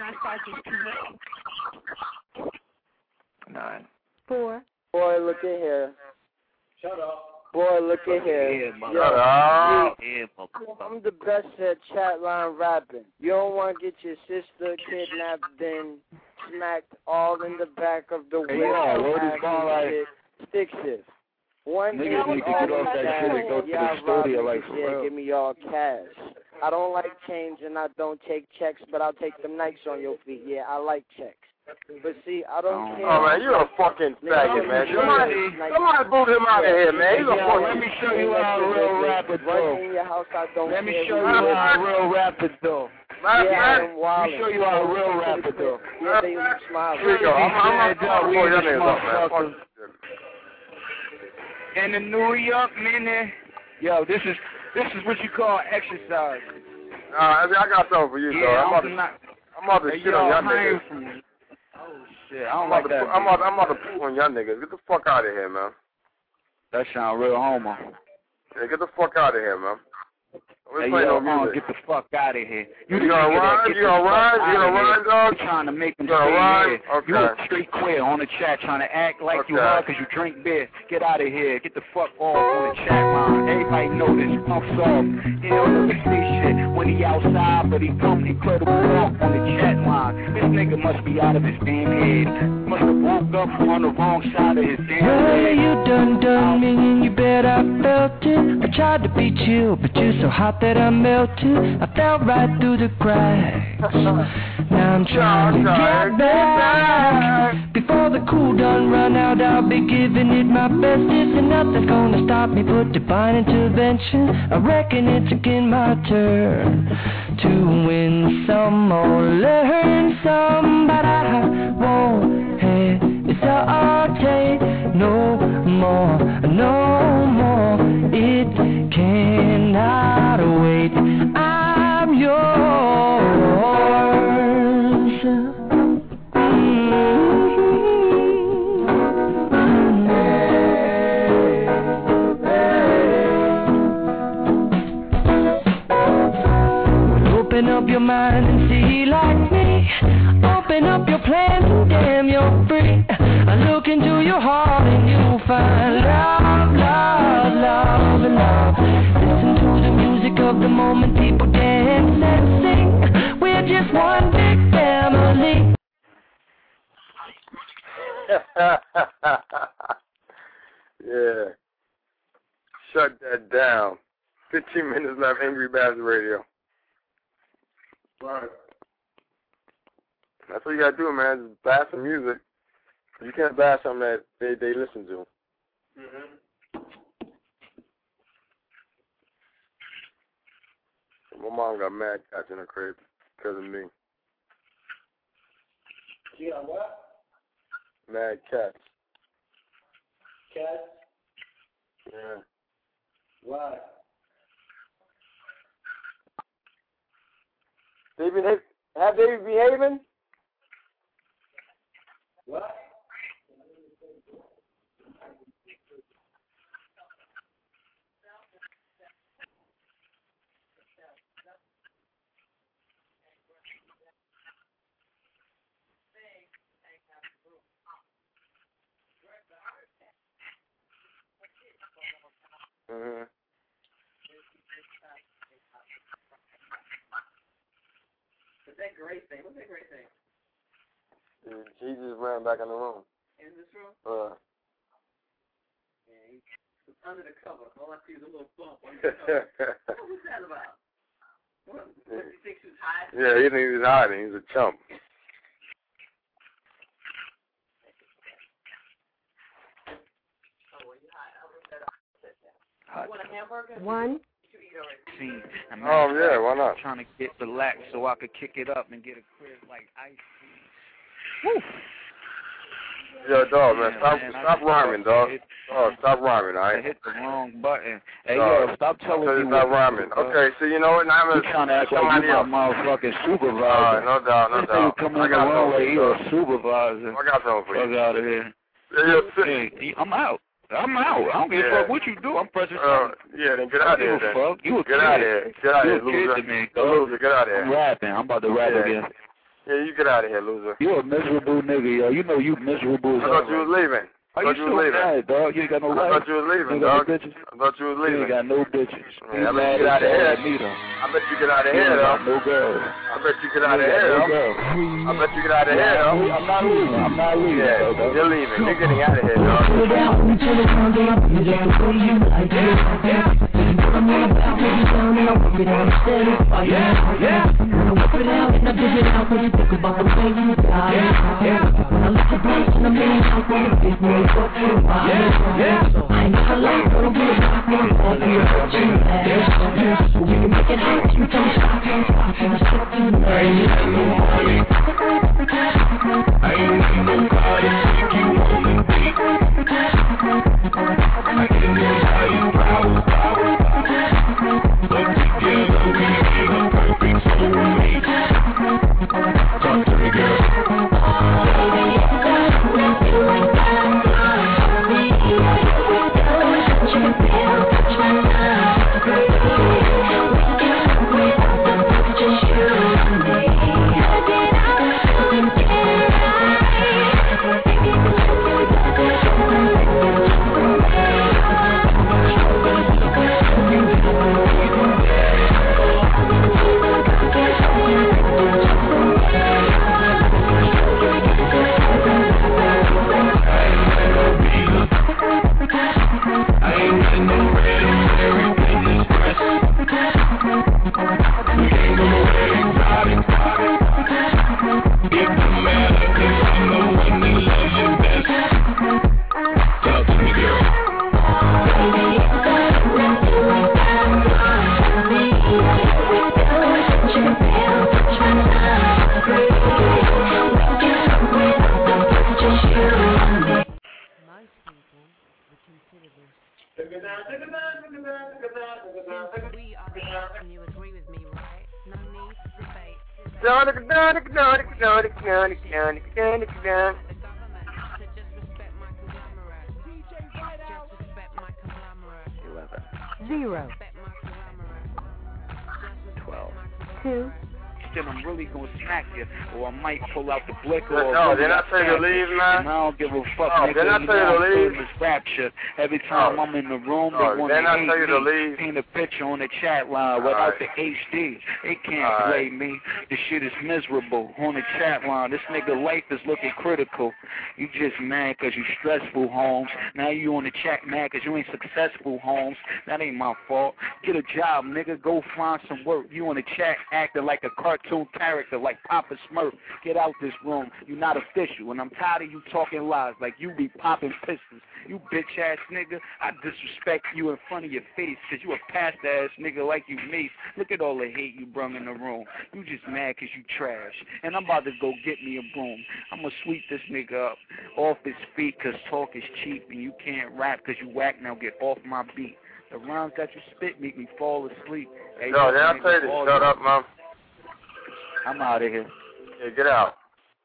Nine. Four. Boy, look at here. Shut up. Boy, look at here. Yeah, Yo, motherfucker. see, Yeah, motherfucker. I'm the best at chat line rapping. You don't want to get your sister kidnapped, then smacked all in the back of the Hey, whip. yeah, word is gone like- shit. Stick shift. One Niggas hit need to all get off that cash. shit and go to the Y'all studio, rob like, niggas, for yeah, real. give me all cash. I don't like change and I don't take checks, but I'll take them nights on your feet. Yeah, I like checks. But see, I don't care. Oh, man, you're a fucking faggot, man. Somebody, somebody boot him out of here, man. He's a Yo, fucking... let me show you how a real rapper Run do. in your house, I don't Let me care show who you it is. how a real rapper do. Man, Yeah, man. I'm wildin'. Let me show you how a real rapper do. Yeah, they was smiling. Here we go. I'm, I'm, I'm, I'm going to pull your names up, man. Motherfucker. In the New York minute. Yo, this is this is what you call exercise. Uh, I, mean, I got something for you, Yeah, though. I'm about I'm to, not. I'm about to Hey, shit yo, on y'all I ain't niggas. from. Oh shit, I I'm don't about, like to, that. put- I'm, about, I'm about to poop on y'all niggas. Get the fuck out of here, man. That sound real homo. Yeah, get the fuck out of here, man. We Hey, play yo, no uh, music. get the fuck out of here. You the gonna nigga that rhyme? get You the gonna fuck rhyme? You outta gonna here. rhyme, dog? You trying to make them You gonna stay rhyme? here. Okay. You a straight queer on the chat trying to act like Okay. you hard because you drink beer. Get out of here. Get the fuck off on the chat line. Everybody know this. Pump soft. He don't look at this shit when he outside, but he come incredible walk on the chat line. This nigga must be out of his damn head. Must have woke up on the wrong side of his damn Well, head. you done done me and you bet I felt it. I tried to be chill, but you're so hot that I melted. I fell right through the cracks. Now I'm trying to get back. Before the cool done run out, I'll be giving it my bestest. And nothing's gonna stop me but divine intervention. I reckon it's again my turn to win some or learn some. But I won't hesitate no more, no more. It cannot wait. I'm yours. Well, open up your mind and see like me. Open up your plans and damn, you're free. I look into your heart and you'll find love, love, love, love. Listen to the music of the moment, people dance and sing. We're just one big family. Yeah. Shut that down. fifteen minutes left, Angry Bastard Radio. Right. That's what you gotta do, man. Just bash some music. You can't bash something that they, they listen to. Mm-hmm. My mom got mad cats in her crib because of me. You got what? Mad cats. Cats? Yeah. Why? They behave, have they been behaving? What? Mm-hmm. What's that great thing? What's that great thing? He just ran back in the room. In this room? Uh. Yeah, he was under the cover. All I see is a little bump under the cover. What was that about? What, what do you think she was hiding? Yeah, he didn't think he was hiding. He was a chump. Oh, well, you hide. I'll look that up. You want a hamburger? One. See, I'm Oh, yeah, why not? trying to get relaxed so I could kick it up and get a crib like ice cream. Yo, dog, man, Yeah, stop, man, I stop just rhyming, dog. hit- Dog, stop rhyming, all I right? hit the wrong button. Hey, Dog, yo, stop telling tell me you what stop rhyming. to do, Okay, so you know what? Now I'm You gonna trying to act like somebody you my else. motherfucking All supervisor. right, no doubt, no This doubt. nigga come I in the got room something like for he you, a dog. supervisor. I got something for you. Fuck out of here. Yeah, yo, sit. Hey, I'm out. I'm out. I don't give Yeah. a fuck what you do. I'm pressing Uh, yeah, then get out of here, then. Fuck. You a Get kid. out of here. Get out of You here, a kid loser. to me. Loser, get out of here. I'm rapping. I'm about to rap Yeah. again. Yeah, you get out of here, loser. You a miserable nigga, yo. You know you miserable. I thought you was leaving. Are I you thought you still was leaving. mad, dog? You ain't got no I life. thought you was leaving, you ain't dog. got no bitches. I thought you was leaving. You ain't got no bitches. Yeah, I bet you get out of here. I bet you get out of here, though. No girls. I bet you get out of here, though. I bet you get out of here, though. I'm not leaving. I'm not leaving. Yeah, you're leaving. You're getting out of here, dog. We can make it hot, you tell me stop, stop, and stop to the night. I ain't got no money, I ain't got no car to take you on the date. I can just tell you proud, proud, but together we ain't a perfect soulmate. Talk to me, girl. Zero. Twelve. Two. Then I'm really gonna smack you, or I might pull out the blicker. No, or didn't I tell you to leave, man? And I don't give a fuck, No, nigga. didn't I You tell you know to I'm leave? doing this rap shit. Every time No. I'm in the room, No, they want didn't I to tell you to hate me. leave? Paint a picture on the chat line All without right. the H D. They can't All play right. me. The shit is miserable on the chat line. This nigga life is looking critical. You just mad cause you stressful, Holmes. Now you on the chat mad cause you ain't successful, Holmes. That ain't my fault. Get a job, nigga. Go find some work. You on the chat acting like a cartoon character, like Papa Smurf. Get out this room. You not official. And I'm tired of you talking lies like you be popping pistols. You bitch ass nigga. I disrespect you in front of your face cause you a pastor ass nigga like you me. Look at all the hate you brung in the room. You just mad cause you trash. And I'm about to go get me a broom. I'm gonna sweep this nigga up off his feet cause talk is cheap and you can't rap cause you whack. Now get off my beat. The rhymes that you spit make me fall asleep. Hey, No, yo, didn't I nigga, tell you to all shut you- up, Mom? I'm out of here. Yeah, get out.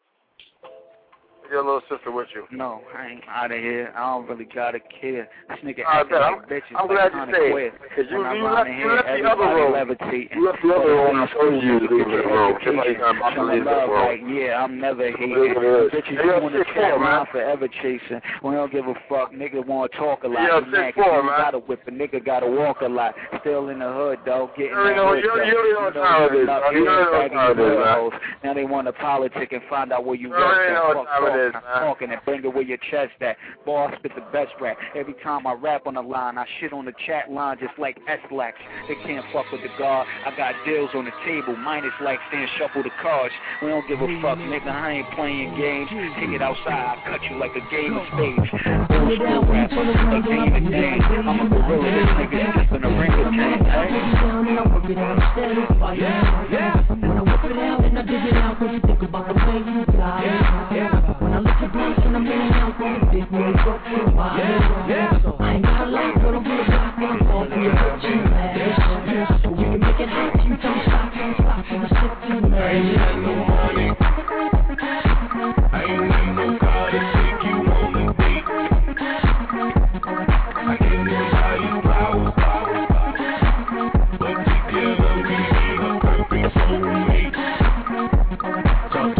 Your little sister with you. No, I ain't out of here. I don't really gotta care. This nigga I acting bet. like I'm- bitches. I'm like glad you Connie said it. Quinn. 'Cause you- When I'm you out left- of you here, left the other everybody room. levitating. You left the other room. I told you to Get leave your the room. education. Somebody got my Show leave the love room. like, yeah, I'm never hating. Look at this. Bitches, Hey, you yo, on the six four, chat man. line forever chasing. We don't give a fuck. Nigga want to talk a lot. Yo, You six mad 'cause four, you man. gotta whip a nigga, gotta walk a lot. Still in the hood, though. Getting You already that know- hood, you- though. you already know what You time it you're is, not man. You here already know what bagging time it your is, man. hoes. Now they want to politic and find out where you You work. already at. know what Fuck time it talking. is, I'm man. talking and bring it where your chest at. Boss spit the best rap. Every time I rap on the line, I shit on the chat line just like S-Lax. They can't fuck with the guard. I got deals on the table. Minus like saying shuffle the cards. We don't give a fuck, nigga. I ain't playing games. Take it outside. I cut you like a game of spades. Old school rapper, a game of days. I'm a gorilla. This nigga's just in a ring of chains. Yeah. When I whip it out and I dig it out, don't you think about the way you got it? When I look at this and I'm in out, don't you think me go for a while? I ain't got a lot, but I'm gonna block when I'm all for your hurt you last. We can make it hot, you tell me stop, don't stop, and I stick to the man. I ain't got no money. I ain't got no car to take you on a date. I can't even buy you flowers, but together we ain't a perfect soulmate. Talk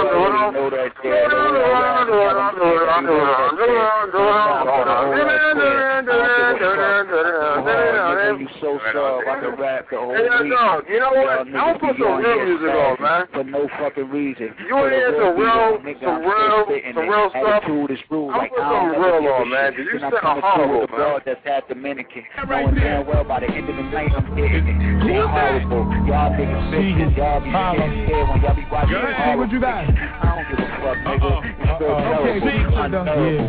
know that there. You so slow about the rap the whole week. You know what? I'll put some real music on, man. For no fucking reason. You want to hear some real, some real, some real stuff? I'll put some real on, man. Cause you sound horrible, man. That's half Dominican. Knowing damn well by the end of the night I'm hitting it. They're horrible. Y'all niggas bitches. Y'all be getting scared when y'all be watching horrible. What you got? I don't give a fuck, nigga. It's still terrible.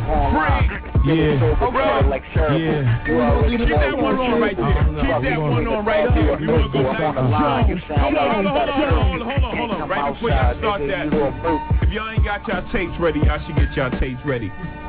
Yeah. Yeah. Like yeah. Keep that one on right there. Keep that one on right there. You want to go down the line? Hold on, hold on, hold on, hold on, hold on. Right before y'all start that, if y'all ain't got y'all tapes ready, y'all should get y'all tapes ready.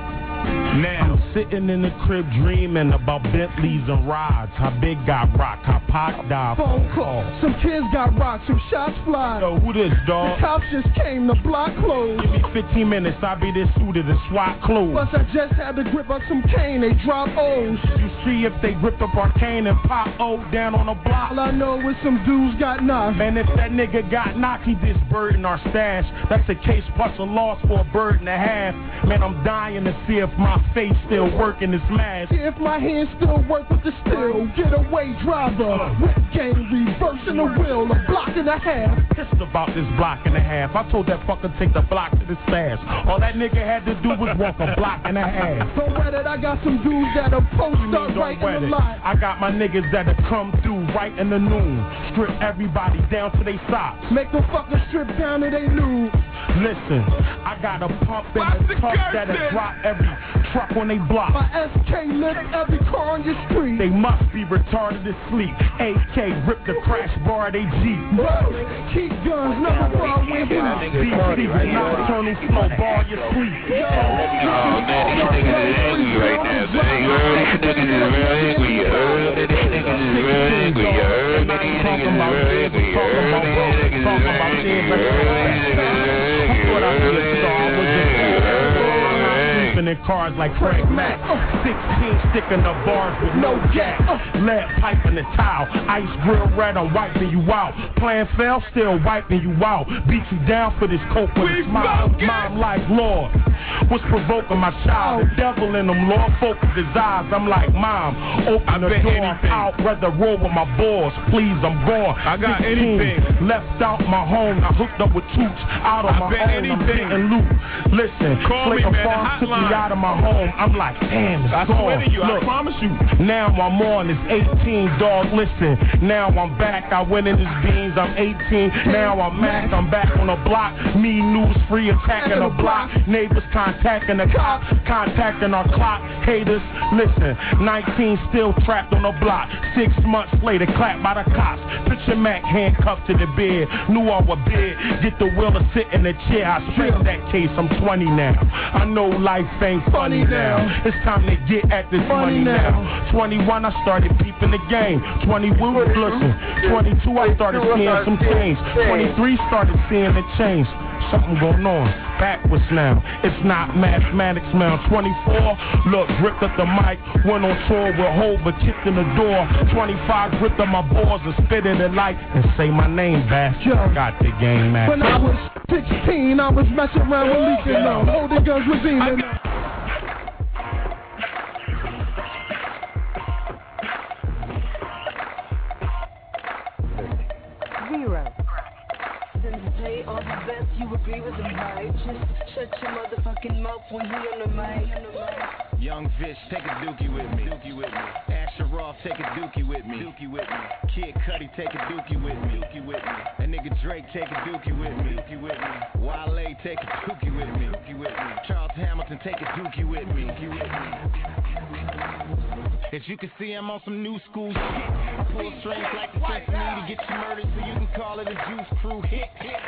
Now, sitting in the crib dreaming about Bentleys and rods. How big got rocked, how Pac died. Phone call, some kids got rocked, some shots fly. Yo, who this, dog? The cops just came, the block closed. Give me fifteen minutes, I'll be there suited and SWAT clothes. Plus I just had to grip up some cane, they drop O's. You see if they ripped up our cane and pop O down on the block. All I know is some dudes got knocked. Man, if that nigga got knocked, he this bird in our stash. That's a case plus a loss for a bird and a half. Man, I'm dying to see if my face still working this mask. If my hands still work with the steel, getaway driver, whip game reversing the wheel, a block and a half. Pissed about this block and a half. I told that fucker take the block to the stash. All that nigga had to do was walk a block and a half. Don't wet it, I got some dudes that'll post up right in the line. I got my niggas that'll come through right in the noon. Strip everybody down to they socks. Make them fuckers strip down to they nude. Listen, I got a pump and a tuck that'll drop every truck on they block. My S K lift every car on your street. They must be retarded to sleep. A K rip the crash bar of they Jeep. Keep guns, never far away from B C, nocturnal slow bar your sleep. Oh man, these niggas is angry right now. These niggas is real angry. You heard it? These niggas is real angry. You heard it? These niggas is real angry. You heard it? These niggas is real angry. You heard it? These niggas is in cars like Frank Mac, sixteen sticking up bars with no jack, lead pipe in the towel, ice grill red, I'm wiping you out, plan fell, still wiping you out, beat you down for this coke with a smile, mom like Lord, what's provoking my child, the devil in them, Lord, focus his eyes, I'm like mom, open the door, I'm out, rather roll with my boys, please, I'm gone, I got anything, left out my home, I hooked up with troops, out of my own, I'm getting loot, listen, call me, man, took me out of my home, I'm like, damn, it's I gone. swear to you, Look, I promise you. Now I'm on, it's eighteen, dog, listen. Now I'm back, I went in his beans, I'm eighteen. Now I'm Mac, I'm back on the block. Me, news free, attacking the block. Neighbors contacting the cops, contacting our clock. Haters, listen, nineteen still trapped on the block. Six months later, clapped by the cops. Picture Mac handcuffed to the bed. Knew I was big, get the will to sit in the chair. I straight that case, I'm twenty now. I know life ain't funny now. It's time to get at this money now. twenty-one, I started peeping the game. twenty-one, listen. twenty-two, I started seeing some change. twenty-three, started seeing the change. Something going on. Backwards now. It's not mathematics now. twenty-four, look, ripped up the mic. Went on tour with Hova, kicked in the door. twenty-five, ripped up my balls and spit in the light and say my name back. Got the game, man. When I was sixteen, I was messing around with leaking on. Holding guns with Zeman. Zero. Say all the best, you agree with the vibe. Just shut your motherfucking mouth when he on the mic. Young Fish, take a dookie with me. Dookie with me. Asher Roth, take a dookie with me. Dookie with me. Kid Cudi, take a dookie with me. Dookie with me. That nigga Drake, take a dookie with me. Dookie with me. Wale, take a dookie with me. Dookie with me. Charles Hamilton, take a dookie with me. Dookie with me. As you can see, I'm on some new school shit. Pull strings like the symphony to get you murdered, so you can call it a Juice Crew hit.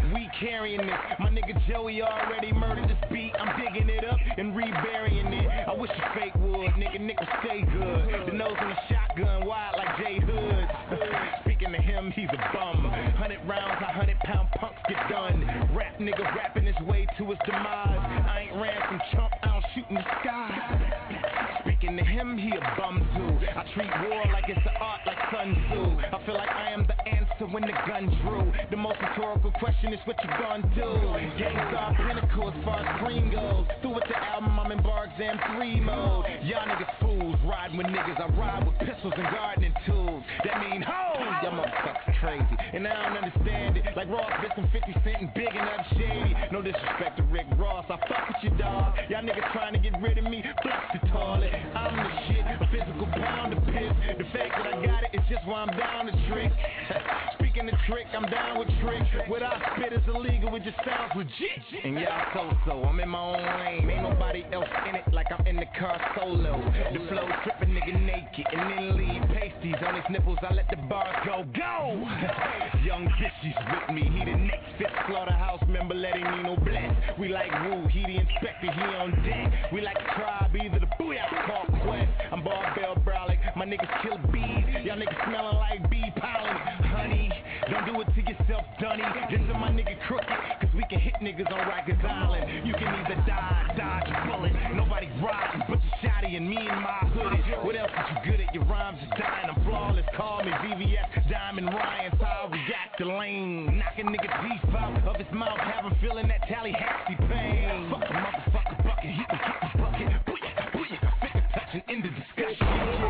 we carrying this. My nigga Joey already murdered this beat. I'm digging it up and reburying it. I wish you fake would, nigga, nigga stay good. The nose on the shotgun, wide like J Hood. Speaking to him, he's a bum. Hundred rounds, a hundred pound punks get done. Rap nigga rapping his way to his demise. I ain't ran from chump, I don't shoot in the sky. Speaking to him, he a bum too. I treat war like it's an art like Sun Tzu. I feel like I am the answer when the gun drew. The most rhetorical question is what you gonna do. Gangstar pinnacle as far as cream goes. Through with the album, I'm in bar exam three mode. Y'all niggas fools, riding with niggas. I ride with pistols and gardening tools. That mean hoes, y'all motherfuckers crazy. And I don't understand it. Like Ross, Bisson, fifty Cent and Big and up shady. No disrespect to Rick Ross, I fuck with you, dog. Y'all niggas trying to get rid of me, flush the toilet. I'm the shit, a physical pound of piss. The fact that I got it is just why I'm down to trick. Speaking of trick, I'm down with trick. What I spit is illegal, it just sounds legit. And y'all so-so, I'm in my own lane. Ain't nobody else in it like I'm in the car solo. The flow tripping nigga naked and then leave pasties on his nipples. I let the bars go, go! Young bitches with me, he the next fifth slaughterhouse member, letting me no bless. We like Woo, he the inspector, he on deck. We like the tribe, either the booyah call Quest. I'm Barbell Brolic, my niggas kill bees. Y'all niggas smelling like bee pollen. Honey, don't do it to yourself, Dunny. Just so my nigga crooked, cause we can hit niggas on Rikers Island. You can either die, dodge a bullet. Nobody riding but the shotty and me and my hoodie. What else is you good at? Your rhymes are dying, I'm flawless. Call me V V S, Diamond Ryan. So I react to lane. Knocking nigga teeth out of his mouth, have him feeling that Tallahassee pain. Fuck a motherfucker bucket, he can get the bucket. Booyah, booyah, finger touching in the discussion.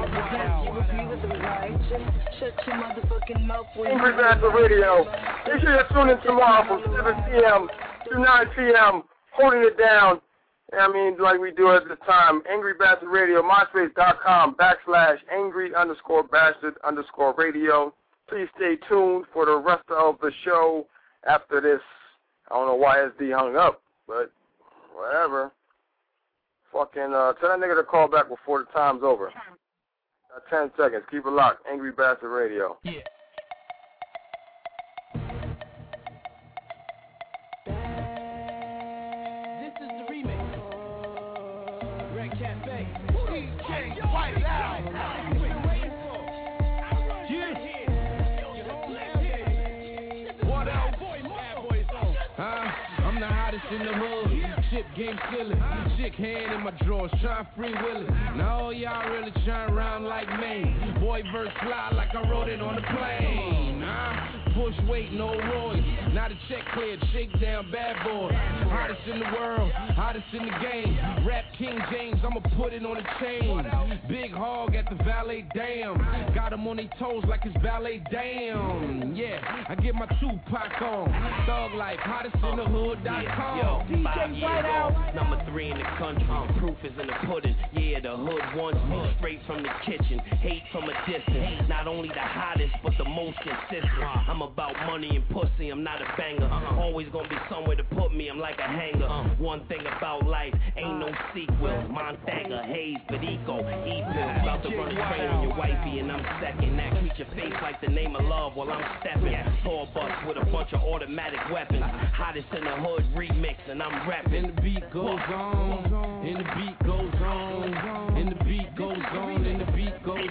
Shut your motherfucking mouth when Angry Bastard Radio. Make sure you tune in tomorrow from seven p.m. to nine p.m. Holding it down. I mean, like we do at this time. Angry Bastard Radio, myspace.com backslash angry underscore bastard underscore radio. Please stay tuned for the rest of the show after this. I don't know why S D hung up, but whatever. Fucking uh, tell that nigga to call back before the time's over. Got ten seconds. Keep it locked. Angry Bastard Radio. Yeah. This is the remix. Red Cafe. D J White Loud. What else? Huh? I'm the hottest in the hood. Chip game killing. Chick hand in my drawers, trying free willing. Now all y'all really trying around like me. Boy verse fly like I wrote it on the plane. Huh? Push weight, no Royce. Now the check cleared, shake down, bad boy. Hottest in the world, hottest in the game. Rap King James, I'ma put it on a chain. Big hog at the valet, damn. Got him on their toes like it's ballet, damn. Yeah, I get my Tupac on. Thug life, hottest in the hood dot com. Yo, five years old, number three in the country. Proof is in the pudding. Yeah, the hood wants me straight from the kitchen. Hate from a distance. Not only the hottest, but the most consistent. I'm about money and pussy, I'm not a banger. Always gonna be somewhere to put me, I'm like a hanger. One thing about life, ain't no sequel. Montanga, Hayes, Bedico, E-Pill. About to run a train on your wifey and I'm second. That creature your face like the name of love while I'm stepping. Tour bus with a bunch of automatic weapons. Hottest in the hood remix and I'm rapping. And the beat goes on, and the beat goes on, and the beat goes on, and the beat goes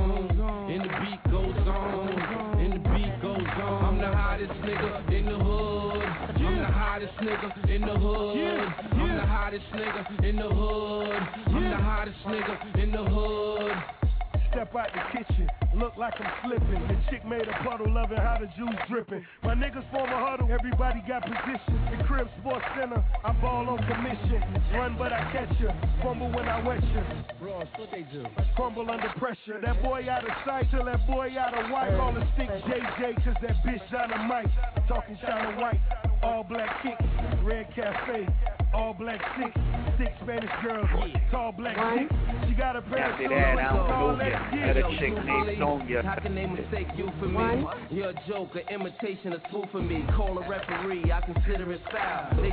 on, and the beat goes on, and the beat goes on. I'm the hottest nigga in the hood. I'm the hottest nigga in the hood. I'm the hottest nigga in the hood. I'm the hottest nigga in the hood. Step out the kitchen, look like I'm slipping. The chick made a puddle, loving how the juice dripping. My niggas form a huddle, everybody got position. The Crib Sports Center, I ball on commission. Run but I catch you, fumble when I wet you. Ross, what they do? Crumble under pressure. That boy out of sight till that boy out of white. Call the stick J J, cause that bitch dynamite. Talking China white, all black kick, Red Cafe, all black six, six Spanish girls, tall black chick. She got a pair of shoes. Had a chick named Sonya. How can they mistake you for me? You're a joke, an imitation, a spool for me. Call a referee, I consider it foul. They just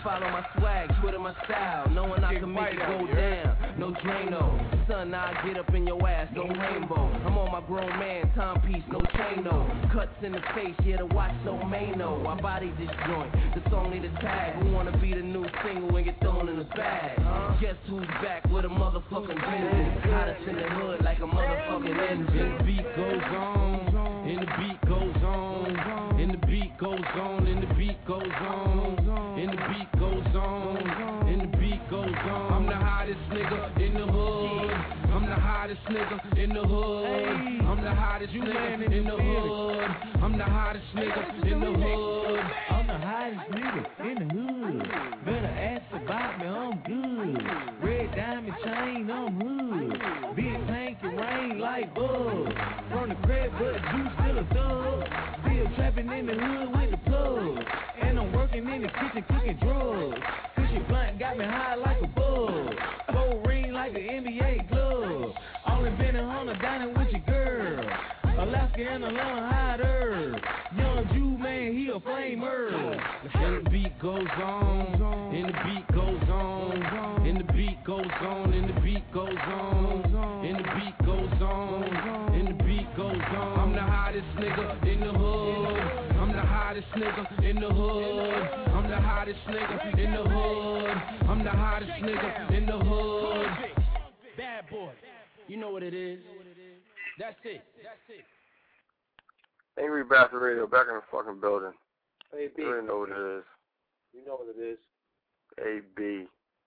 follow my swag, Twitter my style, knowing I can make it go down. No Drano, son, I get up in your ass, no rainbow. I'm on my grown man timepiece, no chain, no cuts in the face, yeah, the watch no Mano. I body this joint, the song need a tag. Who wanna be the new single and get thrown in the bag? Uh, guess who's back with a motherfucking vengeance? Hottest in the hood like a motherfucking engine. The beat goes on, and the beat goes on, and the beat goes on, and the beat goes on, and the beat goes on, and the beat goes on. I'm the hottest nigga in the hood. I'm the hottest nigga in the hood. I'm the hottest nigga in the hood. I'm the hottest nigga in the hood. I'm the hottest nigga in the hood. Better ask about me, I'm good. Red diamond chain, I'm hood. Big tank and rain like bugs. From the crib, but you still a thug. Still trapping in the hood with the plug. And I'm working in the kitchen cooking drugs. Cushy blunt got me high like a bug. Gold ring like an N B A glove. All invented on the dining with your girl. Alaska and a long hider. Young Jew man, he a flamer. And the beat goes on, and the beat goes on, and the beat goes on, and the beat goes on, and the beat goes on, and the beat goes on. I'm the hottest nigga in the hood. I'm the hottest nigga in the hood. I'm the hottest nigga in the hood. I'm the hottest nigga in the hood. Bad boy. You know what it is. That's it. That's it. Angry Bastard Radio back in the fucking building. A B. You already know what it is. You know what it is. A B.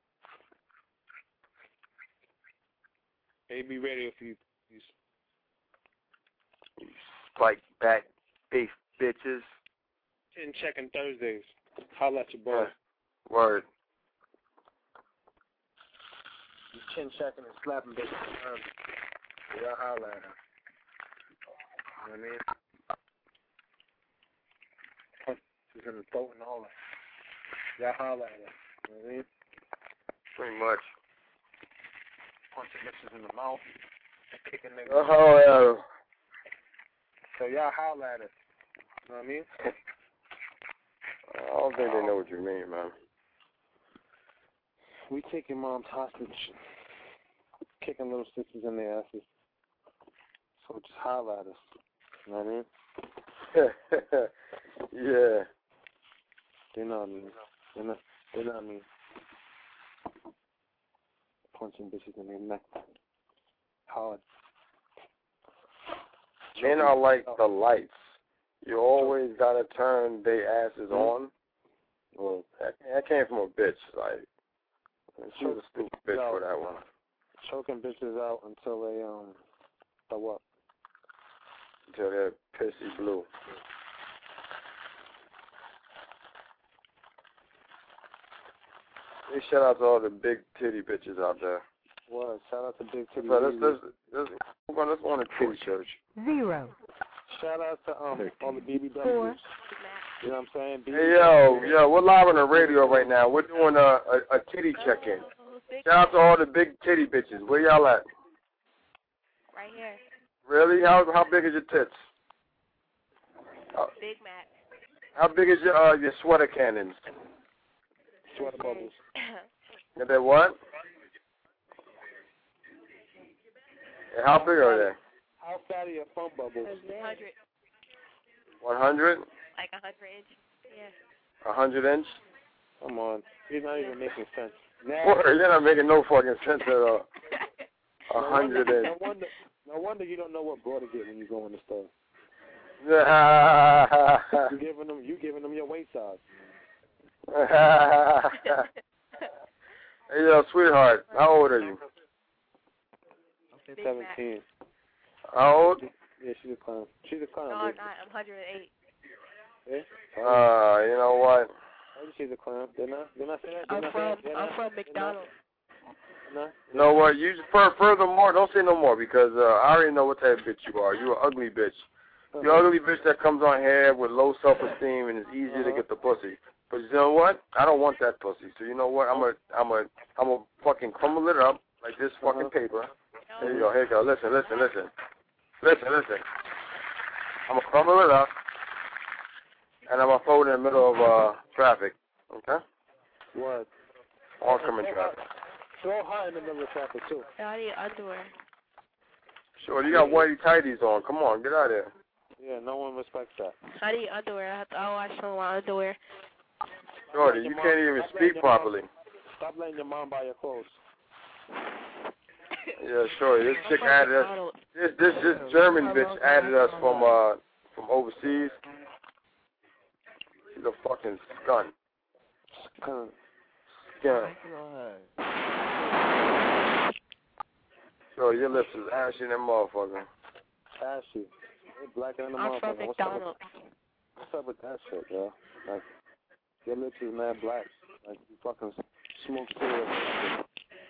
A B Radio for you. You spike back beef bitches. Chin checking Thursdays. Holla at your boy. Yeah. Word. You chin checking and slapping bitches. Um, yeah, holla at her. You know what I mean? She's in the throat and all that. Y'all holla at her. You know what I mean? Pretty much. Punching bitches in the mouth and kicking niggas. Oh, yeah. So y'all holla at her. You know what I mean? I don't think they know what you mean, man. We taking moms hostage, kicking little sisters in their asses. So just holla at us. You know what I mean? Yeah. They know what I mean. They know, they know what I mean. Punching bitches in their neck. Hard. Men are like the lights. You always gotta turn their asses mm-hmm. on. Well, that, that came from a bitch. Like, she was a stupid bitch Yo, for that one. Choking bitches out until they um, throw up. Until they're pissy blue. Hey, shout out to all the big titty bitches out there. What? Shout out to big titty. So let's let's let's let's go on a titty church. Zero. Shout out to um all the B B Ws. Four. You know what I'm saying? B B Hey yo, yo, we're live on the radio right now. We're doing a a, a titty check-in. Shout out to all the big titty bitches. Where y'all at? Right here. Really? How how big is your tits? Uh, Big Mac. how big is your uh, your sweater cannons? Sweater bubbles. And they what? And how big are they? How fat are your phone bubbles? one hundred. One hundred? Like one hundred inch. Yeah. A hundred inch? Come on. You're not even making sense. Now, Word, you're not making no fucking sense at all. A no hundred wonder, inch. no wonder, no wonder you don't know what bra to get when you go in the store. you giving them, you giving them your waist size. Hey, yo, sweetheart, how old are you? I'm seventeen. How old? Yeah, she's a clown. She's a clown. No, baby. I'm not. I'm one hundred eight. Yeah? Uh, you know what? Oh, she's a clown. Didn't I? Didn't I say that? I'm Didn't from, I say that? I'm from McDonald's. No. You know what? You fur, furthermore, don't say no more because uh, I already know what type of bitch you are. You're an ugly bitch. You're an ugly bitch that comes on here with low self-esteem and it's easier uh-huh. to get the pussy. But you know what? I don't want that pussy. So you know what? I'm a, I'm a, I'm a fucking crumble it up like this fucking uh-huh. paper. Here you go. Here you go. Listen, listen, listen, listen, listen. I'm gonna crumble it up and I'm gonna fold it in the middle of uh, traffic. Okay? What? Oncoming traffic. Throw her in the middle of traffic, too. I need underwear. Sure, you got whitey tighties on. Come on, get out of there. Yeah, no one respects that. I need underwear. I have to, I'll wash some of my underwear. Shorty, you can't even speak properly. Stop letting your mom buy your clothes. Yeah, sure. This chick added us. This this this German bitch added us from uh from overseas. She's a fucking skun. Skun. Skun. So your lips is ashy in that motherfucker. Ashy. They blacker than the I'm motherfucker. from What's up, with, McDonald's. what's up with that shit, yo? Like, your lips is mad black. Like, you fucking smoke cigarettes.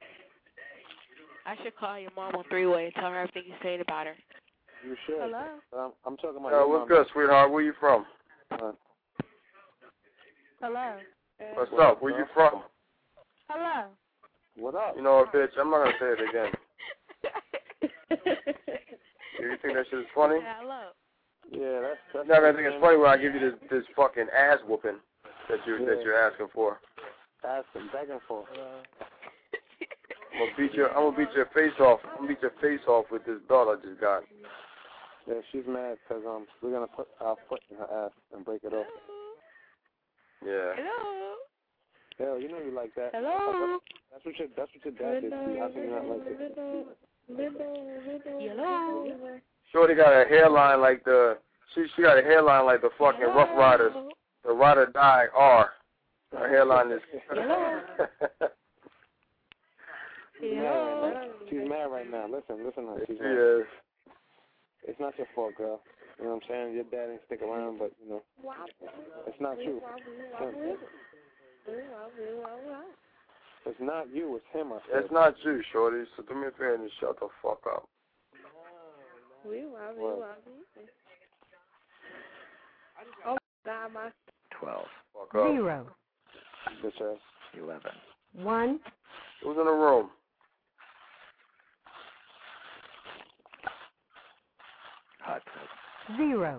I should call your mom on three-way and tell her everything you're saying about her. You should. Hello? But I'm, I'm talking about Yo, your what's mom. good, sweetheart? Where you from? Uh, Hello? What's up? Where you from? Hello? What up? You know what, bitch? I'm not gonna say it again. You think that shit is funny? Yeah, hello? Yeah, that's... that's You're not gonna think it's funny when I give you this this fucking ass whooping that you Yeah. that you're asking for. Asking, begging for. I'm gonna beat your I'm gonna beat your face off. I'm gonna beat your face off with this belt I just got. Yeah, she's mad because um, we're gonna put our foot in her ass and break it off. Yeah. Hello? Hell, you know you like that. Hello? That's what your that's what your dad did to you. How can you not like it? Hello? Shorty got a hairline like the she she got a hairline like the fucking Rough Riders, the Ride or Die R. Her hairline is. She's mad right now. She's mad right now. Listen, listen to her. She's mad. Yes. It's not your fault, girl. You know what I'm saying? Your dad didn't stick around, but, you know, it's not you. It's not you. It's him, I said. It's not you, Shorty. So do me a favor and shut the fuck up. What? Oh, God, my... Twelve. Fuck up. Zero. Bitch ass. Eleven. One. Who's in the room? Hot tub. Zero.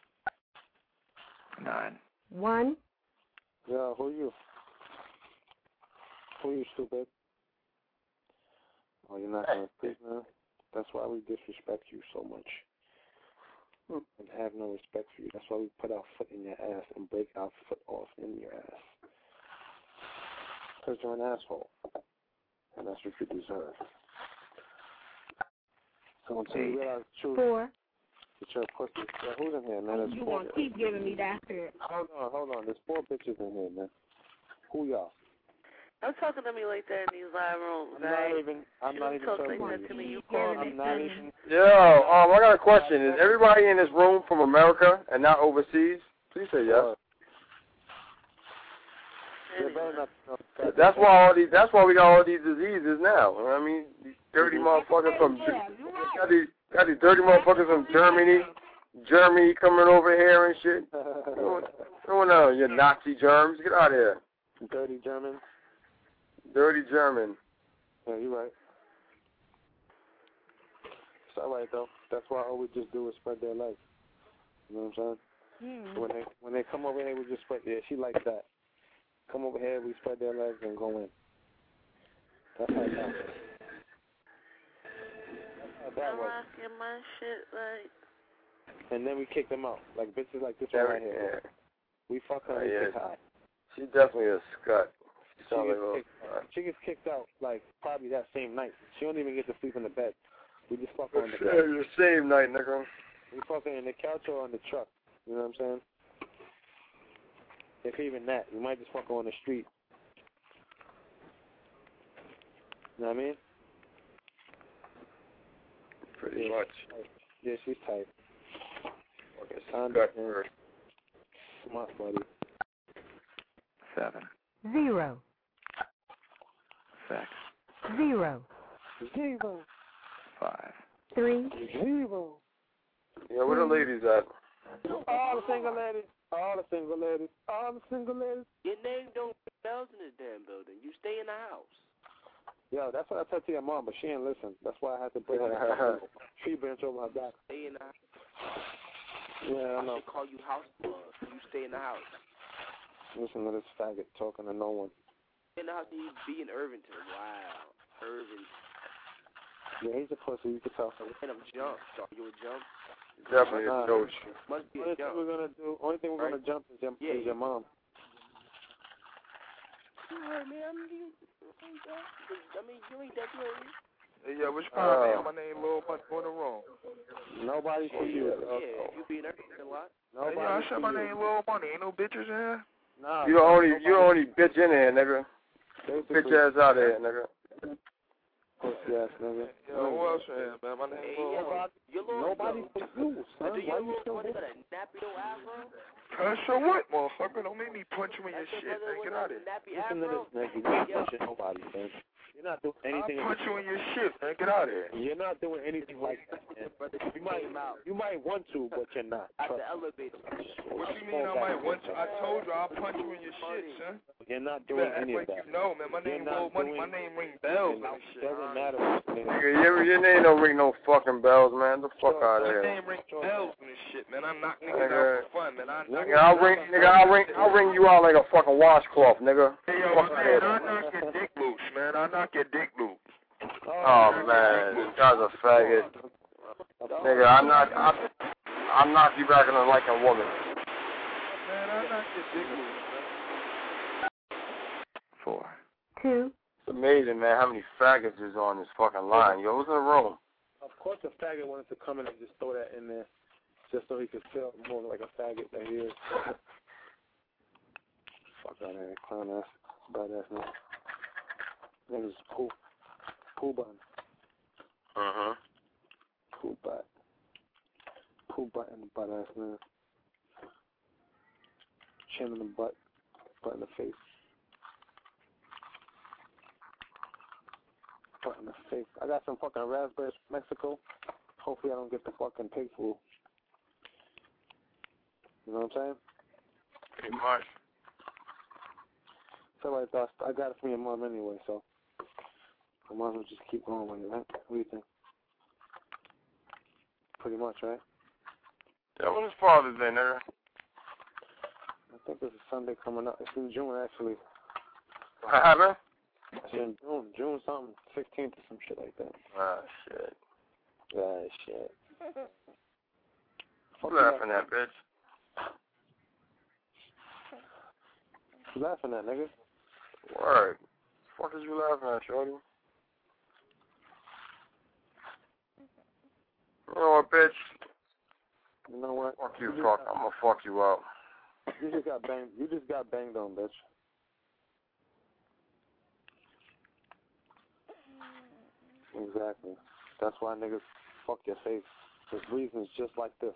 Nine. One. Yeah, who you? Who you, stupid? Oh, you're not gonna speak, man? That's why we disrespect you so much. And have no respect for you. That's why we put our foot in your ass and break our foot off in your ass. Because you're an asshole. And that's what you deserve. So until you realize the truth, Four. that you're a pussy. Yeah, who's in here, man? There's You four. want to keep giving me that shit. Hold on, hold on. There's four bitches in here, man. Who y'all? Don't talking to me like that in these live rooms, I'm right? not even, I'm you not don't even talk talking like to that to you. me. You call me. I'm not even. Yo, um, I got a question. Is everybody in this room from America and not overseas? Please say yes. They better not, no, That's why all these. That's why we got all these diseases now. You know what I mean, these dirty motherfuckers from got these got these dirty motherfuckers from Germany, Germany coming over here and shit. What's going on, you Nazi germs? Get out of here. Dirty German. Dirty German. Yeah, you're right. It's all right though. That's why all we just do is spread their legs. You know what I'm saying? Mm. So when they when they come over here, we just spread. Yeah, she likes that. Come over here, we spread their legs and go in. That's how that works. That's how that I'm works. rocking my shit like. And then we kick them out. Like bitches like this Yeah, one right here. yeah. We fuck her Oh, and yeah. kick her out. She's definitely a scut. She She sounds like gets, a kicked, she gets kicked out like probably that same night. She don't even get to sleep in the bed. We just fuck her on the couch. the same night, nigga. We fuck her in the couch or on the truck. You know what I'm saying? If even that, we might just fuck her on the street. You know what I mean? Pretty yeah. much. Yeah, she's tight. Okay, Conduct scut her. Smart, buddy. Seven. Zero. Six. Zero. Zero. Five. Three. Zero. Yeah, where the ladies at? All the single ladies. All the single ladies. All the single ladies. Your name don't ring bells in this damn building. You stay in the house. Yo, that's what I said to your mom, but she didn't listen. That's why I had to break her tree branch over her back. Stay in the house. Yeah, I I know. should call you house boss. You stay in the house. Listen to this faggot talking to no one. in the house and you be in Irvington. Wow. Irvington. Yeah, he's a pussy, you can tell. And I'm jump. So you a jump? Definitely a doge. Must be only a jump. thing we're gonna do, only thing we're Right? gonna jump is your, Yeah, is your mom. Alright, man. I'm you. I mean, you ain't that crazy. Hey, yeah, which Uh, part, man? My name Lil Much More Than Wrong. Nobody for you. Yeah, you be in Irvington a lot. Hey, Nobody yeah, I for said my you. name Lil Money. Ain't no bitches in here? Nah, You the only, nobody. you the only bitch in here, nigga. Basically, Bitch ass out here, nigga. pussy ass nigga. Yo, who else in here, man? My name Hey, Lil yeah, Money. your little Nobody for you, son. Do Why your you little still brother there? got a nappy little afro? Cuz, so what, motherfucker? Don't make me punch you in your That's your shit, brother man. with Get a out of here. nappy Listen to afro? this, nigga. You're not pushing nobody, man. You're not doing anything. I'll punch you in your shit, man. Get out of here. You're not doing anything like that, man. You might, you might want to, but you're not. At Trust the elevator. What you mean I might want to? I told you I'll punch you in your shit, son. me. You're not You doing better act any like of that. you know, man. My You're name not Lil Money. doing- My name ring bells and shit. Doesn't matter what nigga. Nigga, your, your name don't ring no fucking bells, man. The fuck out of My here. name ring bells and this shit, man. I knock niggas Nigga. out for fun, man. I, Nigga, nigga, I'll ring, nigga, I'll ring, I'll ring you out like a fucking washcloth, nigga. Hey, yo, Fuck man, out I of here. knock your dick loose, man. I knock your dick loose. Oh man, this guy's a faggot. Nigga, I'm not. I, I knock you back into like a woman. Man, I knock your dick loose, man. Four. Two. It's amazing, man, how many faggots is on this fucking line. Yo, who's in the room? Of course, a faggot wanted to come in and just throw that in there, just so he could feel more like a faggot that he is. Fuck out of here, clown ass, badass man. Niggas poop, poo button, Uh-huh. poo butt, poo butt in the butt ass man. Chin in the butt, butt in the face. Butt in the face. I got some fucking raspberries from Mexico. Hopefully I don't get the fucking pig flu. You know what I'm saying? Pretty much. So I thought I got it from your mom anyway, so I might as well just keep going with it, right? What do you think? Pretty much, right? Yeah, when is Father's Day, nigga? I think there's a Sunday coming up. It's in June, actually. What happened? It's in June, June something, sixteenth or some shit like that. Ah, shit. Ah, shit. Who's laughing at, bitch? You laughing at, nigga? Word. What the fuck is you laughing at, shorty? You know what, bitch? You know what? Fuck you, you fuck. just, I'm gonna fuck you up. You just got banged. You just got banged on, bitch. Exactly. That's why niggas fuck your face. There's reasons just like this.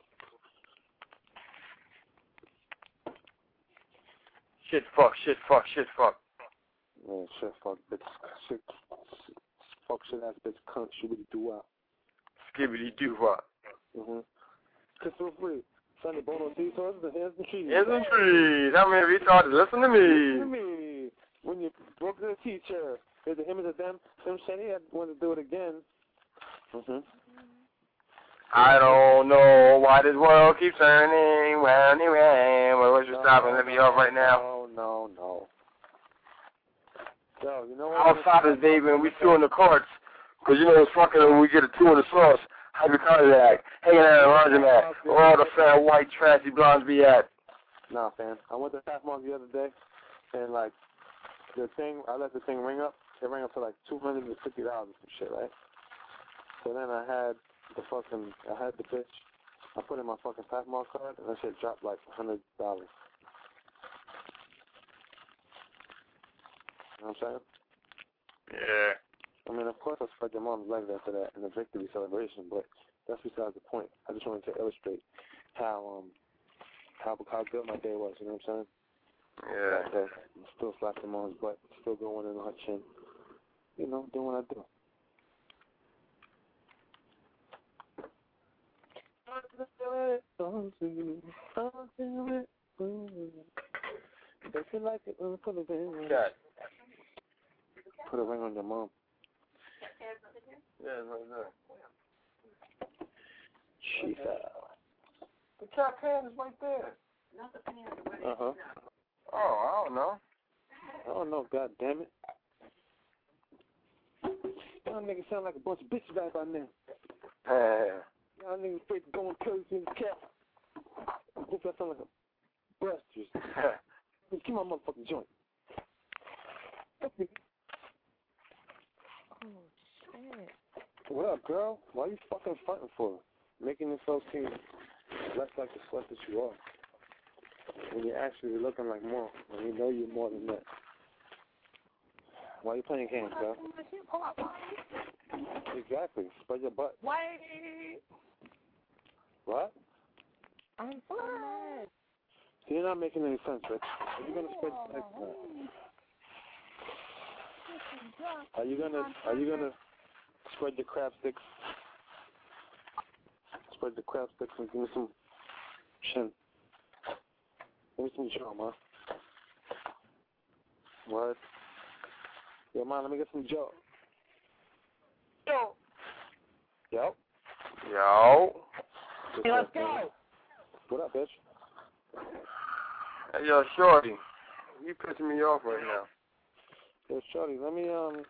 Shit, fuck, shit, fuck, shit, fuck. Man, shit, fuck, bitch. Shit, fuck, shit, ass bitch, cunt, shooby do out. Skibbity doo what? Mm-hmm. Crystal free. Sunday Bono T toys, the hands and trees. Hands and trees. How many of you thought to listen to Listen to me? me. When you broke the teacher, there's the image of them. Them Shady had wanted to do it again. Mm-hmm. I don't know why this world keeps turning round and round. Well, let's just stop and let me off right now. No, no, no. Yo, you know what? Our Father's Day when we sue in the courts, because you know it's fucking when we get a two in the sauce. Hypochondriac, hanging out in a laundromat, where all the fat, white, trashy blondes be at. Nah, fam. I went to Pathmark the other day, and like the thing, I let the thing ring up. It rang up to like two hundred and fifty dollars and shit, right? So then I had the fucking, I had the bitch. I put in my fucking Pathmark card, and that shit dropped like a hundred dollars. You know what I'm saying? Yeah. I mean, of course, I spread your mom's legs after that in a victory celebration, but that's besides the point. I just wanted to illustrate how um how how good my day was. You know what I'm saying? Yeah. That day, I'm still slapping mom's butt, still going in on her chin. You know, doing what I do. If you like it, put a ring on. Cat. Put a ring on your mom. Yeah, right there. She fell. The cat pan is right there. Uh huh. Oh, I don't know. don't know, god damn it. Y'all niggas sound like a bunch of bitches right by now. Yeah. Y'all niggas afraid to go in crazy in the cat. I hope I sound like a bastard. Just give my motherfucking joint. Oh, shit. What up, girl? Why are you fucking fronting for? Making yourself seem less like the slut that you are. When you're actually looking like more. When you know you're more than that. Why are you playing games, girl? Exactly. Spread your butt. Wait. What? I'm so mad. So you're not making any sense, Rich. Are you gonna spread your legs? Are you gonna are you gonna spread your crab sticks? Spread the crab sticks and give me some chin. Give me some jaw, man. What? Yo, man, let me get some jaw. Yo. Yo. Yo. Hey, let's go. What up, bitch? Hey, yo, Shorty. You pissing me off right now. Yo, Shorty, let me, um...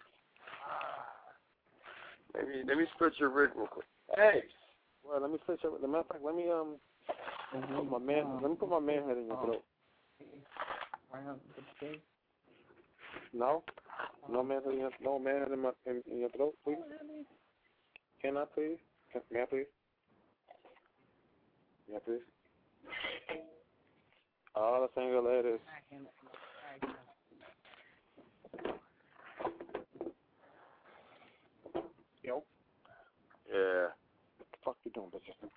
Let me, let me split your wrist real quick. Hey! Well, let me split your... As a matter of fact, let me, um... Put my man... Let me put my man head in your throat. No? No man head in your... No man head in, my, in, in your throat, please? Can I, please? Can, may I, please? May I, please? All the single ladies. Yo. Yeah. What the fuck you doing, bitch?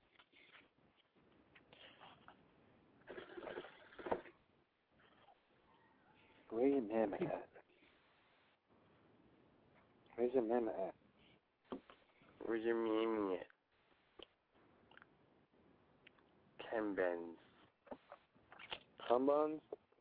Where your mama at? Where's your mama at? Where's your mama at? Ten bends. Ten buns?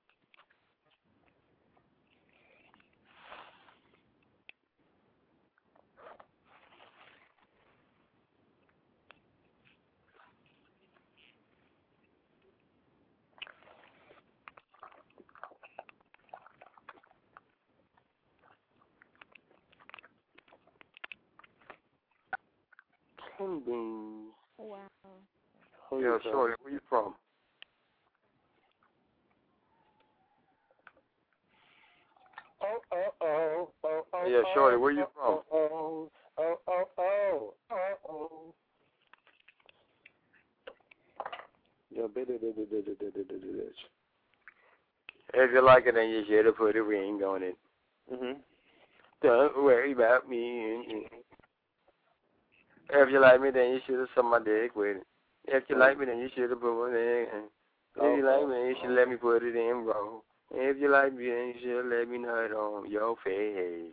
Ten beans. Wow. Who Yo, you Shorty, where you from? Oh, oh, oh, oh, oh. Yeah, Shorty, where you from? Oh, oh, oh, oh, oh, oh. Yo, bitch, bitch, bitch, bitch, bitch, bitch, bitch. If you like it, then you should have put a ring on it. Mm-hmm. Don't worry about me. If you like me, then you should have sucked my dick with it. If you like me, then you should have put one in. If you like me, you should let me put it in, bro. If you like me, then you should let me know it on your face.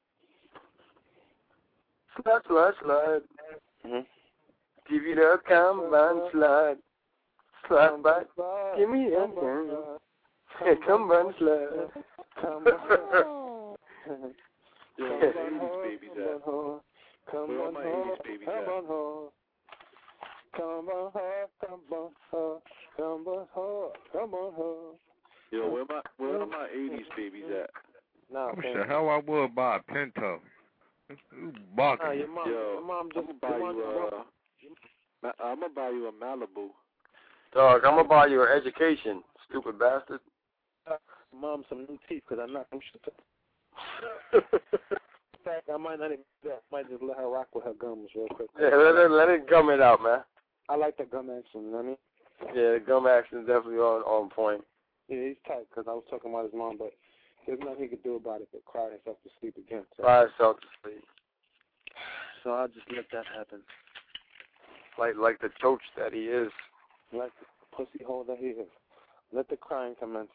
Slut, slut, slut. Mm-hmm. Give you the combine slut. Slut, but give me a gun. Hey, combine slut. Come Yeah, on, babies at. Come Where on, are my ho, eighties babies come at? on, ho. Come on, ho, come on, ho. Come on, ho, come on, ho. Yo, where my where are my eighties babies at? Nah, I wish the hell I would buy a Pinto. You bugging. Nah, your mom, Yo, your mom just I'm gonna buy your mom you just a. I'm gonna buy you a Malibu. Dog, I'm gonna buy you an education, stupid bastard. mom some new teeth because I knocked them shit up. In fact, I might not even do that. I might just let her rock with her gums real quick. Yeah, let it, let it gum it out, man. I like the gum action, you know what I mean? Yeah, the gum action is definitely on, on point. Yeah, he's tight because I was talking about his mom, but there's nothing he could do about it but cry himself to sleep again. So. Cry himself to sleep. So I'll just let that happen. Like like the choach that he is. Like the pussy hole that he is. Let the crying commence.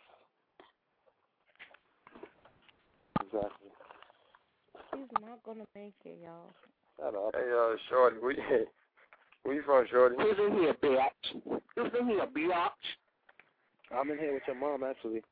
Exactly. He's not gonna make it, y'all. Shut up. Hey, uh, Shorty, where you, where you from, Shorty? Who's in here, bitch? Who's in here, bitch? I'm in here with your mom, actually.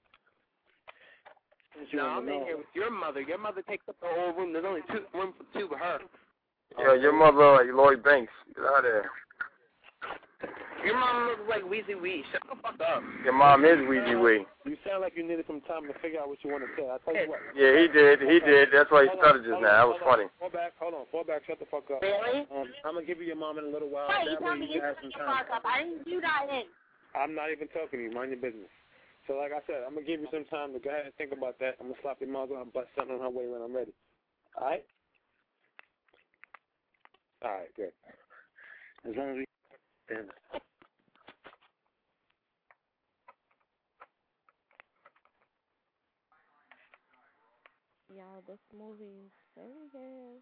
No, I'm in here with your mother. Your mother takes up the whole room. There's only two room for two of her. Yo, your mother like Lloyd Banks. Get out of there. Your mom looks like Weezy Wee. Shut the fuck up. Your mom is Weezy Wee. You sound like you needed some time to figure out what you want to say. I'll tell you what. Yeah, he did. He did. That's why he started just now. That was funny. Fall back. Hold on. Fall back. Shut the fuck up. Really? Um, I'm going to give you your mom in a little while. Wait, you that told way me you you can have shut some the time. fuck up. I didn't do that in. I'm not even talking to you. Mind your business. So like I said, I'm going to give you some time to go ahead and think about that. I'm going to slap your mother and bust something on her way when I'm ready. All right? All right, good. As long as we... Y'all, this movie is serious.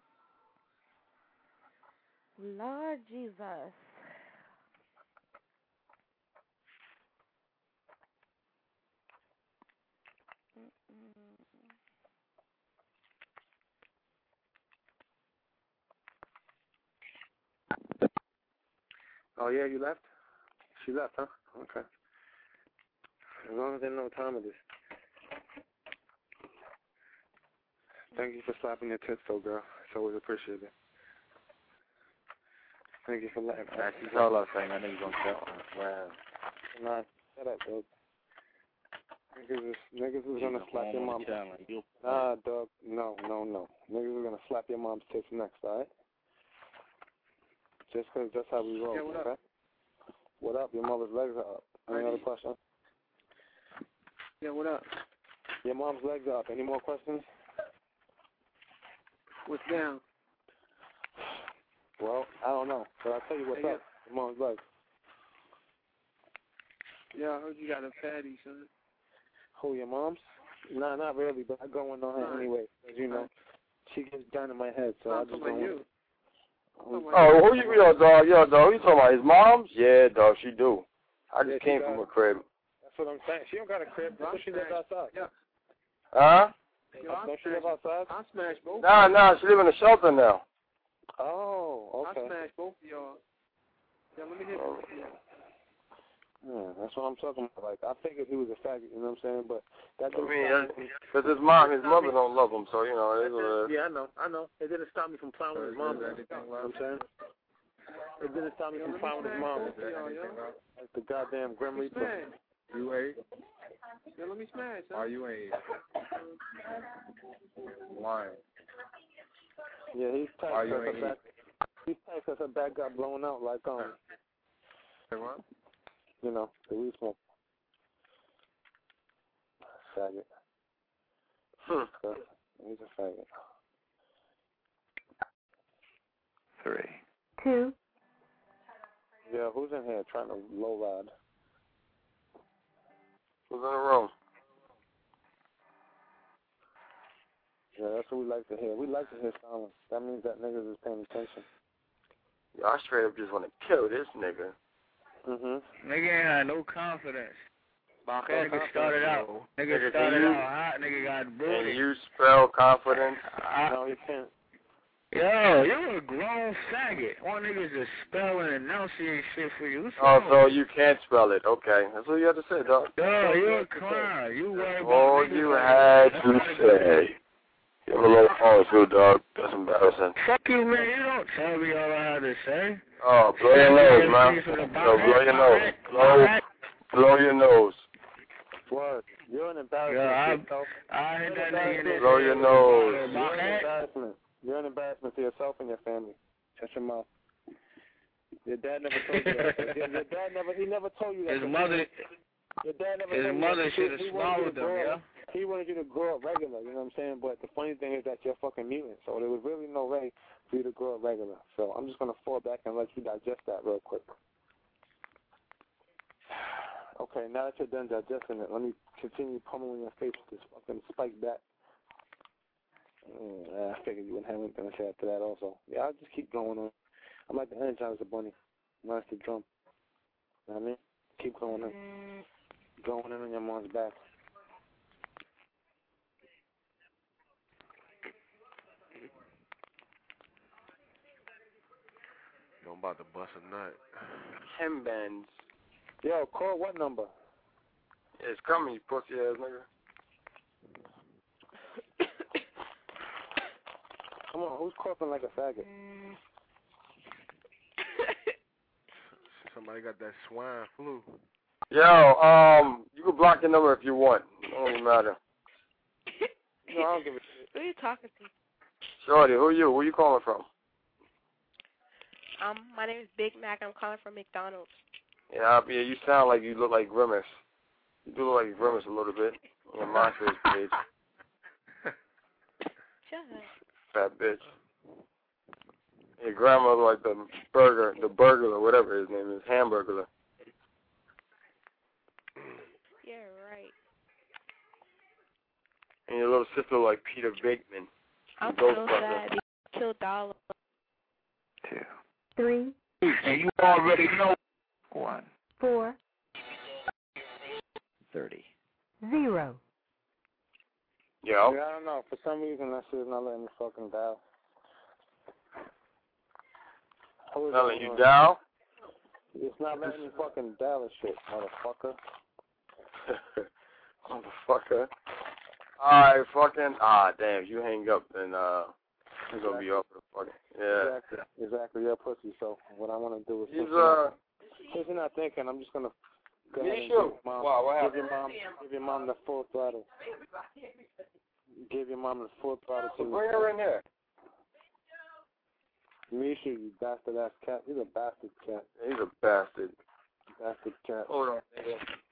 Lord Jesus. Mm-mm. Oh, yeah, you left? She left, huh? Okay. As long as they know time of this. Thank you for slapping your tits, though, girl. It's always appreciated. Thank you for letting me. That's all I'm saying. I know you're going to tell. Wow. Nah, shut up, dog. Niggas is, niggas is going to slap your mom. Nah, dog. No, no, no. Niggas is going to slap your mom's tits next, all right? Just because that's how we roll, yeah, what okay? Up? What up? Your mother's legs are up. Any other question? Yeah, what up? Your mom's legs are up. Any more questions? What's down? Well, I don't know, but I'll tell you what's hey, up. Your mom's legs. Yeah, I heard you got a fatty, son. Who, your mom's? Nah, not really, but I go in on her Right. anyway. As you know, she gets down in my head, so I just go in. You. Oh, who you, yo, dog, yo, dog, who you talking about? His mom's? Yeah, dog, she do. I just Yeah, came got, from a crib. That's what I'm saying. She don't got a crib. That's what she lives outside. Yeah. Huh? Yo, Don't she live outside? I smash both. Nah, nah, she live in a shelter now. Oh, okay. I smash both of y'all. Yeah, let me hit Oh. you. Yeah, that's what I'm talking about. Like, I figured he was a faggot, you know what I'm saying? But that I didn't mean, stop me. because his mom, his mother don't love him, so, you know, it's uh, Yeah, I know, I know. It didn't stop me from plowing with his mom. You know what I'm saying? It didn't stop me from plowing with his mom. Like the goddamn Grim Reaper. You ain't. Yeah, let me smash. Huh? Are you ain't? Why? Yeah, he's tight Are you because her back. He's tight because her back got blown out like um. What? You know, the weed smoke. Faggot. Hmm. So, he's a faggot. Three. Two. Yeah, who's in here trying to low ride? who's in the room? Yeah, that's what we like to hear. We like to hear silence. That means that niggas is paying attention. Yo, I straight up just want to kill this nigga. Mm-hmm. Nigga ain't had no confidence. No Nigga confidence, started out. bro. Nigga, Nigga, started can you- out hot. Nigga got Can booty. you spell confidence? I, No, you can't. Yo, you a grown faggot. One nigga's just spelling and enunciating shit for you. What's Oh, wrong? so you can't spell it. Okay. That's what you had to say, dog. Yo, you a clown. You worry about All niggas you like had that. to say. You have a little phone too, dog. That's embarrassing. Fuck you, man. You don't tell me all I had to say. Oh, blow your nose, man. Yo, blow your nose. Blow, blow your nose. What? You're an embarrassment Yo, I, to yourself. I hit that nigga in the Blow your nose. You're an embarrassment. You're an embarrassment to yourself and your family. Shut your mouth. Your dad never told you that. your, your dad never, he never told you that. His mother, Your dad never his told you mother that. should have He wanted you to swallowed them, grow yeah? up- He wanted you to grow up regular, you know what I'm saying? But the funny thing is that you're fucking mutant, so there was really no way for you to grow up regular. So I'm just going to fall back and let you digest that real quick. Okay, now that you're done digesting it, let me continue pummeling your face with this fucking spike bat. Mm, I figured you wouldn't have anything to say after that also. Yeah, I'll just keep going on. I'm like the Energizer Bunny. Minus the drum. You know what I mean? Keep going in. Going in on your mom's back. Yo, I'm about to bust a nut. Kim Benz. Yo, call what number? Yeah, it's coming, you pussy ass nigga. Come on, who's coughing like a faggot? Somebody got that swine flu. Yo, um, you can block your number if you want. It don't even matter. No, I don't give a shit. Who are you talking to? Shorty, who are you? Where you calling from? Um, my name is Big Mac. I'm calling from McDonald's. Yeah, yeah, you sound like you look like Grimace. You do look like Grimace a little bit on your MySpace page. Shut up. Fat bitch. Your grandmother like the burger, the burglar, whatever his name is, Hamburglar. Yeah, right. And your little sister like Peter Bateman. I'm so sad. They killed Dollar. Two. Three. And you already know. One. Four. Thirty. Zero. Yo. Yeah, I don't know. For some reason, that shit's not letting me fucking dial. Not letting you dial? It's not letting me fucking dial this shit, motherfucker. Motherfucker. Alright, fucking. Ah, damn. You hang up, then uh, it's gonna be up for the fucking. Yeah. Exactly. Exactly. You're a pussy. So what I want to do is. He's uh. Since you're not thinking, I'm just gonna. Go Me ahead and too. give mom, Wow, what give your mom, give your mom the full throttle. Give your mom the full throttle. So bring her in here. Misha, you bastard ass cat. He's a bastard cat. He's a bastard. Bastard cat. Hold on, nigga.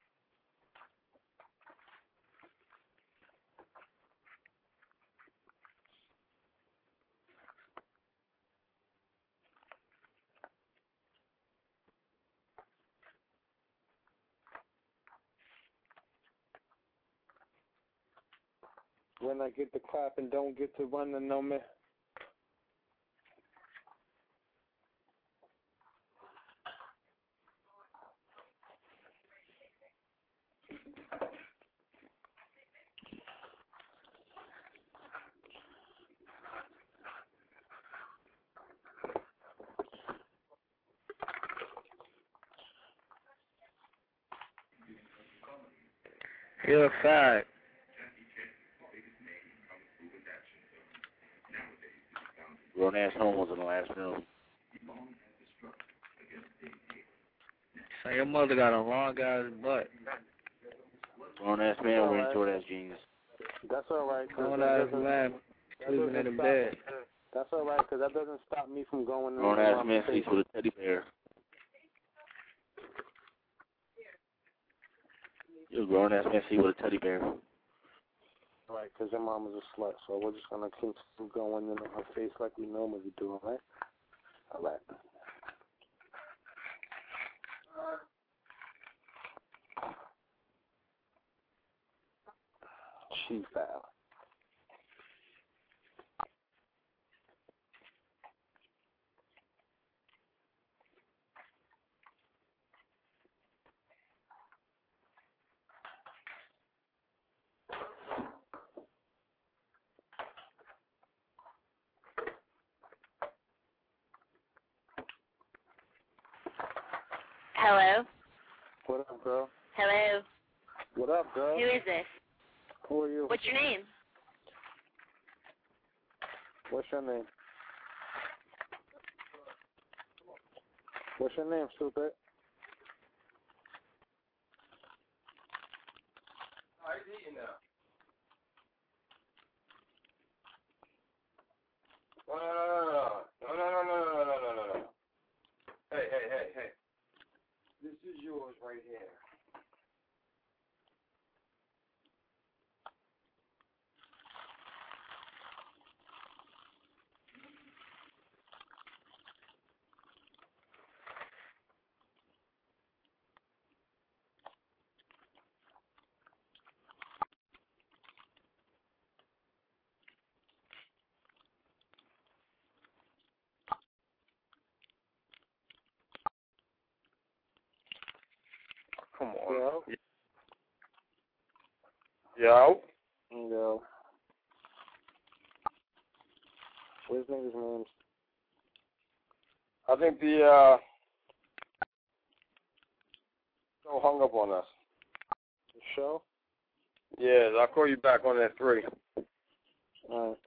When I get the clap and don't get to running on me. You're a fag. Grown ass homos in the last film. So your mother got a long guy's butt. Grown ass man wearing short ass jeans. That's alright. Grown ass man sleeping in the bed. That's alright, because that doesn't stop me from going. Grown ass man sleeps with a teddy bear. You're a grown ass man sleep with a teddy bear. Right, because your mom is a slut, so we're just going to keep going in her face like we normally do, alright? Alright. She foul. Hello? What up, girl? Hello? What up, girl? Who is this? Who are you? What's your name? What's your name? What's your name, stupid? How you eating now? No, no, no, no, no, no, no, no, no, no, no, no. Hey, hey, hey, hey. This is yours right here. Come on. Yo. Yo. Yo. What's niggas' names? I think the, uh, show hung up on us. The show? Yeah, I'll call you back on that three. Alright.